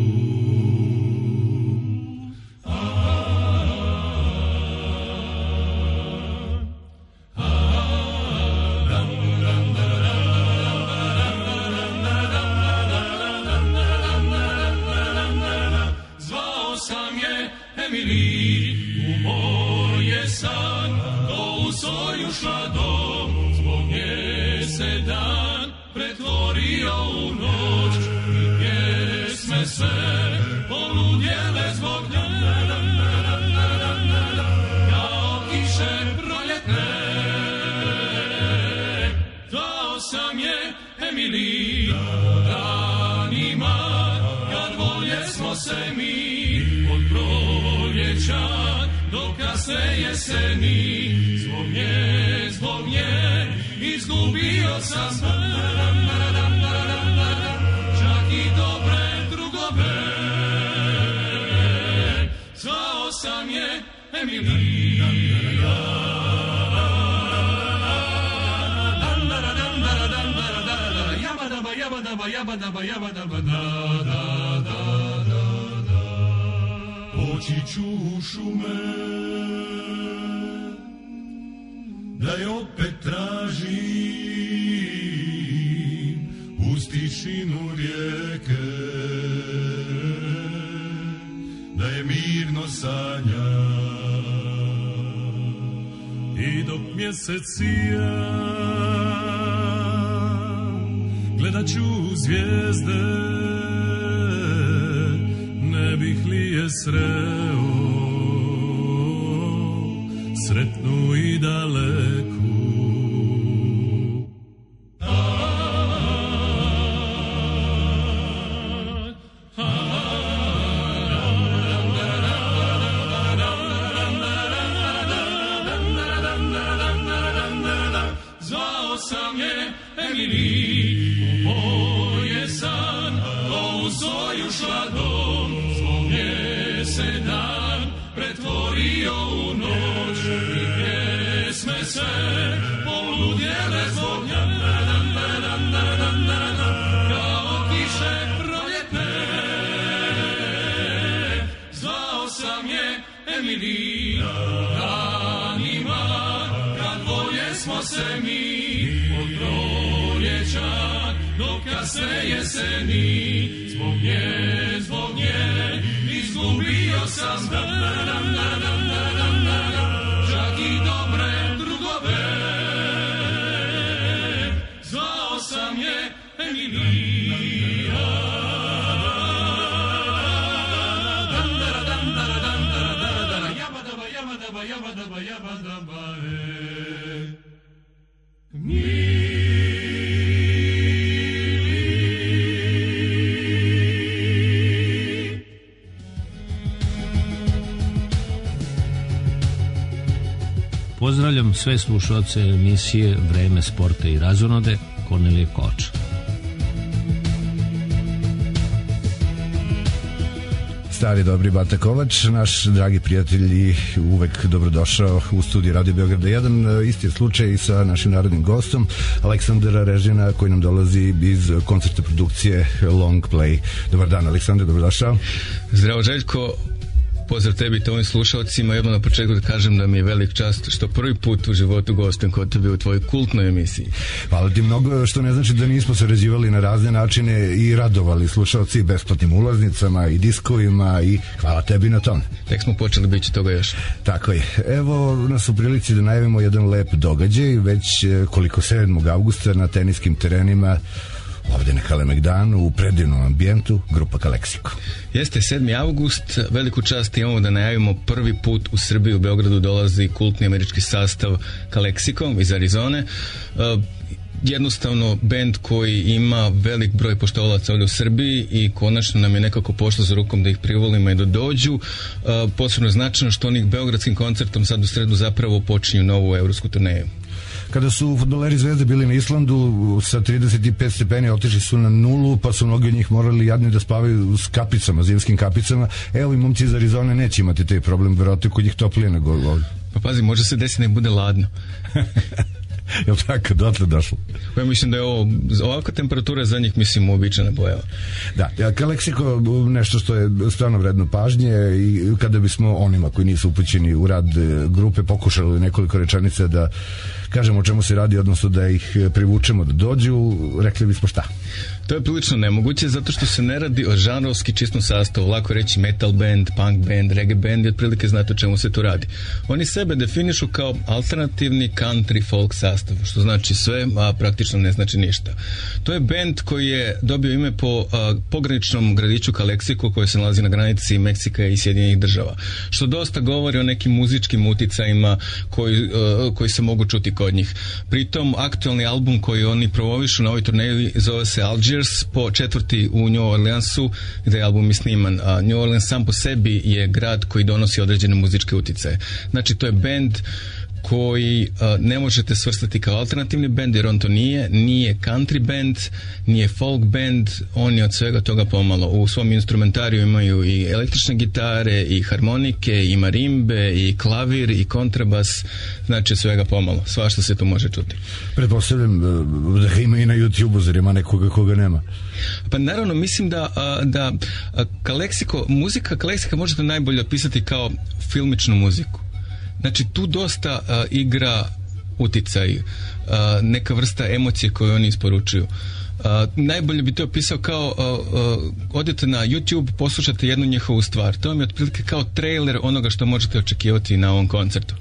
Zvao sam je Emily, u moj je san, do u svoj ušla dom, zbog pretvorio u noć i pjesme sve poludjele zbog nje kao kiše proljetne. Zvao sam je Emilija danima kad volje smo se mi od proljeća do kasne jeseni. Zbog nje izgubio sam čak i dobre drugove. Zvao sam je Emilija. Poći ću u šume da je opet tražim uz tišinu rijeke, da je mirno sanja i dok mjesec sija gledat ću zvijezde, ne bih li je sreo sretnu i daleku. Zvao sam je Emiliji, upoj je san, ovu svoju šladom, zbog nje se dan pretvorio u noć i pjesme sve poludjele zbog nje kao kiše proljetne. Zvao sam je Emilija danima kad volje smo se mi od proljeća do kasne jeseni. Zbog nje izgubio sam čak i dobre drugove. Zvao sam je Emilija. Pozdravljam sve slušalce emisije Vreme sporta i razonode, Kornelije Koč. Stari dobri Bata Kovač, naš dragi prijatelj i uvek dobrodošao u studiju Radio Beograda 1. Isti je slučaj i sa našim narodnim gostom Aleksandra Režina koji nam dolazi iz koncerta produkcije Long Play. Dobar dan Aleksandar, dobrodošao. Zdravo Željko. Pozdrav tebi i tvojim slušalcima. Jedno na početku da kažem da mi je velik čast što prvi put u životu gostujem kod tebe u tvojoj kultnoj emisiji. Hvala ti mnogo, što ne znači da nismo sarađivali na razne načine i radovali slušalci besplatnim ulaznicama i diskovima i hvala tebi na tom. Tek smo počeli, bit će toga još. Tako je. Evo nas u prilici da najavimo jedan lep događaj, već koliko 7. avgusta na teniskim terenima ovde na Kalemegdanu, u predivnom ambijentu, grupa Kaleksiko. Jeste, 7. avgust, veliku čast imamo da najavimo prvi put u Srbiji, u Beogradu dolazi kultni američki sastav Kaleksiko iz Arizone. Jednostavno bend koji ima velik broj poštovalaca ovdje u Srbiji i konačno nam je nekako pošlo za rukom da ih privolimo i da dođu. Posebno značajno što oni beogradskim koncertom sad u sredu zapravo počinju novu evropsku turneju. Kada su fudbaleri Zvezde bili na Islandu sa 35 stepeni otišli su na 0, pa su mnogi od njih morali jadni da spavaju s kapicama, zimskim kapicama. Evo i momci iz Arizone neće imati taj problem, verovatno kod njih toplije nego ovdje. Pa pazi, može se desiti ne bude ladno. Jel tako, dotle došlo? Ja mislim da je ovo, ovakva temperatura za njih, mislim, uobičajena pojava. Da, Kaleksiko nešto što je stvarno vredno pažnje i kada bismo onima koji nisu upućeni u rad grupe pokušali nekoliko rečenica da kažemo o čemu se radi, odnosno da ih privučemo da dođu, rekli bismo šta? To je prilično nemoguće zato što se ne radi o žanrovski čistom sastavu, lako reći metal band, punk band, reggae band i otprilike znate o čemu se tu radi. Oni sebe definišu kao alternativni country folk sastav, što znači sve, a praktično ne znači ništa. To je band koji je dobio ime po pograničnom gradiću Kalexico koji se nalazi na granici Meksika i Sjedinjenih država, što dosta govori o nekim muzičkim uticajima koji se mogu čuti kod njih. Pritom, aktualni album koji oni promovišu na ovoj turneji zove se Algiers, po četvrti u New Orleansu gde je album i sniman. A New Orleans sam po sebi je grad koji donosi određene muzičke uticaje. Znači to je band koji ne možete svrstati kao alternativni band jer on to nije country band, nije folk band, on je od svega toga pomalo. U svom instrumentariju imaju i električne gitare, i harmonike, i marimbe, i klavir, i kontrabas, znači svega pomalo. Svašta se to može čuti. Pretpostavljam da ga ima i na YouTube-u, zar ima nekoga koga nema? Pa naravno, mislim da muzika Kalexico možete najbolje opisati kao filmičnu muziku. Znači tu dosta igra uticaj, neka vrsta emocije koju oni isporučuju. Najbolje bi to opisao kao odete na YouTube, poslušate jednu njihovu stvar. To vam je otprilike kao trailer onoga što možete očekivati na ovom koncertu.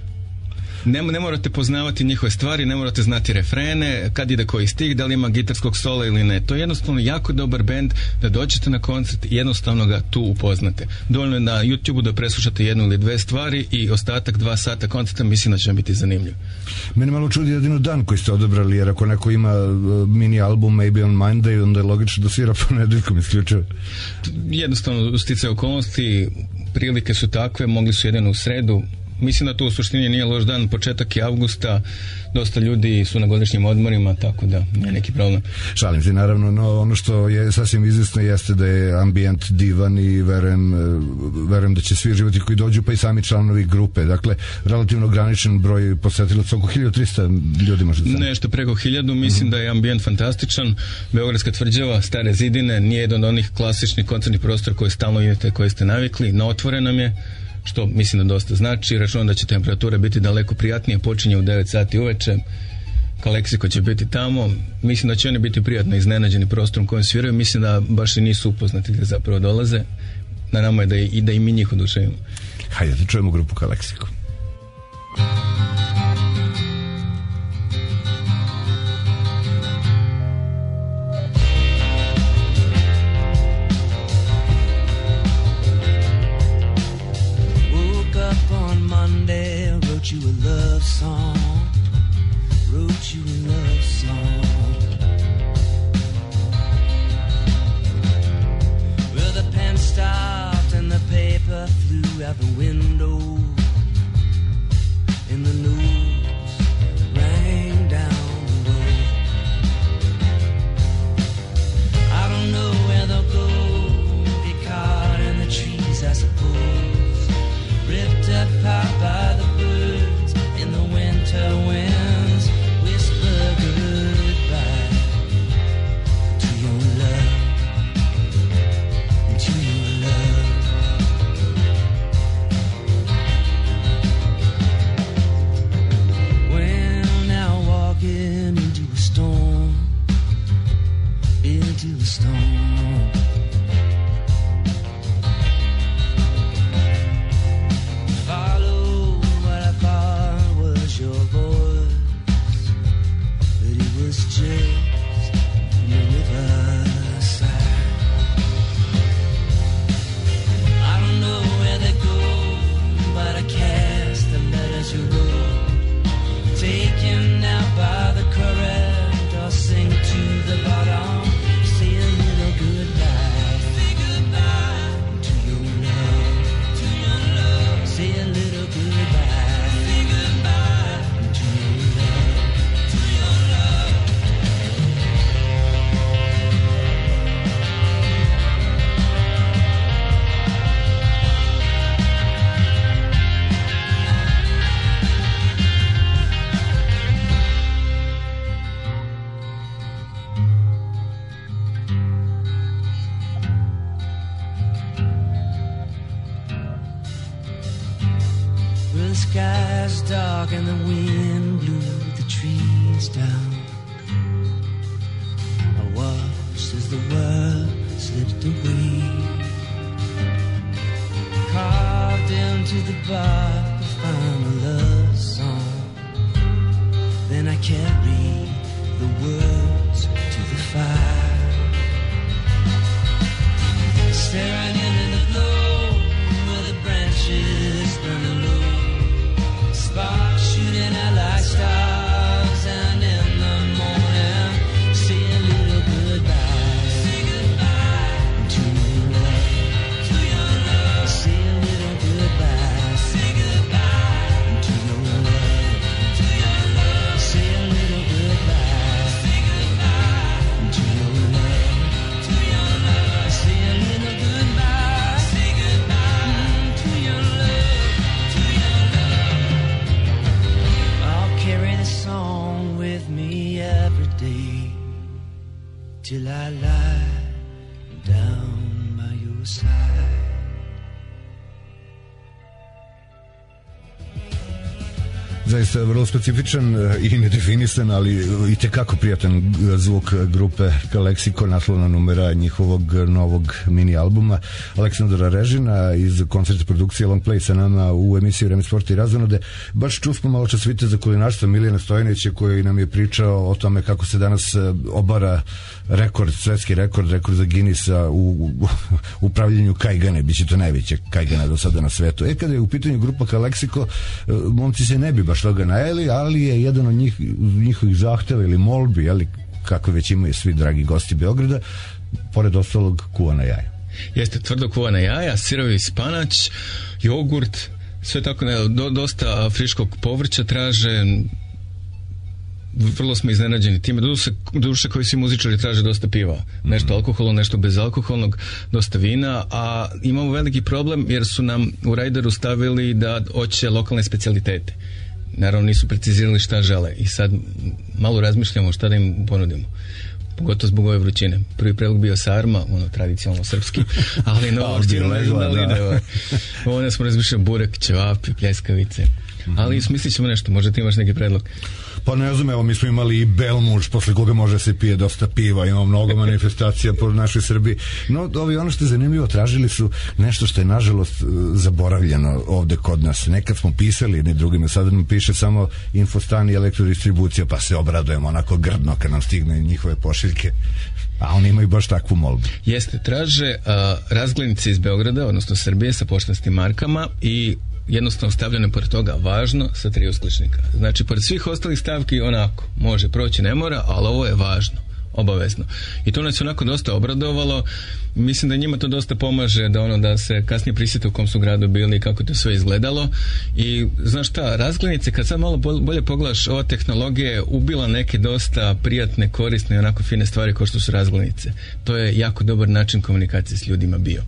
Ne morate poznavati njihove stvari, ne morate znati refrene, kad ide koji stih, da li ima gitarskog sola ili ne. To je jednostavno jako dobar bend da dođete na koncert i jednostavno ga tu upoznate. Dovoljno je na YouTube-u da preslušate jednu ili dve stvari i ostatak 2 sata koncerta mislim da će vam biti zanimljiv. Mene malo čudi jedino dan koji ste odabrali, jer ako neko ima mini album Maybe on Monday, onda je logično da svira ponedeljkom isključivo. Jednostavno sticaje okolnosti, prilike su takve, mogli su jedino u sredu. Mislim da to u suštini nije loš dan, početak je avgusta, dosta ljudi su na godišnjim odmorima, tako da nije neki problem. Šalim se naravno, no ono što je sasvim izvjesno jeste da je ambijent divan i verujem da će svi životi koji dođu, pa i sami članovi grupe, dakle relativno ograničen broj posetilaca, oko 1300 ljudi možda. Nešto preko 1000, mislim da je ambijent fantastičan, Beogradska tvrđava, stare zidine, nije jedan od onih klasičnih koncertnih prostora koje stalno idete, koje ste navikli, na otvorenom je, što mislim da dosta znači. Računam da će temperatura biti daleko prijatnije, počinje u 9 sati uveče, Kalexico će biti tamo, mislim da će oni biti prijatno iznenađeni prostorom kojim sviraju, mislim da baš i nisu upoznati gde zapravo dolaze, na nama je da i mi njih oduševimo. Hajde da čujemo grupu Kalexico. You a love song, wrote you a love song. Well, the pen stopped and the paper flew out the window, and the news rang down the road. I don't know where they'll go, get caught in the trees, I suppose, ripped apart by the birds in the winter winds, whisper goodbye to your love, to your love. Well, now walking into a storm, into a storm. Your voice, but it was just the riverside. I don't know where they go, but I cast the letters you wrote, taken out by the current, or sink to the bottom, say a little goodbye, say goodbye to your love, to your love, say a little goodbye. The sky's dark and the wind blew lights down. I watched as the world slipped away, carved into the bark to find a love song. Then I carried the words to the fire, staring into the glow where the branches burning low, sparks shooting out like stars, and in the morning say a little goodbye. Say goodbye to your love, to your love. Say a little goodbye. Say goodbye to your love, to your love. Say a little goodbye. Say goodbye to your love, to your love. Say a little goodbye. Say goodbye to your love, to your love. I'll carry the song with me every day till I lie down by your side. Zaista vrlo specifičan i nedefinisan, ali i tekako prijatan zvuk grupe Kaleksiko, naslovna numera njihovog novog mini albuma. Aleksandra Režina iz koncerta produkcije Long Play sa nama u emisiji Vreme sporta i razonode. Baš čusmo malo čas za kulinarstva Milijana Stojanića, koji nam je pričao o tome kako se danas obara rekord, svetski rekord za Guinnessa u upravljanju kajgane, biće to najveće kajgana do sada na svetu. Kada je u pitanju grupa Kaleksiko, momci se ne bi baš toga najeli, ali je jedan od njihovih zahteva ili molbi, kako već imaju svi dragi gosti Beograda, pored ostalog kuvana jaja. Jeste, tvrdo kuvana jaja, sirovi spanać, jogurt, sve tako, dosta friškog povrća traže. Vrlo smo iznenađeni time. Duše koji svi muzičari traže dosta piva. Nešto alkoholno, nešto bezalkoholnog, dosta vina, a imamo veliki problem jer su nam u rajderu stavili da hoće lokalne specijalitete. Naravno nisu precizirali šta žele i sad malo razmišljamo šta da im ponudimo. Pogotovo zbog ove vrućine. Prvi predlog bio sarma, tradicionalno srpski, ali novo onda smo razmišljali burek, ćevapi, pljeskavice. Ali smislit ćemo nešto, možda ti imaš neki predlog. Pa ne znam, evo mi smo imali i Belmuž, posle koga može se pije dosta piva, imamo mnogo manifestacija po našoj Srbiji. No, ono što je zanimljivo, tražili su nešto što je nažalost zaboravljeno ovde kod nas. Nekad smo pisali jedni drugima, sada nam piše samo Infostan i Elektrodistribucija, pa se obradujemo onako grdno kad nam stigne njihove pošiljke. A oni imaju baš takvu molbu. Jeste, traže razglednice iz Beograda, odnosno Srbije, sa poštanskim markama i jednostavno stavljeno pored toga važno sa 3 uskličnika. Znači, pored svih ostalih stavki onako, može proći, ne mora, ali ovo je važno, obavezno. I to nas je onako dosta obradovalo. Mislim da njima to dosta pomaže da se kasnije prisjete u kom su gradu bili i kako to sve izgledalo. I znaš šta, razglednice, kad sad malo bolje pogledaš, ova tehnologija je ubila neke dosta prijatne, korisne i onako fine stvari kao što su razglednice. To je jako dobar način komunikacije s ljudima bio.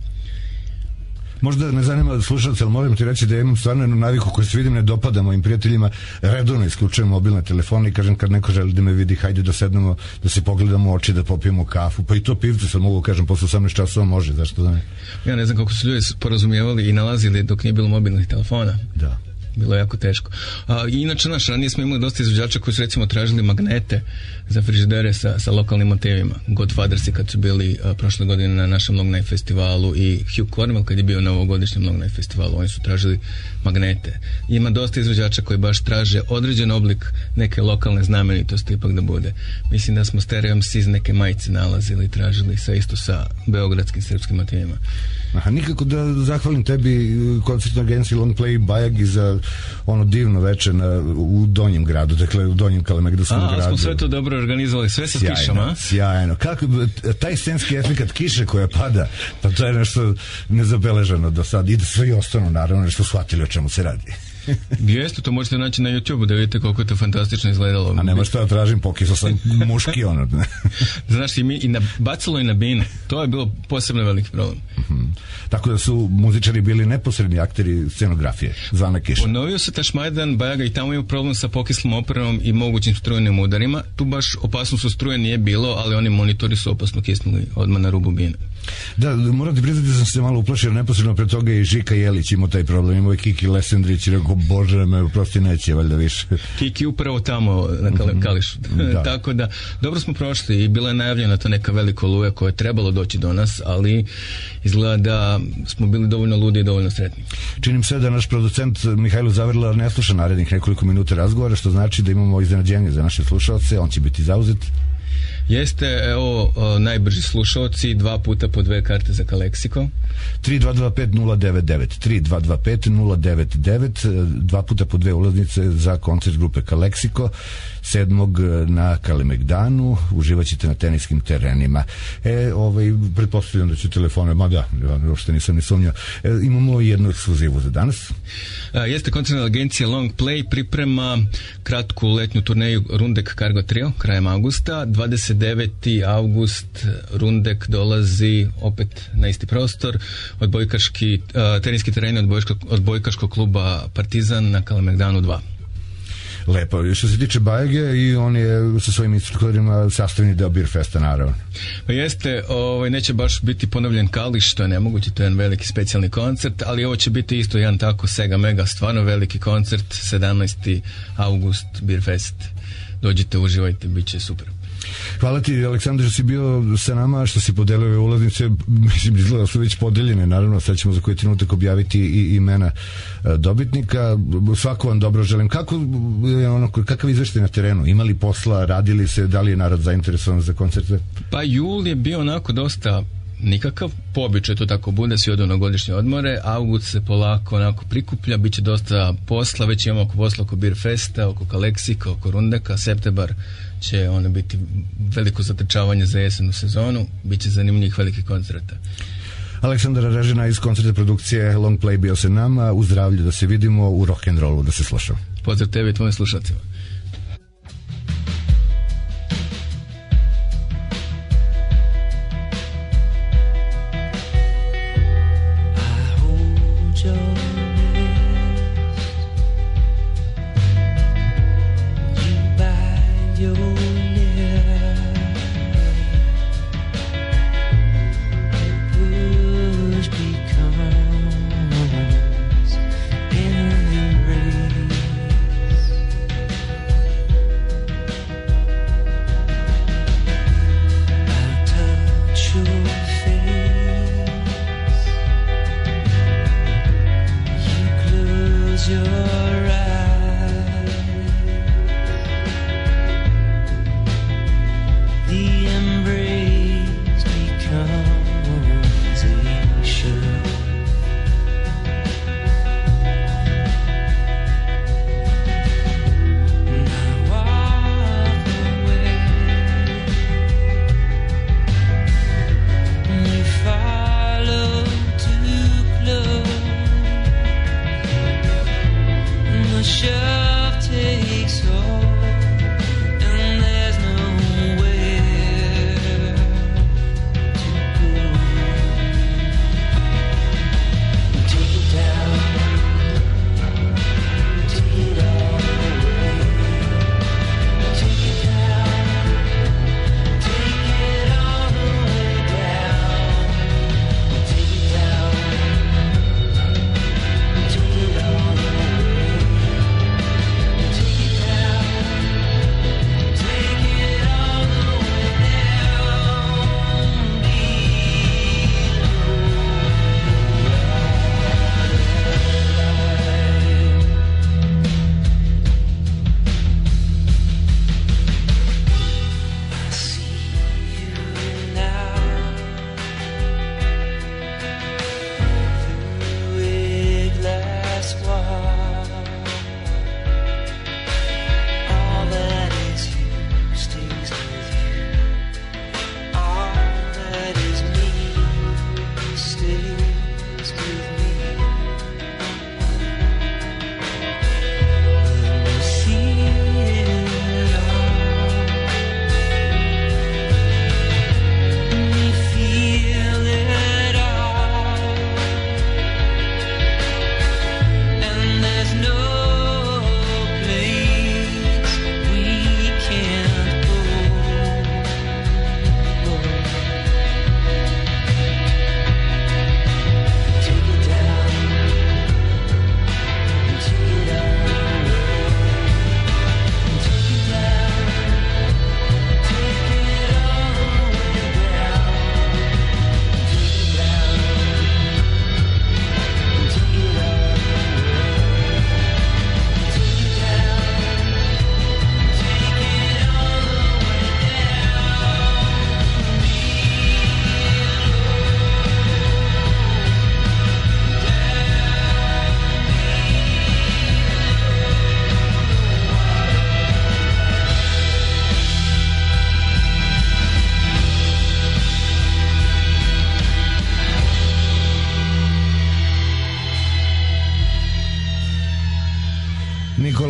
Možda ne zanima slušalce, ali moram ti reći da imam stvarno jednu naviku koju se vidim, ne dopada mojim prijateljima, redovno isključujem mobilne telefone i kažem kad neko želi da me vidi, hajde da sednemo, da se pogledamo u oči, da popijemo kafu, pa i to pivce sad mogu kažem posle 18 časova može, zašto da ne? Ja ne znam kako su ljudi porazumijevali i nalazili dok nije bilo mobilnih telefona. Da. Bilo je jako teško. Inače, ranije smo imali dosta izvođača koji su recimo tražili magnete za frižidere sa lokalnim motivima. Godfathersi kad su bili prošle godine na našem Long Night festivalu i Hugh Cornwell kad je bio na ovogodišnjem Long Night festivalu, oni su tražili magnete. Ima dosta izvođača koji baš traže određen oblik neke lokalne znamenitosti ipak da bude. Mislim da smo Stereo MC iz neke majice nalazili i tražili isto sa beogradskim srpskim motivima. Aha, nikako da zahvalim tebi koncertnoj agenciji Long Play Bajagi za ono divno večer u Donjem gradu, dakle u Donjem kalemegdanskom gradu. Smo sve to dobro organizovali, sve sa kišom, a? Sjajno. Kako, taj scenski efekt kiše koja pada, pa to je nešto nezabeleženo do sad. I da sve i ostalo, naravno, nešto shvatili o čemu se radi. Jeste, to možete naći na YouTube da vidite koliko je to fantastično izgledalo. A nema što da tražim, pokisao sam muški ono. Znaš, i bacilo i na binu. To je bilo posebno veliki problem. Tako da su muzičari bili neposredni akteri scenografije, zvana kiša. Ponovio se Tašmajdan, Bajaga i tamo imaju problem sa pokislom operom i mogućim strujenim udarima. Tu baš opasno su struje nije bilo, ali oni monitori su opasno kisnuli odmah na rubu bine. Da, moram ti priznati da sam se malo uplašio, neposredno pre toga i Žika Jelić imao taj problem, imao je Kiki Lesendrić, Bože me, prosti neće, valjda više. Kiki upravo tamo na Kališu. Da. Tako da, dobro smo prošli i bila je najavljena ta neka velika oluja koja je trebalo doći do nas, ali izgleda da smo bili dovoljno ludi i dovoljno sretni. Činim se da naš producent Mihajlo Zavrla ne sluša narednih nekoliko minuta razgovora, što znači da imamo iznenađenje za naše slušalce, on će biti zauzet. Jeste, evo, najbrži slušalci, 2 puta po 2 karte za Kaleksiko. 3225-099 3225-099 2 puta po 2 ulaznice za koncert grupe Kaleksiko 7. na Kalemegdanu. Uživaćete na teniskim terenima. Pretpostavljam da će telefone, ma da, uopšte nisam ni sumnjao. Imamo jednu ekskluzivu za danas. Jeste, koncertna agencija Long Play priprema kratku letnju turneju Rundek Cargo Trio krajem avgusta. 29. avgust Rundek dolazi opet na isti prostor, teniski teren od bojkaškog kluba Partizan na Kalemegdanu 2. Lepo. Što se tiče Bajege, i on je sa svojim instruktorima sastavni deo Beer Festa, naravno. Pa jeste, neće baš biti ponovljen Kališ, što je nemoguće, to je jedan veliki specijalni koncert, ali ovo će biti isto jedan tako sega mega, stvarno veliki koncert, 17. august Beer Fest. Dođite, uživajte, bit će super. Hvala ti, Aleksandar, što si bio sa nama, što si podelio ove ulaznice. Mislim, izgleda su već podeljene, naravno, sad ćemo za koji trenutak objaviti i imena dobitnika. Svako vam dobro želim. Kakav izveštaj na terenu? Imali posla, radili se, da li je narod zainteresovan za koncerte? Pa jul je bio onako dosta nikakav, po običaju to tako bude, svi odu na godišnje odmore, avgust se polako onako prikuplja, bit će dosta posla, već imamo oko posla oko Beer Festa, oko Kaleksika, oko Rundeka, septembar će ono biti veliko zatrčavanje za jesennu sezonu, bit će zanimljivih velikih koncerta. Aleksandar Režina iz koncerta produkcije Long Play bio se nama, u zdravlju da se vidimo, u rock'n'rollu da se slušamo. Pozdrav tebi i tvojim slušalcima.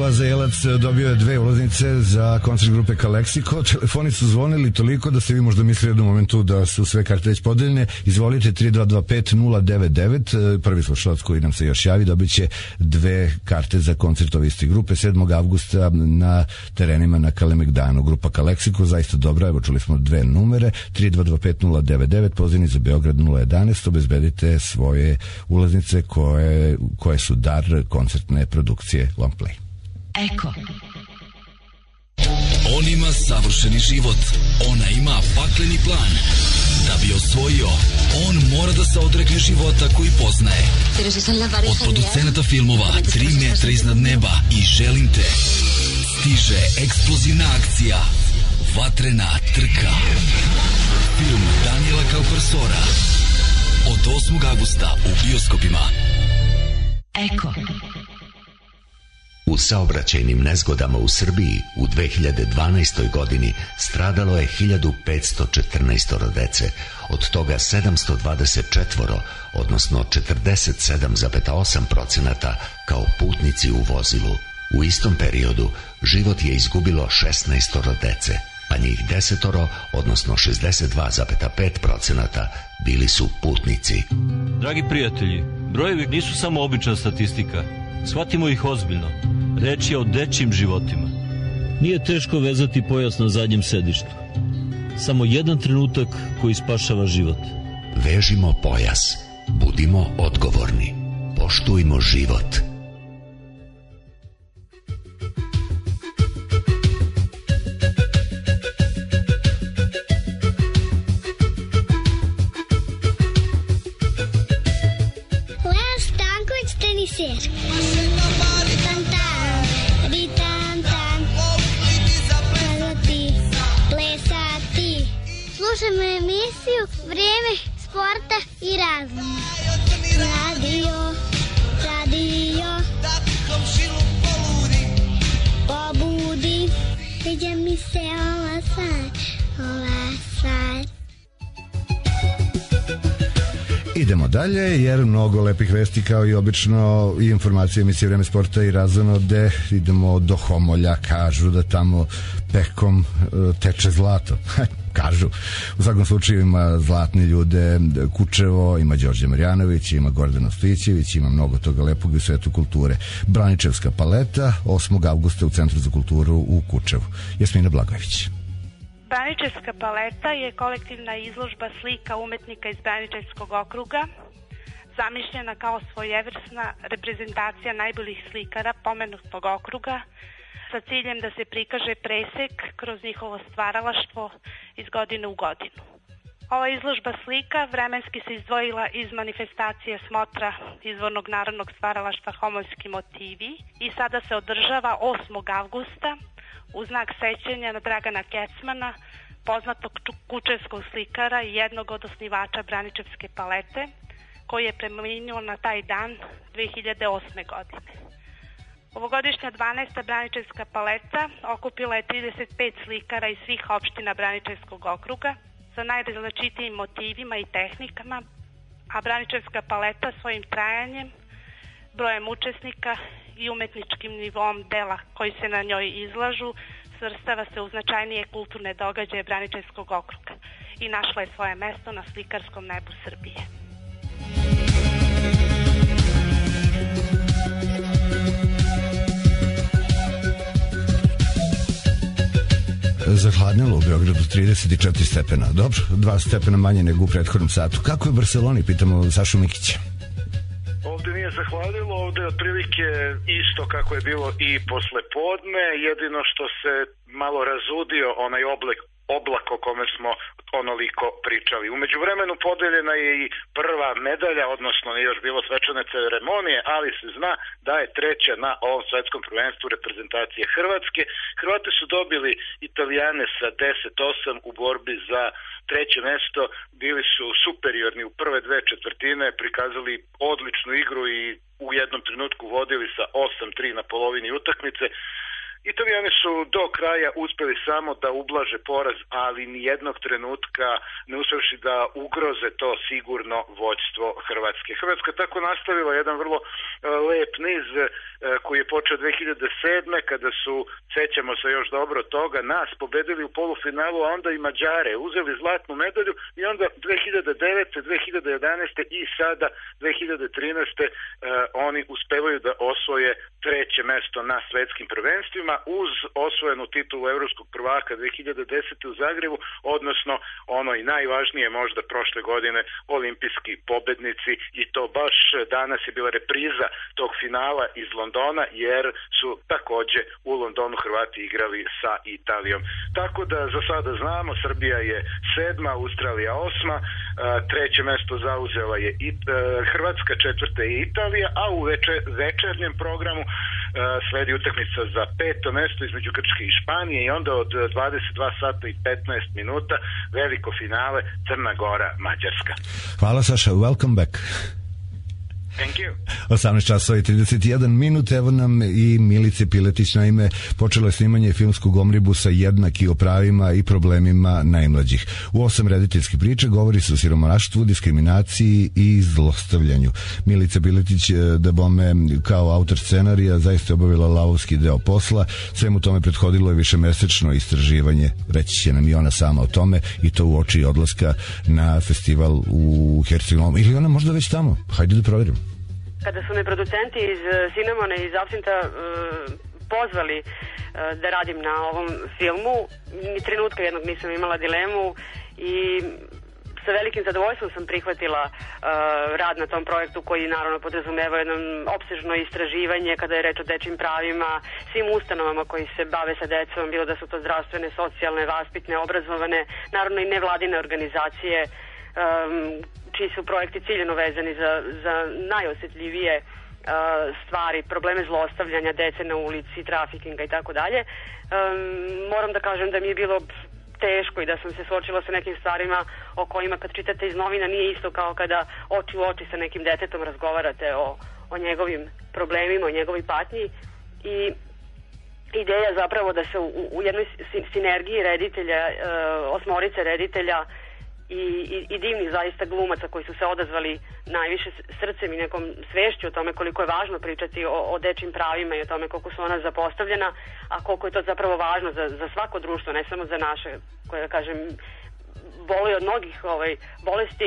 Laza Jelac dobio je 2 ulaznice za koncert grupe Kaleksiko. Telefoni su zvonili toliko da ste vi možda mislili u jednom momentu da su sve karte već podeljene. Izvolite 3225-099. Prvi slušalac koji nam se još javi dobit će 2 karte za koncert ove iste grupe 7. avgusta na terenima na Kalemegdanu. Grupa Kaleksiko, zaista dobra, evo čuli smo 2 numere, 3225-099, pozivni za Beograd 011, obezbedite svoje ulaznice koje su dar koncertne produkcije Long Play. Eko. On ima savršeni život, ona ima pakleni plan. Da bi osvojio, on mora da se odrekne života koji poznaje. Od producenata filmova 3 metra iznad neba i Želim te stiže eksplozivna akcija Vatrena trka. Film Daniela Kaupersora od 8. avgusta u bioskopima. Eko. U saobraćajnim nezgodama u Srbiji u 2012. godini stradalo je 1514 dece, od toga 724, odnosno 47,8% kao putnici u vozilu. U istom periodu život je izgubilo 16 dece, a njih 10, odnosno 62,5% bili su putnici. Dragi prijatelji, brojevi nisu samo obična statistika. Shvatimo ih ozbiljno. Reč je o dečjim životima. Nije teško vezati pojas na zadnjem sedištu. Samo jedan trenutak koji spašava život. Vežimo pojas. Budimo odgovorni. Poštujmo život. Leo Stanković, teniser. Slušamo emisiju Vrijeme sporta i razuma. Radio pobudi, sviđa mi se ova stvar. Idemo dalje, jer mnogo lepih vesti kao i obično i informacije emisije Vreme sporta i razonode. Idemo do Homolja, kažu da tamo pekom teče zlato. Kažu. U svakom slučaju ima zlatne ljude Kučevo, ima Đorđe Marjanović, ima Gordana Stojićević, ima mnogo toga lepog u svetu kulture. Braničevska paleta 8. avgusta u Centru za kulturu u Kučevu. Jasmina Blagojević. Braničevska paleta je kolektivna izložba slika umetnika iz Braničevskog okruga, zamišljena kao svojevrsna reprezentacija najboljih slikara pomenutog okruga, sa ciljem da se prikaže presek kroz njihovo stvaralaštvo iz godine u godinu. Ova izložba slika vremenski se izdvojila iz manifestacije smotra izvornog narodnog stvaralaštva Homoljski motivi i sada se održava 8. avgusta u znak sećanja na Dragana Kecmana, poznatog kučevskog slikara i jednog od osnivača Braničevske palete, koji je preminuo na taj dan 2008. godine. Ovogodišnja 12. Braničevska paleta okupila je 35 slikara iz svih opština Braničevskog okruga sa najrazličitijim motivima i tehnikama, a Braničevska paleta svojim trajanjem, brojem učesnika i umetničkim nivom dela koji se na njoj izlažu svrstava se u značajnije kulturne događaje Braničevskog okruga i našla je svoje mesto na slikarskom nebu Srbije. Zahladnilo u Beogradu 34 stepena. Dobro, 2 stepena manje nego u prethodnom satu. Kako je u Barceloni? Pitamo Sašu Mikića. Ovde nije zahladilo, ovde je otprilike isto kako je bilo i posle podne, jedino što se malo razudio onaj oblak o kome smo onoliko pričali. Umeđu vremenu podeljena je i prva medalja, odnosno nije još bilo svečane ceremonije, ali se zna da je treća na ovom svetskom prvenstvu reprezentacije Hrvatske. Hrvati su dobili Italijane sa 10-8 u borbi za treće mesto, bili su superiorni u prve 2 četvrtine, prikazali odličnu igru i u jednom trenutku vodili sa 8-3 na polovini utakmice. Italijani su do kraja uspeli samo da ublaže poraz, ali ni jednog trenutka ne uspevši da ugroze to sigurno vođstvo Hrvatske. Hrvatska tako nastavila jedan vrlo lep niz koji je počeo 2007. kada su, sećamo se još dobro toga, nas pobedili u polufinalu, a onda i Mađare, uzeli zlatnu medalju i onda 2009. 2011. i sada 2013. Oni uspevaju da osvoje treće mesto na svetskim prvenstvima uz osvojenu titulu evropskog prvaka 2010. u Zagrebu, odnosno ono i najvažnije možda prošle godine olimpijski pobednici, i to baš danas je bila repriza tog finala iz Londona, jer su takođe u Londonu Hrvati igrali sa Italijom. Tako da za sada znamo, Srbija je 7, Australija 8, treće mesto zauzela je Hrvatska, četvrta je Italija, a u večernjem programu sledi utakmica za 5. mesto između Grčke i Španije i onda od 22 sata i 15 minuta veliko finale Crna Gora, Mađarska. Hvala Saša, welcome back. Thank you. 18 časova i 31 minut, evo nam i Milice Piletić, naime počelo je snimanje filmskog omnibusa Jednaki o pravima i problemima najmlađih. U 8 rediteljskih priča govori se o siromaštvu, diskriminaciji i zlostavljanju. Milica Piletić, da bome kao autor scenarija, zaista je obavila lavovski deo posla, svemu tome prethodilo je višemesečno istraživanje, reći će nam i ona sama o tome, i to u oči odlaska na festival u Herceg-Novom. Ili ona možda već tamo? Hajde da provjerimo. Kada su me producenti iz Cinnamona i iz Absinta pozvali da radim na ovom filmu, ni trenutka jednog nisam imala dilemu i sa velikim zadovoljstvom sam prihvatila rad na tom projektu koji naravno podrazumeva jedno opsežno istraživanje kada je reč o dečjim pravima, svim ustanovama koji se bave sa decom, bilo da su to zdravstvene, socijalne, vaspitne, obrazovane, naravno i nevladine organizacije, čiji su projekti ciljeno vezani za najosjetljivije stvari, probleme zlostavljanja dece na ulici, trafikinga i tako dalje. Moram da kažem da mi je bilo teško i da sam se suočila sa nekim stvarima o kojima kad čitate iz novina nije isto kao kada oči u oči sa nekim detetom razgovarate o njegovim problemima, o njegovoj patnji, i ideja zapravo da se u jednoj sinergiji reditelja, 8 reditelja i divnih zaista glumaca koji su se odazvali najviše srcem i nekom svešću o tome koliko je važno pričati o dečjim pravima i o tome koliko su ona zapostavljena, a koliko je to zapravo važno za svako društvo, ne samo za naše, koje, da kažem, boli od mnogih bolesti.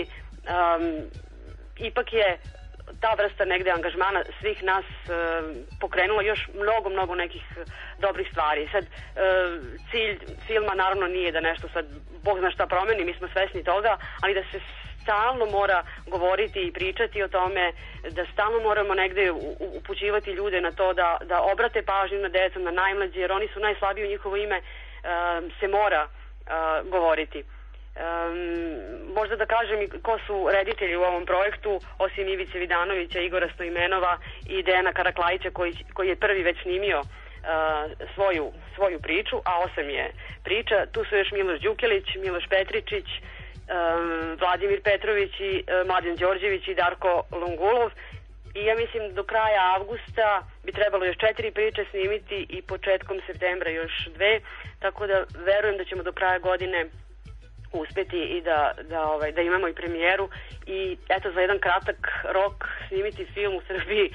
Ipak je ta vrsta negde angažmana svih nas pokrenula još mnogo nekih dobrih stvari. Sad, cilj filma naravno nije da nešto sad Bog zna šta promeni, mi smo svesni toga, ali da se stalno mora govoriti i pričati o tome, da stalno moramo negde upućivati ljude na to da obrate pažnju na decu, na najmlađe, jer oni su najslabiji, u njihovo ime se mora govoriti. Možda da kažem i ko su reditelji u ovom projektu, osim Ivice Vidanovića, Igora Stoimenova i Dejana Karaklajića koji je prvi već snimio svoju priču, a 8 je priča. Tu su još Miloš Đukelić, Miloš Petričić, Vladimir Petrović i Mladen Đorđević i Darko Longulov, i ja mislim do kraja avgusta bi trebalo još 4 priče snimiti i početkom septembra još 2, tako da verujem da ćemo do kraja godine uspeti i da imamo i premijeru, i eto, za jedan kratak rok snimiti film u Srbiji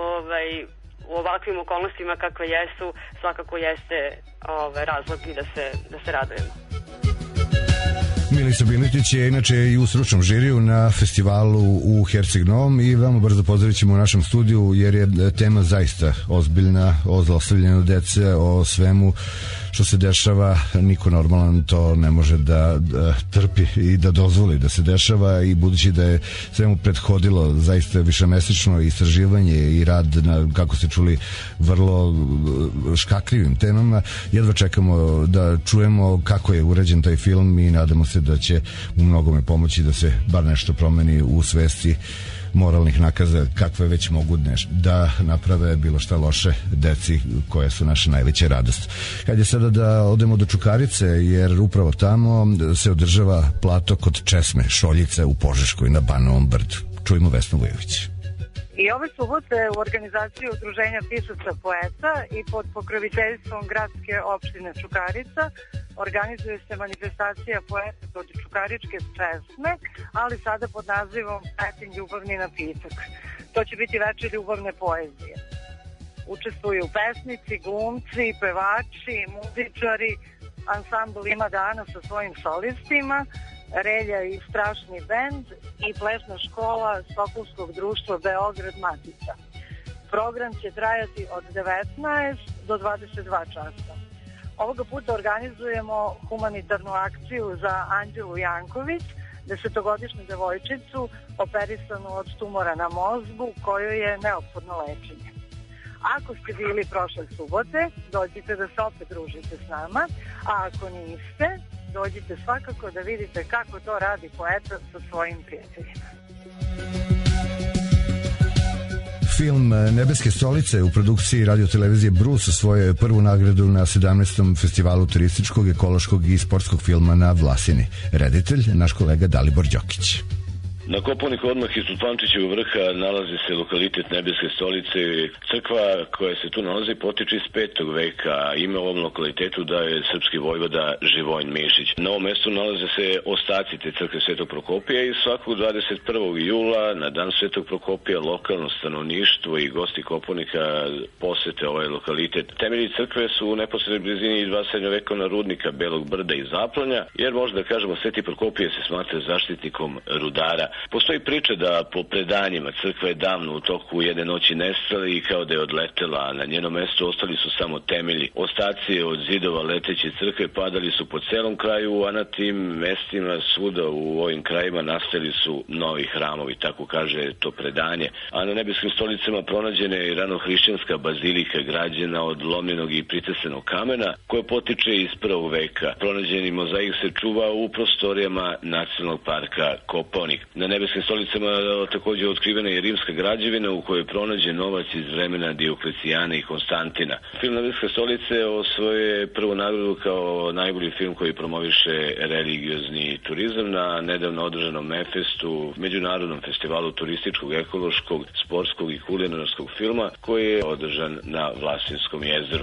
u ovakvim okolnostima kakve jesu, svakako jeste razlog i da se radujemo. Milica Piletić je inače i u stručnom žiriju na festivalu u Herceg-Novom i veoma brzo pozdravit ćemo u našem studiju, jer je tema zaista ozbiljna, o zlostavljanju dece, o svemu što se dešava. Niko normalan to ne može da trpi i da dozvoli da se dešava, i budući da je svemu prethodilo zaista višemesečno istraživanje i rad na, kako ste čuli, vrlo škakljivim temama, jedva čekamo da čujemo kako je urađen taj film i nadamo se da će u mnogome pomoći da se bar nešto promeni u svesti moralnih nakaza kakve već mogu da naprave bilo šta loše deci koje su naša najveća radost. Hajde sada da odemo do Čukarice, jer upravo tamo se održava plato kod česme Šoljice u Požeškoj na Banovom brdu. Čujmo Vesnu Vujović. I ove subote u organizaciji Udruženja pisaca poeta i pod pokroviteljstvom gradske opštine Čukarica organizuje se manifestacija poeta kod Čukaričke pesme, ali sada pod nazivom Petin ljubavni napitak. To će biti večer ljubavne poezije. Učestvuju pesnici, glumci, pevači, muzičari, ansambl Ima dana sa svojim solistima, Relja i Strašni bend i plesna škola Sokolskog društva Beograd Matica. Program će trajati od 19 do 22 časa. Ovoga puta organizujemo humanitarnu akciju za Anđelu Janković, 10-godišnju devojčicu operisanu od tumora na mozgu kojoj je neophodno lečenje. Ako ste bili prošle subote, dođite da se opet družite s nama, a ako niste, dođite svakako da vidite kako to radi poeta sa svojim prijateljima. Film Nebeske stolice u produkciji radiotelevizije Brus osvojio je prvu nagradu na 17. festivalu turističkog, ekološkog i sportskog filma na Vlasini. Reditelj, naš kolega Dalibor Đokić. Na Kopaoniku odmah ispod Pančićevog vrha nalazi se lokalitet Nebeske stolice. Crkva koja se tu nalazi potiče iz 5. veka. Ime ovom lokalitetu daje srpski vojvoda Živojin Mišić. Na ovom mestu nalaze se ostaci te crkve Svetog Prokopija i svakog 21. jula na dan Svetog Prokopija lokalno stanovništvo i gosti Kopaonika posete ovaj lokalitet. Temelji crkve su u neposrednoj blizini dva srednjovekovna rudnika Belog brda i Zaplanja, jer možda da kažemo Sveti Prokopije se smatra zaštitnikom rudara. Postoji priča da po predanjima crkva je davno u toku jedne noći nestala i kao da je odletela, a na njenom mestu ostali su samo temelji. Ostaci od zidova leteće crkve padali su po celom kraju, a na tim mestima svuda u ovim krajima nastali su novi hramovi, tako kaže to predanje. A na Nebeskim stolicama pronađena je i ranohrišćanska bazilika građena od lomljenog i pritesanog kamena, koja potiče iz 1. veka. Pronađeni mozaik se čuva u prostorijama Nacionalnog parka Kopaonik. Na Nebeskim stolicama također je otkrivena i rimska građevina u kojoj je pronađen novac iz vremena Dioklecijana i Konstantina. Film Nebeske stolice osvojio je prvu nagradu kao najbolji film koji promoviše religiozni turizam na nedavno održanom Mefestu, međunarodnom festivalu turističkog, ekološkog, sportskog i kulinarskog filma koji je održan na Vlasinskom jezeru.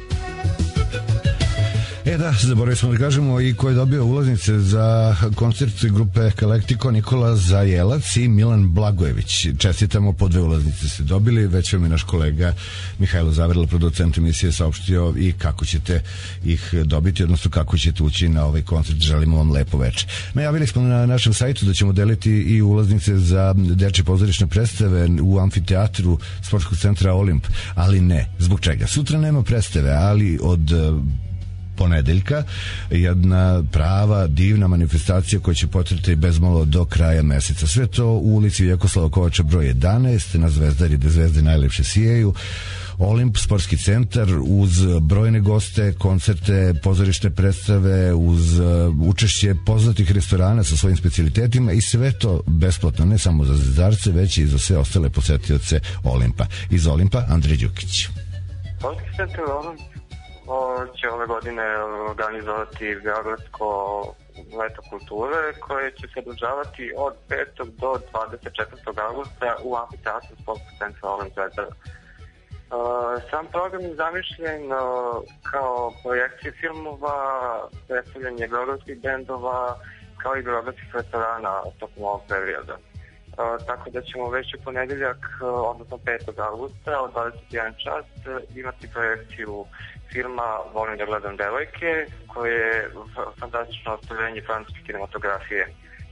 Da, zaboravili smo da kažemo i ko je dobio ulaznice za koncert grupe Kalektiko, Nikola Zajelac i Milan Blagojević. Čestitamo, po 2 ulaznice ste dobili, već vam je naš kolega Mihajlo Zavrla, producent emisije, saopštio i kako ćete ih dobiti, odnosno kako ćete ući na ovaj koncert. Želimo vam lepo večer. Najavili smo na našem sajtu da ćemo deliti i ulaznice za dečje pozorišne predstave u amfiteatru Sportskog centra Olimp, ali ne. Zbog čega? Sutra nema predstave, ali od ponedeljka jedna prava divna manifestacija koja će potrajati bezmalo do kraja meseca. Sve to u ulici Vjekoslava Kovača broj 11 na Zvezdari, gde zvezde najlepše sijaju. Olimp, sportski centar, uz brojne goste, koncerte, pozorište predstave, uz učešće poznatih restorana sa svojim specijalitetima i sve to besplatno, ne samo za zvezdarce, već i za sve ostale posetioce Olimpa. Iz Olimpa, Andrej Đukić. Sportski centar Olimp će ove godine organizovati Beogradsko leto kulture koje će se održavati od 5. do 24. augusta u amfiteatru Sportskog centra Olimp Zvezdara. Sam program je zamišljen kao projekcije filmova, predstavljanje beogradskih bendova, kao i beogradskih restorana tokom ovog perioda. Tako da ćemo već u ponedeljak, odnosno 5. augusta od 21 čas imati projekciju filma Volim da gledam devojke, koje je fantastično ostvarenje francuske kinematografije.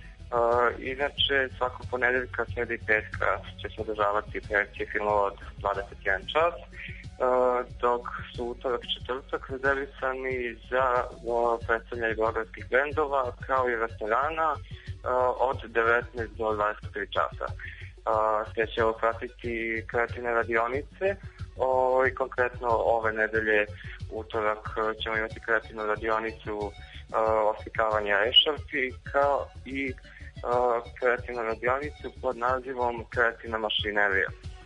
Inače, svakog ponedeljka, sreda i petka će se održavati projekcije filmova od 21 čas, dok su utorak i četvrtak rezervisani za predstavljanje beogradskih bendova, kao i restorana od 19 do 23 časa. Sve će ovo pratiti kreativne radionice i konkretno ove nedelje utorak ćemo imati kreativnu radionicu oslikavanja ešarfi kao i kreativnu radionicu pod nazivom Kreativna mašinerija.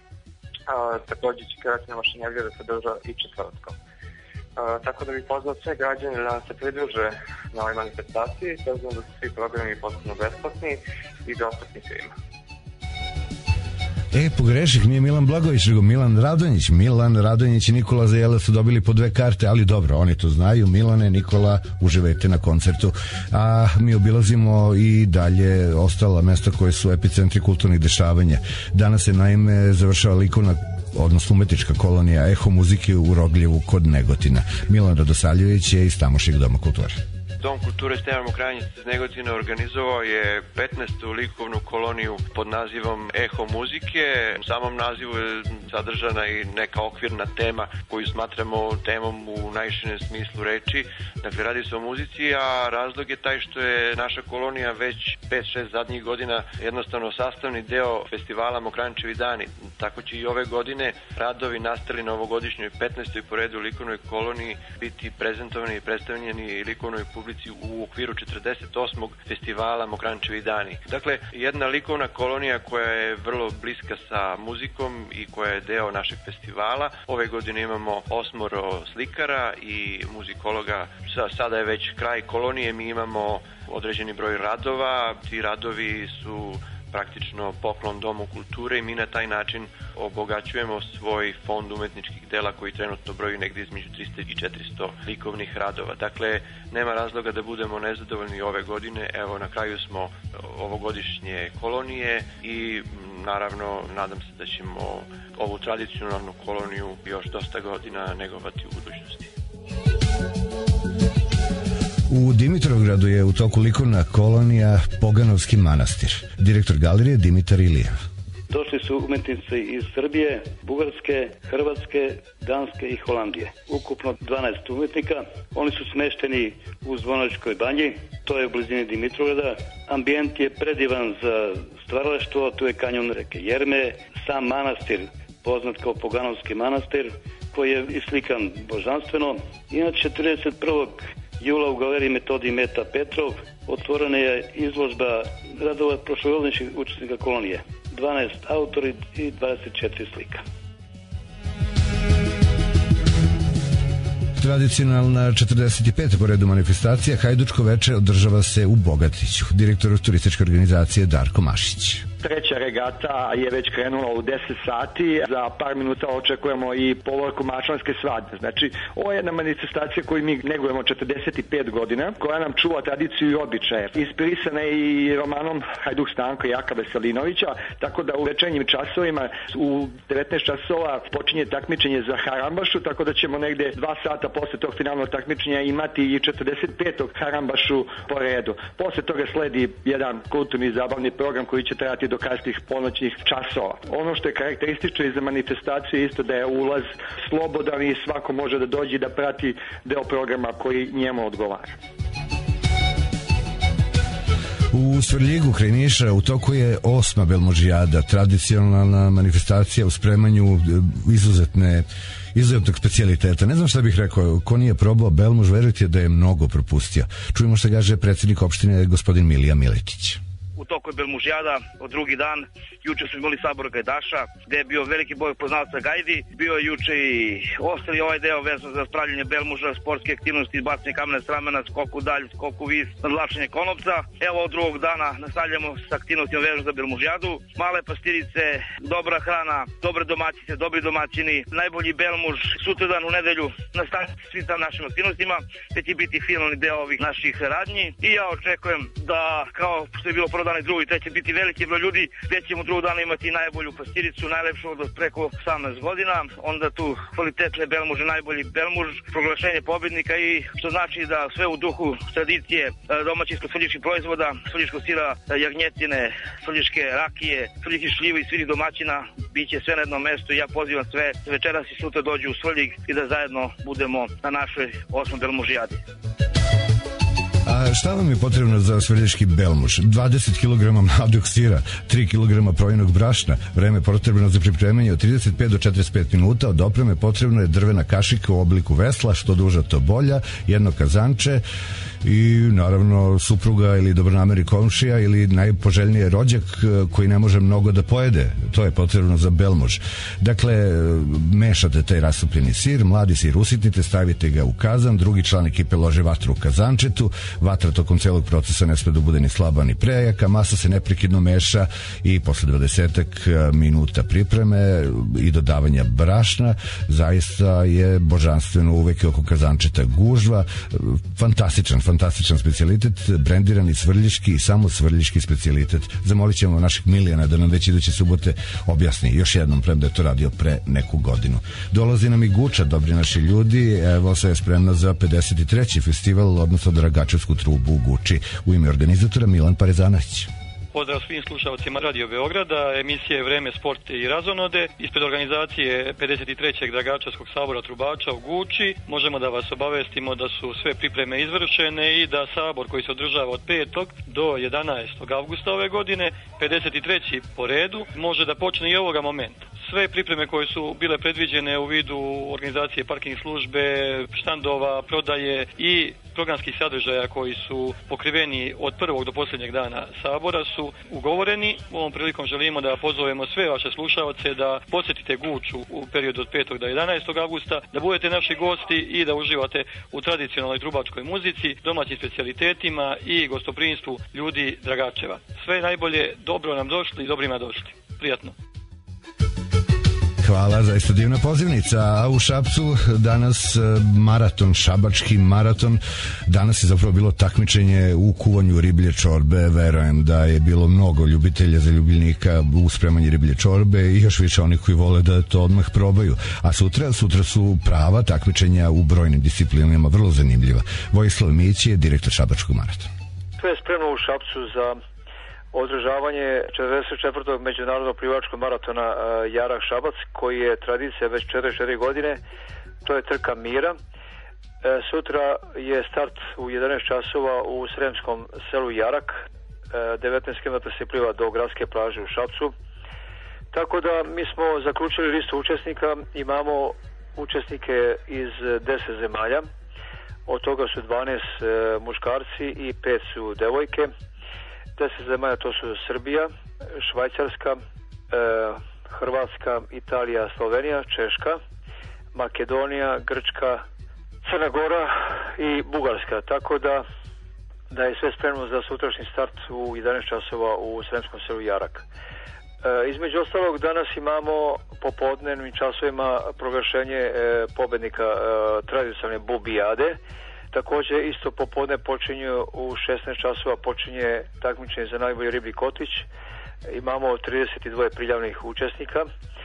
Također će kreativna mašinerija da se održa i četvrtkom. Tako da bih pozvao sve građane da nam se pridruže na ovoj manifestaciji, s obzirom da su svi programi potpuno besplatni i dostupni svima. Pogreših, nije Milan Blagović, nego Milan Radonjić. Milan Radonjić i Nikola Zajela su dobili po 2 karte, ali dobro, oni to znaju. Milane, Nikola, uživajte na koncertu. A mi obilazimo i dalje ostala mesta koje su epicentri kulturnih dešavanja. Danas se naime završava likovna, odnosno umetnička kolonija Eho muzike u Rogljevu kod Negotina. Milan Radosavljević je iz tamošnjeg Doma kulture. Dom kulture Stevan Mokranjac iz Negotina organizovao je 15. likovnu koloniju pod nazivom Eho muzike. U samom nazivu je sadržana i neka okvirna tema koju smatramo temom u najširem smislu reči. Dakle, radi se o muzici, a razlog je taj što je naša kolonija već 5-6 zadnjih godina jednostavno sastavni deo festivala Mokranjčevi dani. Tako će i ove godine radovi nastali na ovogodišnjoj 15. po redu likovnoj koloniji biti prezentovani i predstavljeni likovnoj publici u okviru 48. festivala Mokranjčevi dani. Dakle, jedna likovna kolonija koja je vrlo bliska sa muzikom i koja je deo našeg festivala. Ove godine imamo 8 slikara i muzikologa. Sada je već kraj kolonije, mi imamo određeni broj radova. Ti radovi su praktično poklon Domu kulture i mi na taj način obogaćujemo svoj fond umetničkih dela koji trenutno broji negdje između 300 i 400 likovnih radova. Dakle, nema razloga da budemo nezadovoljni ove godine. Evo, na kraju smo ovogodišnje kolonije i naravno nadam se da ćemo ovu tradicionalnu koloniju još dosta godina negovati u budućnosti. U Dimitrovgradu je u toku likovna kolonija Poganovski manastir. Direktor galerije Dimitar Ilijev. Došli su umetnici iz Srbije, Bugarske, Hrvatske, Danske i Holandije. Ukupno 12 umetnika. Oni su smešteni u Zvonačkoj banji, to je u blizini Dimitrovgrada. Ambijent je predivan za stvaralaštvo, tu je kanjon reke Jerme, sam manastir, poznat kao Poganovski manastir, koji je islikan božanstveno. Inače, 31. jula u galeriji Metodij Meta Petrov otvorena je izložba radova prošlogodišnjih učesnika kolonije. 12 autori i 24 slika. Tradicionalna 45. po redu manifestacija Hajdučko veče održava se u Bogatiću. Direktor turističke organizacije Darko Mašić. Treća regata je već krenula u 10 sati. Za par minuta očekujemo i povorku mačvanske svadbe. Znači, ovo je jedna manifestacija koju mi negujemo 45 godina, koja nam čuva tradiciju i običaje. Inspirisana je i romanom Hajduk Stanko Jaka Veselinovića, tako da u večernjim časovima u 19 časova počinje takmičenje za harambašu, tako da ćemo negde 2 sata posle tog finalnog takmičenja imati i 45. harambašu po redu. Posle toga sledi jedan kulturni zabavni program koji će trajati do kasnih ponoćnih časova. Ono što je karakteristično i za manifestaciju je isto da je ulaz slobodan i svako može da dođe da prati deo programa koji njemu odgovara. U Svrljigu kraj Niša u toku je 8. Belmužijada, tradicionalna manifestacija u spremanju izuzetnog specijaliteta. Ne znam šta bih rekao, ko nije probao belmuž, verujte da je mnogo propustio. Čujemo što kaže predsjednik opštine gospodin Milija Miletić. U toku je Belmužijada od drugi dan. Juče smo imali sabor gajdaša, gde je bio veliki boj poznavaca gajdi. Bio je juče i ostali ovaj deo vezano za spravljanje belmuža, sportske aktivnosti, bacanje kamena s ramena, skoku dalj, skoku vis, nadlačenje konopca. Evo od drugog dana nastavljamo s aktivnostima vezano za Belmužijadu. Male pastirice, dobra hrana, dobre domaćice, dobri domaćini, najbolji belmuž. Sutradan u nedelju nastavljamo svi tam našim aktivnostima, gde će biti finalni deo ovih naših radnji. I ja očekujem da, kao što je bilo prvo dan i drugi, te će biti veliki broj ljudi, gde ćemo drugog dana imati najbolju pastiricu, najlepšu od preko 18 godina, onda tu kvalitetne belmuže, najbolji belmuž, proglašenje pobednika i što znači da sve u duhu tradicije domaćinsko-svrljiških proizvoda, svrljiškog sira, jagnjetine, svrljiške rakije, svrljiških šljiva i svih domaćina, bit će sve na jednom mestu i ja pozivam sve večeras i sutra dođu u Svrljig i da zajedno budemo na našoj 8. Belmužijadi. A šta vam je potrebno za svrljiški belmuž? 20 kg mladog sira, 3 kg projenog brašna, vreme potrebno za pripremanje od 35 do 45 minuta, od opreme potrebno je drvena kašika u obliku vesla, što duža to bolja, jedno kazanče i naravno supruga ili dobronamerni komšija ili najpoželjnije rođak koji ne može mnogo da pojede, to je potrebno za belmuž. Dakle, mešate taj rasupljeni sir, mladi sir usitnite, stavite ga u kazan, drugi član ekipe lože vatru u kazančetu, vatra vatra tokom celog procesa ne sme da bude ni slaba ni prejaka, masa se neprekidno meša i posle 20 minuta pripreme i dodavanja brašna zaista je božanstveno, uvek oko kazančeta gužva. Fantastičan specijalitet, brendirani svrljiški i samo svrljiški specijalitet. Zamolit ćemo našeg Milijana da nam već iduće subote objasni još jednom, prem da je to radio pre neku godinu. Dolazi nam i Guča, dobri naši ljudi, evo se je spremna za 53. festival, odnosno Dragačevsku trubu u Guči. U ime organizatora Milan Parezanović. Pozdrav svim slušalcima Radio Beograda, emisije Vreme, sport i razonode. Ispred organizacije 53. Dragačevskog sabora trubača u Guči možemo da vas obavestimo da su sve pripreme izvršene i da sabor koji se održava od 5. do 11. avgusta ove godine, 53. po redu, može da počne i ovoga momenta. Sve pripreme koje su bile predviđene u vidu organizacije parking službe, štandova, prodaje i programskih sadržaja koji su pokriveni od prvog do posljednjeg dana sabora su ugovoreni. Ovom prilikom želimo da pozovemo sve vaše slušalce da posjetite Guču u periodu od 5. do 11. avgusta, da budete naši gosti i da uživate u tradicionalnoj trubačkoj muzici, domaćim specijalitetima i gostoprinstvu ljudi Dragačeva. Sve najbolje, dobro nam došli i dobrima došli. Prijatno. Hvala, zaista divna pozivnica. A u Šapcu danas maraton, šabački maraton. Danas je zapravo bilo takmičenje u kuvanju riblje čorbe. Verujem da je bilo mnogo ljubitelja, zaljubljenika u spremanju riblje čorbe i još više onih koji vole da to odmah probaju. A sutra su prava takmičenja u brojnim disciplinama, vrlo zanimljiva. Vojislav Mić je direktor šabačkog maratona. Sve je spremno u Šapcu za održavanje 44. međunarodnog plivačkog maratona Jarak Šabac, koji je tradicija već 44 godine. To je trka mira. Sutra je start u 11 časova u sremskom selu Jarak. 19 km se pliva do gradske plaže u Šapcu. Tako da mi smo zaključili listu učesnika. Imamo učesnike iz 10 zemalja. Od toga su 12 muškarci i 5 su devojke. 10 zemalja to su Srbija, Švajcarska, Hrvatska, Italija, Slovenija, Češka, Makedonija, Grčka, Crna Gora i Bugarska. Tako da je sve spremno za sutrašnji start u 11 časova u sremskom selu Jarak. Između ostalog danas imamo popodnevnim časovima proglašenje pobednika tradicionalne bubijade. Također isto popodne počinju u 16 časova počinje takmičenje za najbolji riblji kotić. Imamo 32 prijavljenih učesnika.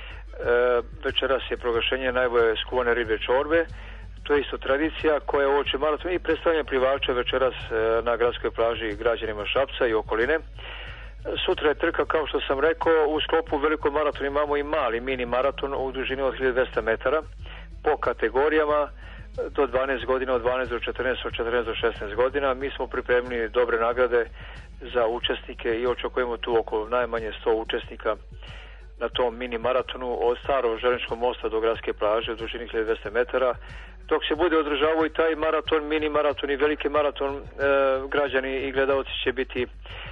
Večeras je proglašenje najbolje skuvane riblje čorbe. To je isto tradicija koja je uoči maraton i predstavljanje plivača večeras na gradskoj plaži građanima Šapca i okoline. Sutra je trka, kao što sam rekao, u sklopu velikog maratona imamo i mali mini maraton u dužini od 1200 metara po kategorijama. Do 12 godina, od 12 do 14, od 14 do 16 godina. Mi smo pripremili dobre nagrade za učesnike i očekujemo tu oko najmanje 100 učesnika na tom mini maratonu od starog železničkog mosta do gradske plaže u dužini 1200 metara. Dok se bude održavao i taj maraton, mini maraton i veliki maraton, građani i gledalci će biti,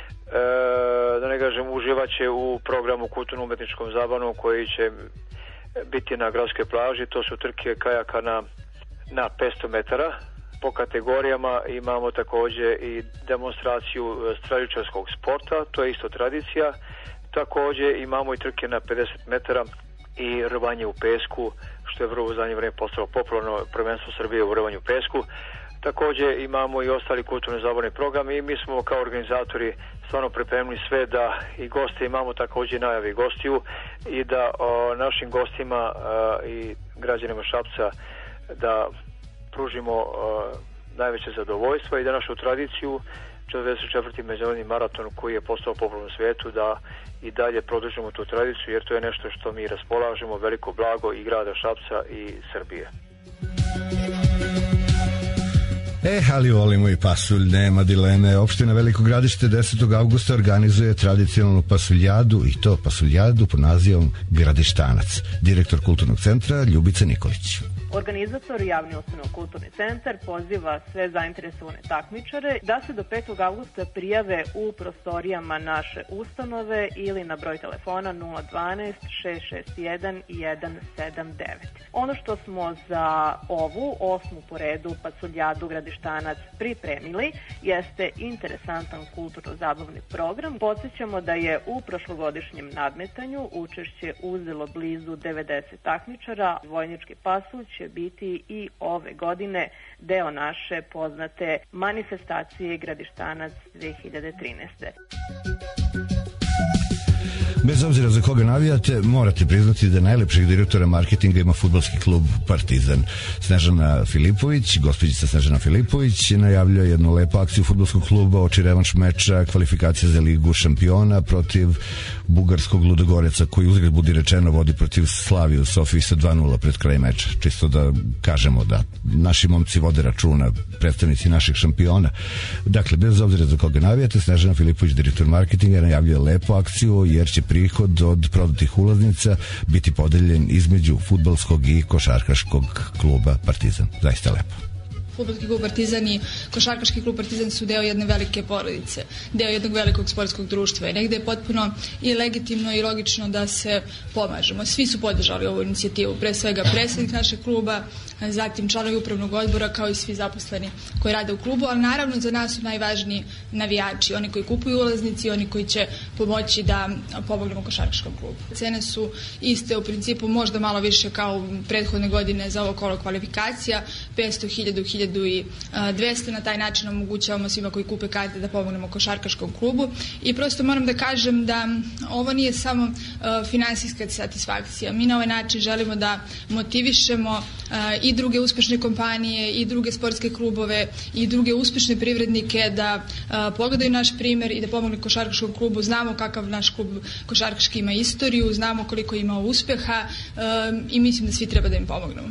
da ne kažem, uživaće u programu kulturno-umetničkom zabavnom koji će biti na gradskoj plaži. To su trke kajaka na 500 metara. Po kategorijama imamo također i demonstraciju streličarskog sporta, to je isto tradicija. Također imamo i trke na 50 metara i rvanje u pesku, što je vrlo u zadnje vrijeme postalo popularno, prvenstvo Srbije u rvanju u pesku. Također imamo i ostali kulturni zabavni program i mi smo kao organizatori stvarno pripremili sve da i goste imamo, također najavi gostiju i da našim gostima i građanima Šapca da pružimo najveće zadovoljstvo i da našu tradiciju 44. međunarodni maraton koji je postao popularno u svijetu da i dalje produžimo tu tradiciju, jer to je nešto što mi raspolažemo, veliko blago i grada Šapca i Srbije. Ali volimo i pasulj, nema dileme. Opština Veliko Gradište 10. avgusta organizuje tradicionalnu pasuljadu i to pasuljadu pod nazivom Gradištanac. Direktor kulturnog centra Ljubica Nikolić. Organizator javni ustanov Kulturni centar poziva sve zainteresovane takmičare da se do 5. avgusta prijave u prostorijama naše ustanove ili na broj telefona 012 661 179. Ono što smo za ovu 8. po redu pasuljadu Gradištanac Gradištanac pripremili jeste interesantan kulturno-zabavni program. Podsjećamo da je u prošlogodišnjem nadmetanju učešće uzelo blizu 90 takmičara. Vojnički pasulj će biti i ove godine deo naše poznate manifestacije Gradištanac 2013. Bez obzira za koga navijate, morate priznati da najlepšeg direktora marketinga ima fudbalski klub Partizan. Snežana Filipović, gospođica Snežana Filipović, najavljuje jednu lepu akciju fudbalskog kluba oči revanš meča kvalifikacija za Ligu šampiona protiv bugarskog Ludogoreca, koji uzgled budi rečeno vodi protiv Slavije u Sofiji sa 2:0 pred kraj meča. Čisto da kažemo da naši momci vode računa, predstavnici naših šampiona. Dakle, bez obzira za koga navijate, Snežana Filipović, direktor marketinga, najavljuje lepu akciju jer će prihod od prodatih ulaznica biti podeljen između fudbalskog i košarkaškog kluba Partizan. Zaista lepo. Fudbalski klub Partizan i košarkaški klub Partizan su deo jedne velike porodice, deo jednog velikog sportskog društva i negde je potpuno i legitimno i logično da se pomažemo. Svi su podržali ovu inicijativu, pre svega predsjednik našeg kluba, zatim članovi upravnog odbora kao i svi zaposleni koji rade u klubu, ali naravno za nas su najvažniji navijači, oni koji kupuju ulaznici, oni koji će pomoći da pomognemo košarkaškom klubu. Cene su iste u principu, možda malo više kao prethodne godine za ovo kolo kvalifikacija, 500, 1000, 1200, na taj način omogućavamo svima koji kupe karte da pomognemo košarkaškom klubu i prosto moram da kažem da ovo nije samo finansijska satisfakcija. Mi na ovaj način želimo da motivišemo i druge uspešne kompanije i druge sportske klubove i druge uspešne privrednike da pogledaju naš primer i da pomogne košarkaškom klubu. Znamo kakav naš klub košarkaški ima istoriju, znamo koliko ima uspeha i mislim da svi treba da im pomognemo.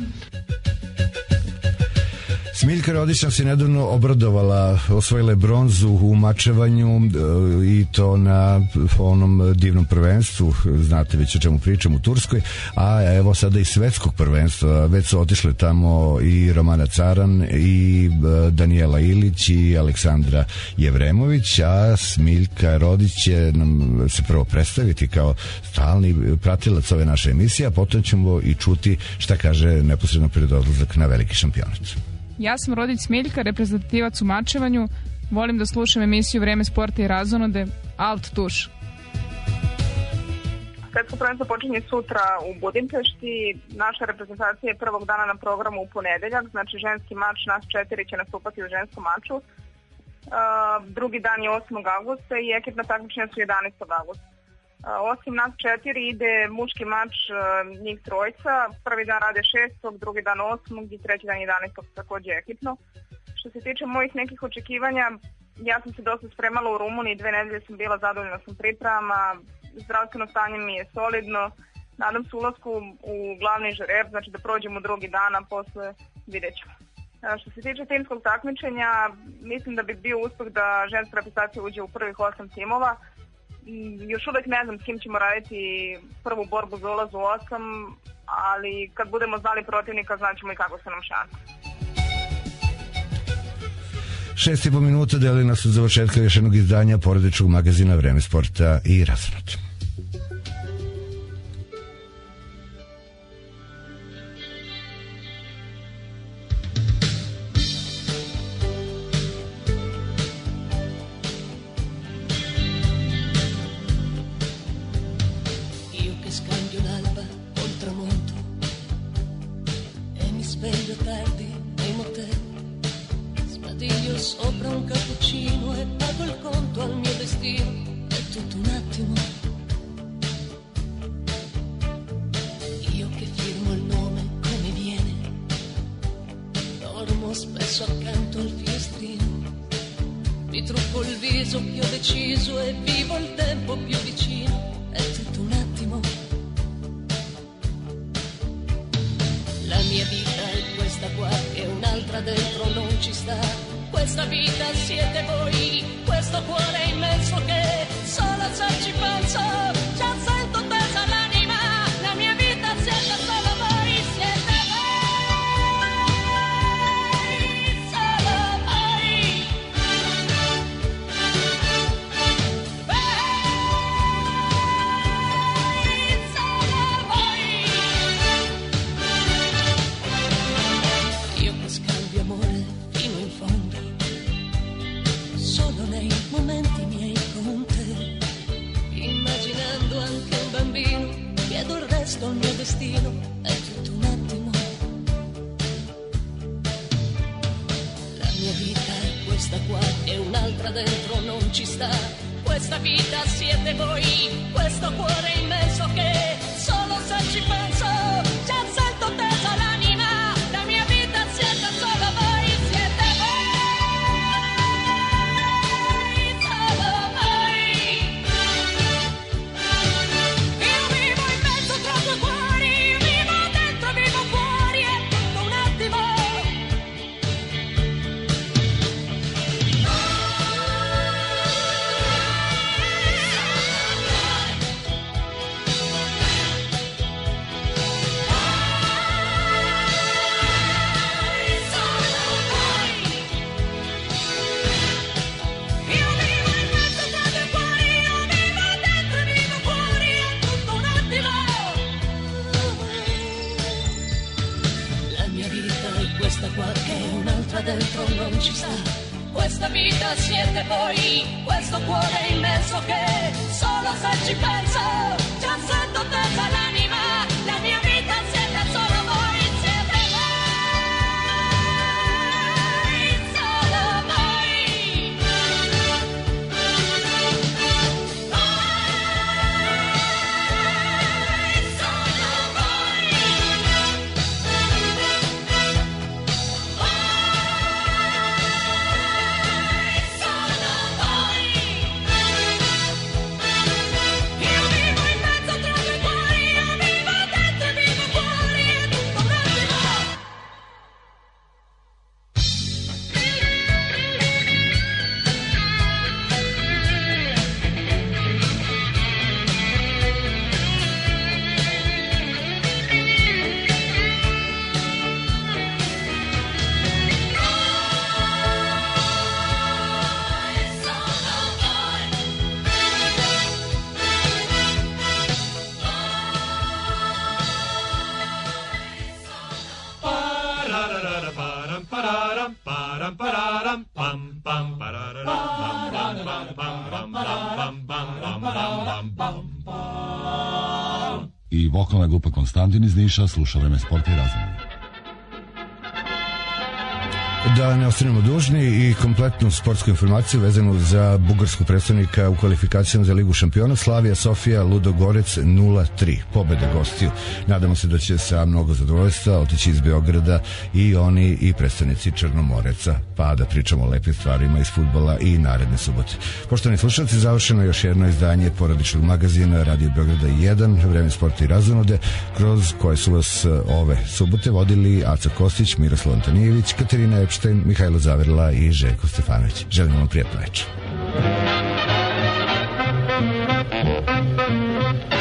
Smiljka Rodić se nedavno obradovala, osvojila je bronzu u mačevanju i to na onom divnom prvenstvu, znate već o čemu pričam, u Turskoj, a evo sada i svetskog prvenstva, već su otišle tamo i Romana Caran i Danijela Ilić i Aleksandra Jevremović, a Smiljka Rodić će nam se prvo predstaviti kao stalni pratilac ove naše emisije, a potom ćemo i čuti šta kaže neposredno pred odlazak na veliki šampionat. Ja sam Rodić Smiljka, reprezentativac u mačevanju. Volim da slušam emisiju Vreme sporta i razonode. Alt tuš. Svetsko prvenstvo počinje sutra u Budimpešti. Naša reprezentacija je prvog dana na programu u ponedeljak, znači ženski mač, nas 4 će nastupati u ženskom maču. Drugi dan je 8. augusta i ekipna takmičenja su 11. augusta. Osim nas 4 ide muški mač, njih trojica, prvi dan rade 6. drugi dan 8. i treći dan 11. također ekipno. Što se tiče mojih nekih očekivanja, ja sam se dosta spremala u Rumuniji, 2 nedelje sam bila zadovoljna sam pripremama, zdravstveno stanje mi je solidno, nadam se ulasku u glavni žreb, znači da prođemo drugi dan, a posle vidjet ćemo. Što se tiče timskog takmičenja, mislim da bi bio uspeh da ženska reprezentacija uđe u prvih 8 timova. Još uvek ne znam s kim ćemo raditi prvu borbu za ulaz u 8, ali kad budemo znali protivnika znaćemo i kako se nam šanse. 6,5 minuta deli nas od završetka još jednog izdanja porodičnog magazina Vreme sporta i razonode. Sopra un cappuccino e pago il conto al mio destino, è tutto un attimo. Io che firmo il nome come viene, dormo spesso accanto al finestrino, mi trucco il viso che ho deciso e vivo il tempo più vicino, è tutto un attimo. La mia vita è questa qua e un'altra dentro non ci sta. Questa vita siete voi, questo cuore immenso che solo se ci penso già sento tesa l'anima. La mia vita siete solo voi, siete voi, solo voi. Solo voi. Io che scambio amore fino in fondo, questo il mio destino, è tutto un attimo. La mia vita è questa qua e un'altra dentro non ci sta. Questa vita siete voi, questo cuore immenso che solo se ci penso già sento tesa l'anima. La mia vita siete solo voi, siete voi, solo voi. Io vivo in mezzo tra due cuori, vivo dentro, vivo fuori, è tutto un attimo. Questa qua che un'altra dentro non ci sta. Questa vita siete voi, questo cuore immenso che solo se ci penso già sento tesa l'anima. La mia vita siete solo voi, siete voi, solo voi. I vokalna grupa Konstantin iz Niša sluša Vreme sporta i razonode. Da ne ostanemo dužni i kompletnu sportsku informaciju vezanu za bugarskog predstavnika u kvalifikacijama za Ligu šampiona. Slavija Sofija Ludogorec 0-3 pobeda gostiju. Nadamo se da će sa mnogo zadovoljstva otići iz Beograda i oni i predstavnici Črnomoreca, pa da pričamo o lepim stvarima iz fudbala i naredne subote. Poštovani slušalci, završeno još jedno izdanje porodičnog magazina Radio Beograda 1, Vreme sporta i razonode, kroz koje su vas ove subote vodili Aca Kostić, Miroslav Antonijević, Katarina Epštajn, Mihajlo Zaverla i Željko Stefanović. Želim vam prijatno večer.